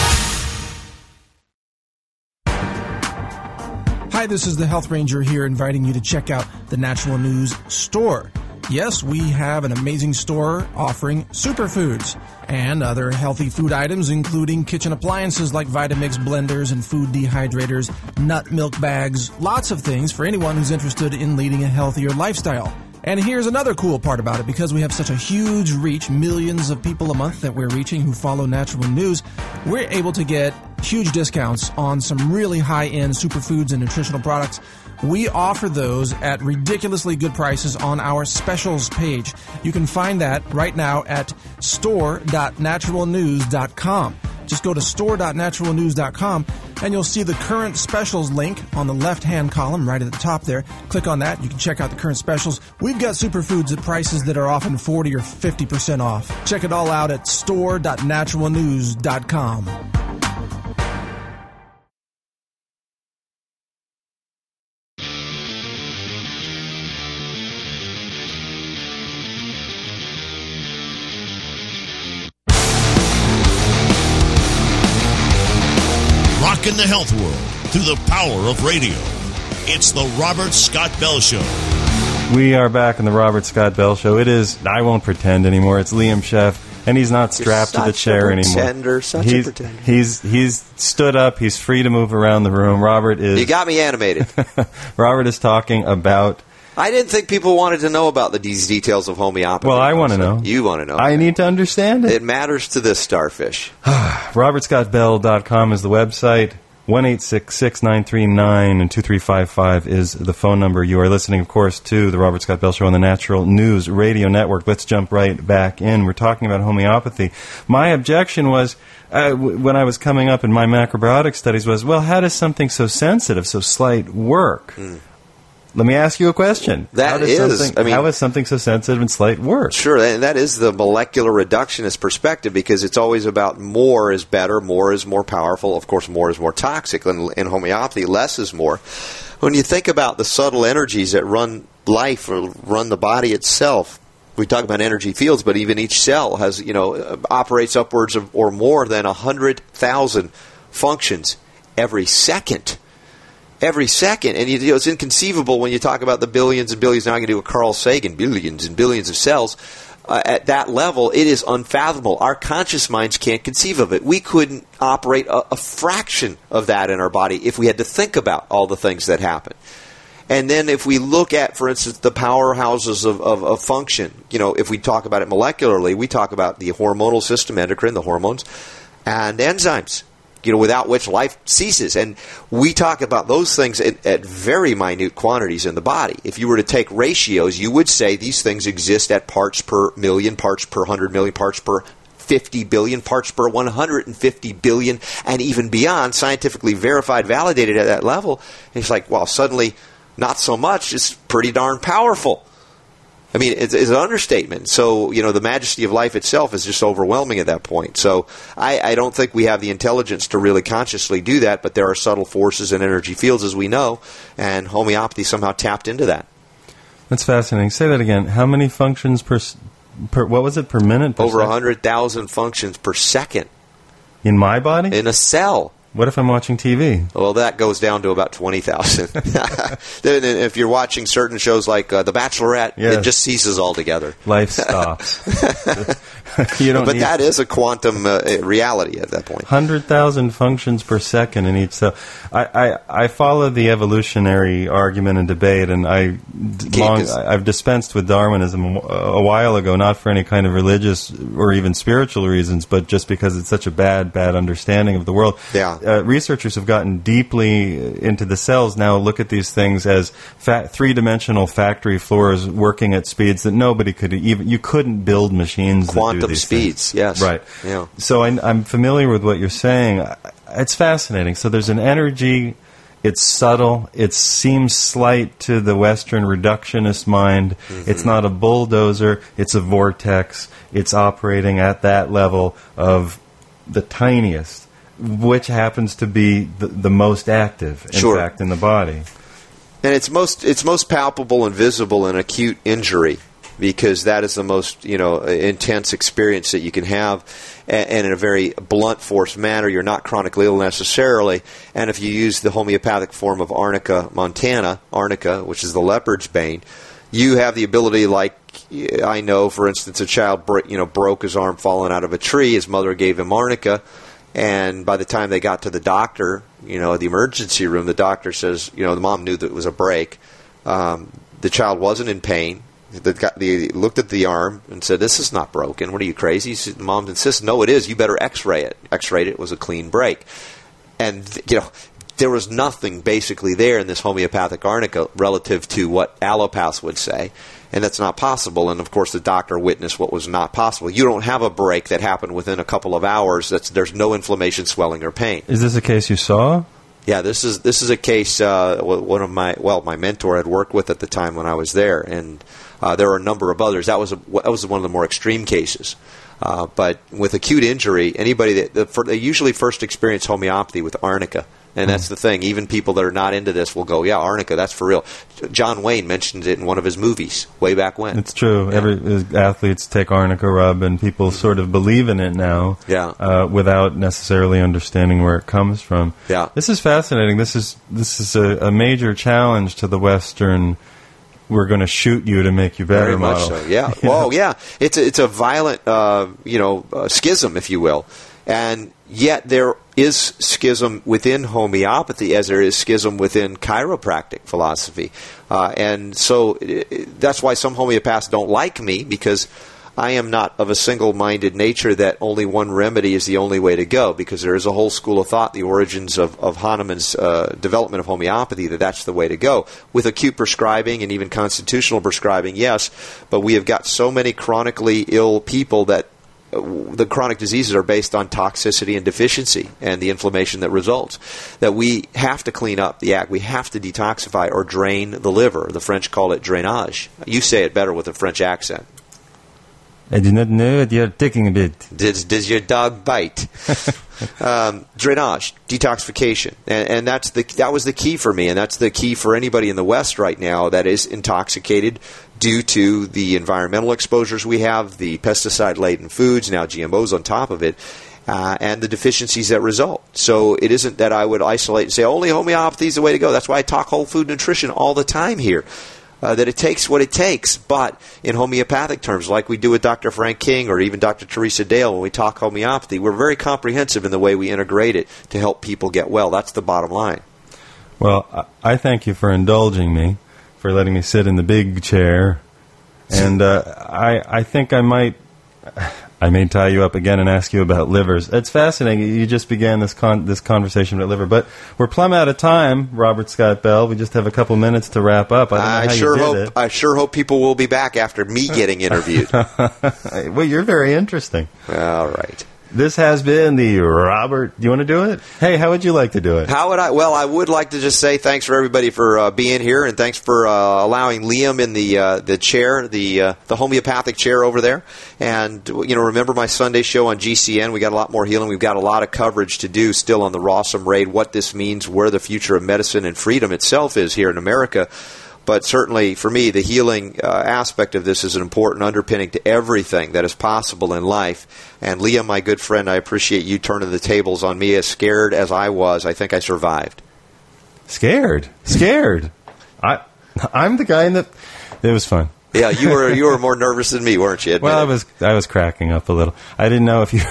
Hi, this is the Health Ranger here inviting you to check out the Natural News Store. Yes, we have an amazing store offering superfoods and other healthy food items, including kitchen appliances like Vitamix blenders and food dehydrators, nut milk bags, lots of things for anyone who's interested in leading a healthier lifestyle. And here's another cool part about it. Because we have such a huge reach, millions of people a month that we're reaching who follow Natural News, we're able to get huge discounts on some really high-end superfoods and nutritional products. We offer those at ridiculously good prices on our specials page. You can find that right now at store dot natural news dot com. Just go to store dot natural news dot com and you'll see the current specials link on the left-hand column right at the top there. Click on that. You can check out the current specials. We've got superfoods at prices that are often forty or fifty percent off. Check it all out at store dot natural news dot com. In the health world through the power of radio. It's the Robert Scott Bell Show. We are back in the Robert Scott Bell Show. It is, I won't pretend anymore, it's Liam Sheff, and he's not strapped to the chair anymore. Pretender, such he's, a pretender. He's, he's stood up, he's free to move around the room. Robert is... You got me animated. Robert is talking about... I didn't think people wanted to know about the, these details of homeopathy. Well, I want to know. You want to know. I need to understand it. It matters to this starfish. robert scott bell dot com is the website. one eight six six, nine three nine, and two three five five is the phone number. You are listening, of course, to the Robert Scott Bell Show on the Natural News Radio Network. Let's jump right back in. We're talking about homeopathy. My objection was, uh, w- when I was coming up in my macrobiotic studies, was, well, how does something so sensitive, so slight work? Mm. Let me ask you a question. That how does is, something, I mean, how is something so sensitive and slight work? Sure, and that is the molecular reductionist perspective, because it's always about more is better, more is more powerful. Of course, more is more toxic. In, in homeopathy, less is more. When you think about the subtle energies that run life or run the body itself, we talk about energy fields, but even each cell has, you know, operates upwards of or more than one hundred thousand functions every second. Every second. And you know, it's inconceivable when you talk about the billions and billions. Now I can do a Carl Sagan, billions and billions of cells. Uh, at that level, it is unfathomable. Our conscious minds can't conceive of it. We couldn't operate a, a fraction of that in our body if we had to think about all the things that happen. And then if we look at, for instance, the powerhouses of, of, of function, you know, if we talk about it molecularly, we talk about the hormonal system, endocrine, the hormones, and enzymes, you know, without which life ceases. And we talk about those things at, at very minute quantities in the body. If you were to take ratios, you would say these things exist at parts per million, parts per one hundred million, parts per fifty billion, parts per one hundred fifty billion, and even beyond, scientifically verified, validated at that level. And it's like, well, suddenly not so much. It's pretty darn powerful. I mean, it's, it's an understatement. So, you know, the majesty of life itself is just overwhelming at that point. So I, I don't think we have the intelligence to really consciously do that, but there are subtle forces and energy fields, as we know, and homeopathy somehow tapped into that. That's fascinating. Say that again. How many functions per, per what was it, per minute? Per Over one hundred thousand functions per second. In my body? In a cell. What if I'm watching T V? Well, that goes down to about twenty thousand. Then if you're watching certain shows like uh, The Bachelorette, yes. It just ceases altogether. Life stops. You don't but need that is a quantum uh, reality at that point. one hundred thousand functions per second in each cell. I, I, I follow the evolutionary argument and debate, and I long, I've dispensed with Darwinism a while ago, not for any kind of religious or even spiritual reasons, but just because it's such a bad, bad understanding of the world. Yeah. Uh, researchers have gotten deeply into the cells now, look at these things as fa- three-dimensional factory floors working at speeds that nobody could even, you couldn't build machines Quantum that do these speeds, things. Yes. Right. Yeah. So I, I'm familiar with what you're saying. It's fascinating. So there's an energy, it's subtle, it seems slight to the Western reductionist mind. Mm-hmm. It's not a bulldozer, it's a vortex. It's operating at that level of the tiniest, which happens to be the, the most active, in sure. fact, in the body. And it's most it's most palpable and visible in acute injury, because that is the most, you know, intense experience that you can have, and, and in a very blunt force manner. You're not chronically ill necessarily, and if you use the homeopathic form of Arnica montana, Arnica, which is the leopard's bane, you have the ability, like I know, for instance, a child bro- you know broke his arm falling out of a tree. His mother gave him Arnica. And by the time they got to the doctor, you know, the emergency room, the doctor says, you know, the mom knew that it was a break. Um, the child wasn't in pain. They, got, they looked at the arm and said, "This is not broken. What are you, crazy?" Said, the mom insists, "No, it is. You better X-ray it." X-rayed it. It was a clean break. And, you know, there was nothing basically there in this homeopathic Arnica relative to what allopaths would say. And that's not possible. And, of course, the doctor witnessed what was not possible. You don't have a break that happened within a couple of hours. That's, there's no inflammation, swelling, or pain. Is this a case you saw? Yeah, this is this is a case uh, one of my, well, my mentor had worked with at the time when I was there. And uh, there were a number of others. That was, a, that was one of the more extreme cases. Uh, but with acute injury, anybody that the, for, they usually first experience homeopathy with Arnica. And that's the thing. Even people that are not into this will go, yeah, Arnica, that's for real. John Wayne mentioned it in one of his movies way back when. It's true. Yeah. Every athletes take Arnica rub, and people sort of believe in it now, yeah. uh, without necessarily understanding where it comes from. Yeah. This is fascinating. This is this is a, a major challenge to the Western. We're going to shoot you to make you better. Very much model. so. Yeah. Well, yeah. It's a, it's a violent, uh, you know, uh, schism, if you will, and yet there is schism within homeopathy as there is schism within chiropractic philosophy. Uh, and so it, that's why some homeopaths don't like me, because I am not of a single-minded nature that only one remedy is the only way to go, because there is a whole school of thought, the origins of, of Hahnemann's uh, development of homeopathy, that that's the way to go. With acute prescribing and even constitutional prescribing, yes, but we have got so many chronically ill people that the chronic diseases are based on toxicity and deficiency and the inflammation that results, that we have to clean up the act. We have to detoxify or drain the liver. The French call it drainage. You say it better with a French accent. I do not know that you're taking a bit. Does, does your dog bite? um, drainage, detoxification. And, and that's the that was the key for me, and that's the key for anybody in the West right now that is intoxicated due to the environmental exposures we have, the pesticide-laden foods, now G M Os on top of it. uh, and the deficiencies that result. So it isn't that I would isolate and say only homeopathy is the way to go. That's why I talk whole food nutrition all the time here. Uh, that it takes what it takes, but in homeopathic terms, like we do with Doctor Frank King or even Doctor Teresa Dale when we talk homeopathy, we're very comprehensive in the way we integrate it to help people get well. That's the bottom line. Well, I thank you for indulging me, for letting me sit in the big chair, and uh, I, I think I might... I may tie you up again and ask you about livers. It's fascinating. You just began this con- this conversation about liver, but we're plumb out of time, Robert Scott Bell. We just have a couple minutes to wrap up. I don't know I how sure you did hope it. I sure hope people will be back after me getting interviewed. Well, you're very interesting. All right. This has been the Robert... Do you want to do it? Hey, how would you like to do it? How would I? Well, I would like to just say thanks for everybody for uh, being here, and thanks for uh, allowing Liam in the uh, the chair, the uh, the homeopathic chair over there. And you know, remember my Sunday show on G C N? We got a lot more healing. We've got a lot of coverage to do still on the Rawsome Raid. What this means, where the future of medicine and freedom itself is here in America. But certainly, for me, the healing uh, aspect of this is an important underpinning to everything that is possible in life. And Liam, my good friend, I appreciate you turning the tables on me. As scared as I was, I think I survived. Scared? Scared? I, I'm the guy in the... It was fun. Yeah, you were you were more nervous than me, weren't you? Admit well, it. I was I was cracking up a little. I didn't know if you...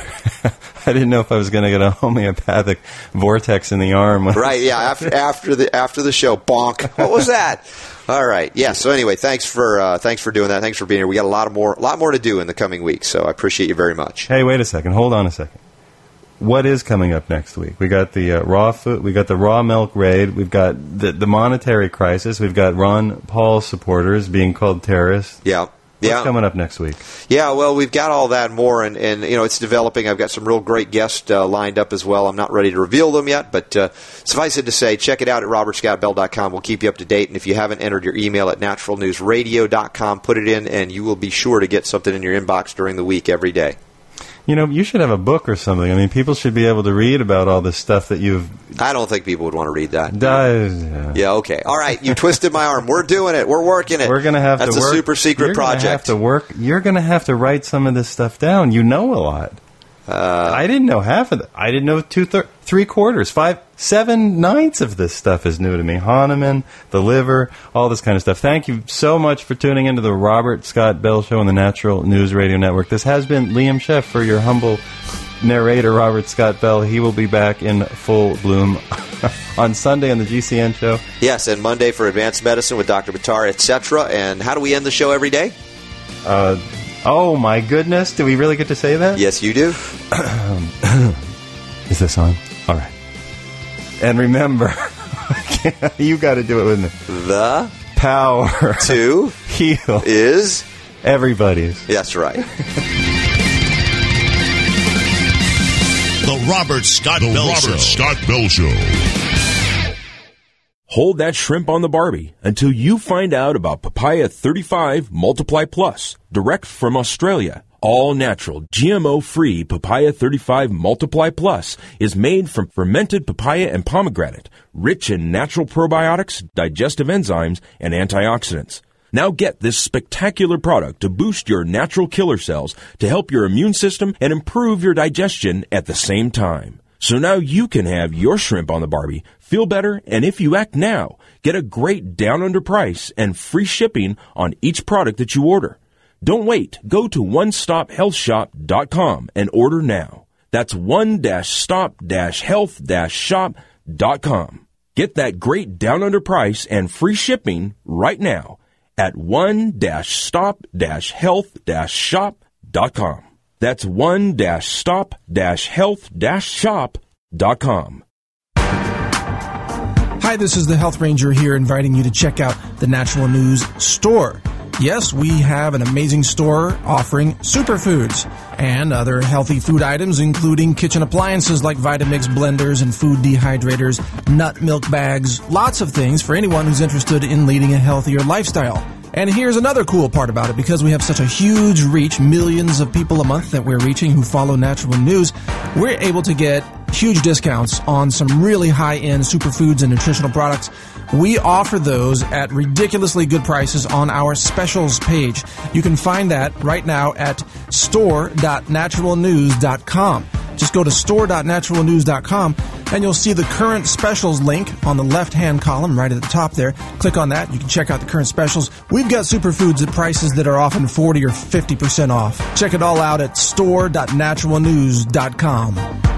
I didn't know if I was going to get a homeopathic vortex in the arm. Right, yeah, after, after, the, after the show, bonk. What was that? All right. Yeah. So anyway, thanks for uh, thanks for doing that. Thanks for being here. We got a lot of more, lot more to do in the coming weeks. So I appreciate you very much. Hey, wait a second. Hold on a second. What is coming up next week? We got the uh, raw food. We got the raw milk raid. We've got the the monetary crisis. We've got Ron Paul supporters being called terrorists. Yeah. What's yeah. coming up next week? Yeah, well, we've got all that and more, and, and you know, it's developing. I've got some real great guests uh, lined up as well. I'm not ready to reveal them yet, but uh, suffice it to say, check it out at robert scott bell dot com. We'll keep you up to date, and if you haven't entered your email at natural news radio dot com, put it in, and you will be sure to get something in your inbox during the week every day. You know, you should have a book or something. I mean, people should be able to read about all this stuff that you've... I don't think people would want to read that. Uh, yeah. yeah, okay. All right, you twisted my arm. We're doing it. We're working it. We're going to have That's to work. That's a super secret You're project. Gonna have to work. You're going to have to write some of this stuff down. You know a lot. Uh, I didn't know half of it. I didn't know two, thir- three quarters, five, seven ninths of this stuff is new to me. Hahnemann, the liver, all this kind of stuff. Thank you so much for tuning into the Robert Scott Bell Show on the Natural News Radio Network. This has been Liam Sheff for your humble narrator, Robert Scott Bell. He will be back in full bloom on Sunday on the G C N show. Yes, and Monday for Advanced Medicine with Doctor Buttar, et cetera. And how do we end the show every day? Uh... Oh, my goodness. Do we really get to say that? Yes, you do. Is this on? All right. And remember, you got to do it with me. The power to heal is everybody's. That's right. The Robert Scott the Bell Robert Show. Scott Bell Show. Hold that shrimp on the Barbie until you find out about Papaya thirty-five Multiply Plus, direct from Australia. All natural, G M O-free Papaya thirty-five Multiply Plus is made from fermented papaya and pomegranate, rich in natural probiotics, digestive enzymes, and antioxidants. Now get this spectacular product to boost your natural killer cells to help your immune system and improve your digestion at the same time. So now you can have your shrimp on the Barbie, feel better, and if you act now, get a great down-under price and free shipping on each product that you order. Don't wait. Go to one stop health shop dot com and order now. That's one stop health shop dot com. Get that great down-under price and free shipping right now at one stop health shop dot com. That's one stop health shop dot com. Hi, this is the Health Ranger here inviting you to check out the Natural News Store. Yes, we have an amazing store offering superfoods and other healthy food items, including kitchen appliances like Vitamix blenders and food dehydrators, nut milk bags, lots of things for anyone who's interested in leading a healthier lifestyle. And here's another cool part about it. Because we have such a huge reach, millions of people a month that we're reaching who follow Natural News, we're able to get huge discounts on some really high-end superfoods and nutritional products. We offer those at ridiculously good prices on our specials page. You can find that right now at store dot natural news dot com. Just go to store dot natural news dot com and you'll see the current specials link on the left-hand column right at the top there. Click on that. You can check out the current specials. We've got superfoods at prices that are often forty or fifty percent off. Check it all out at store dot natural news dot com.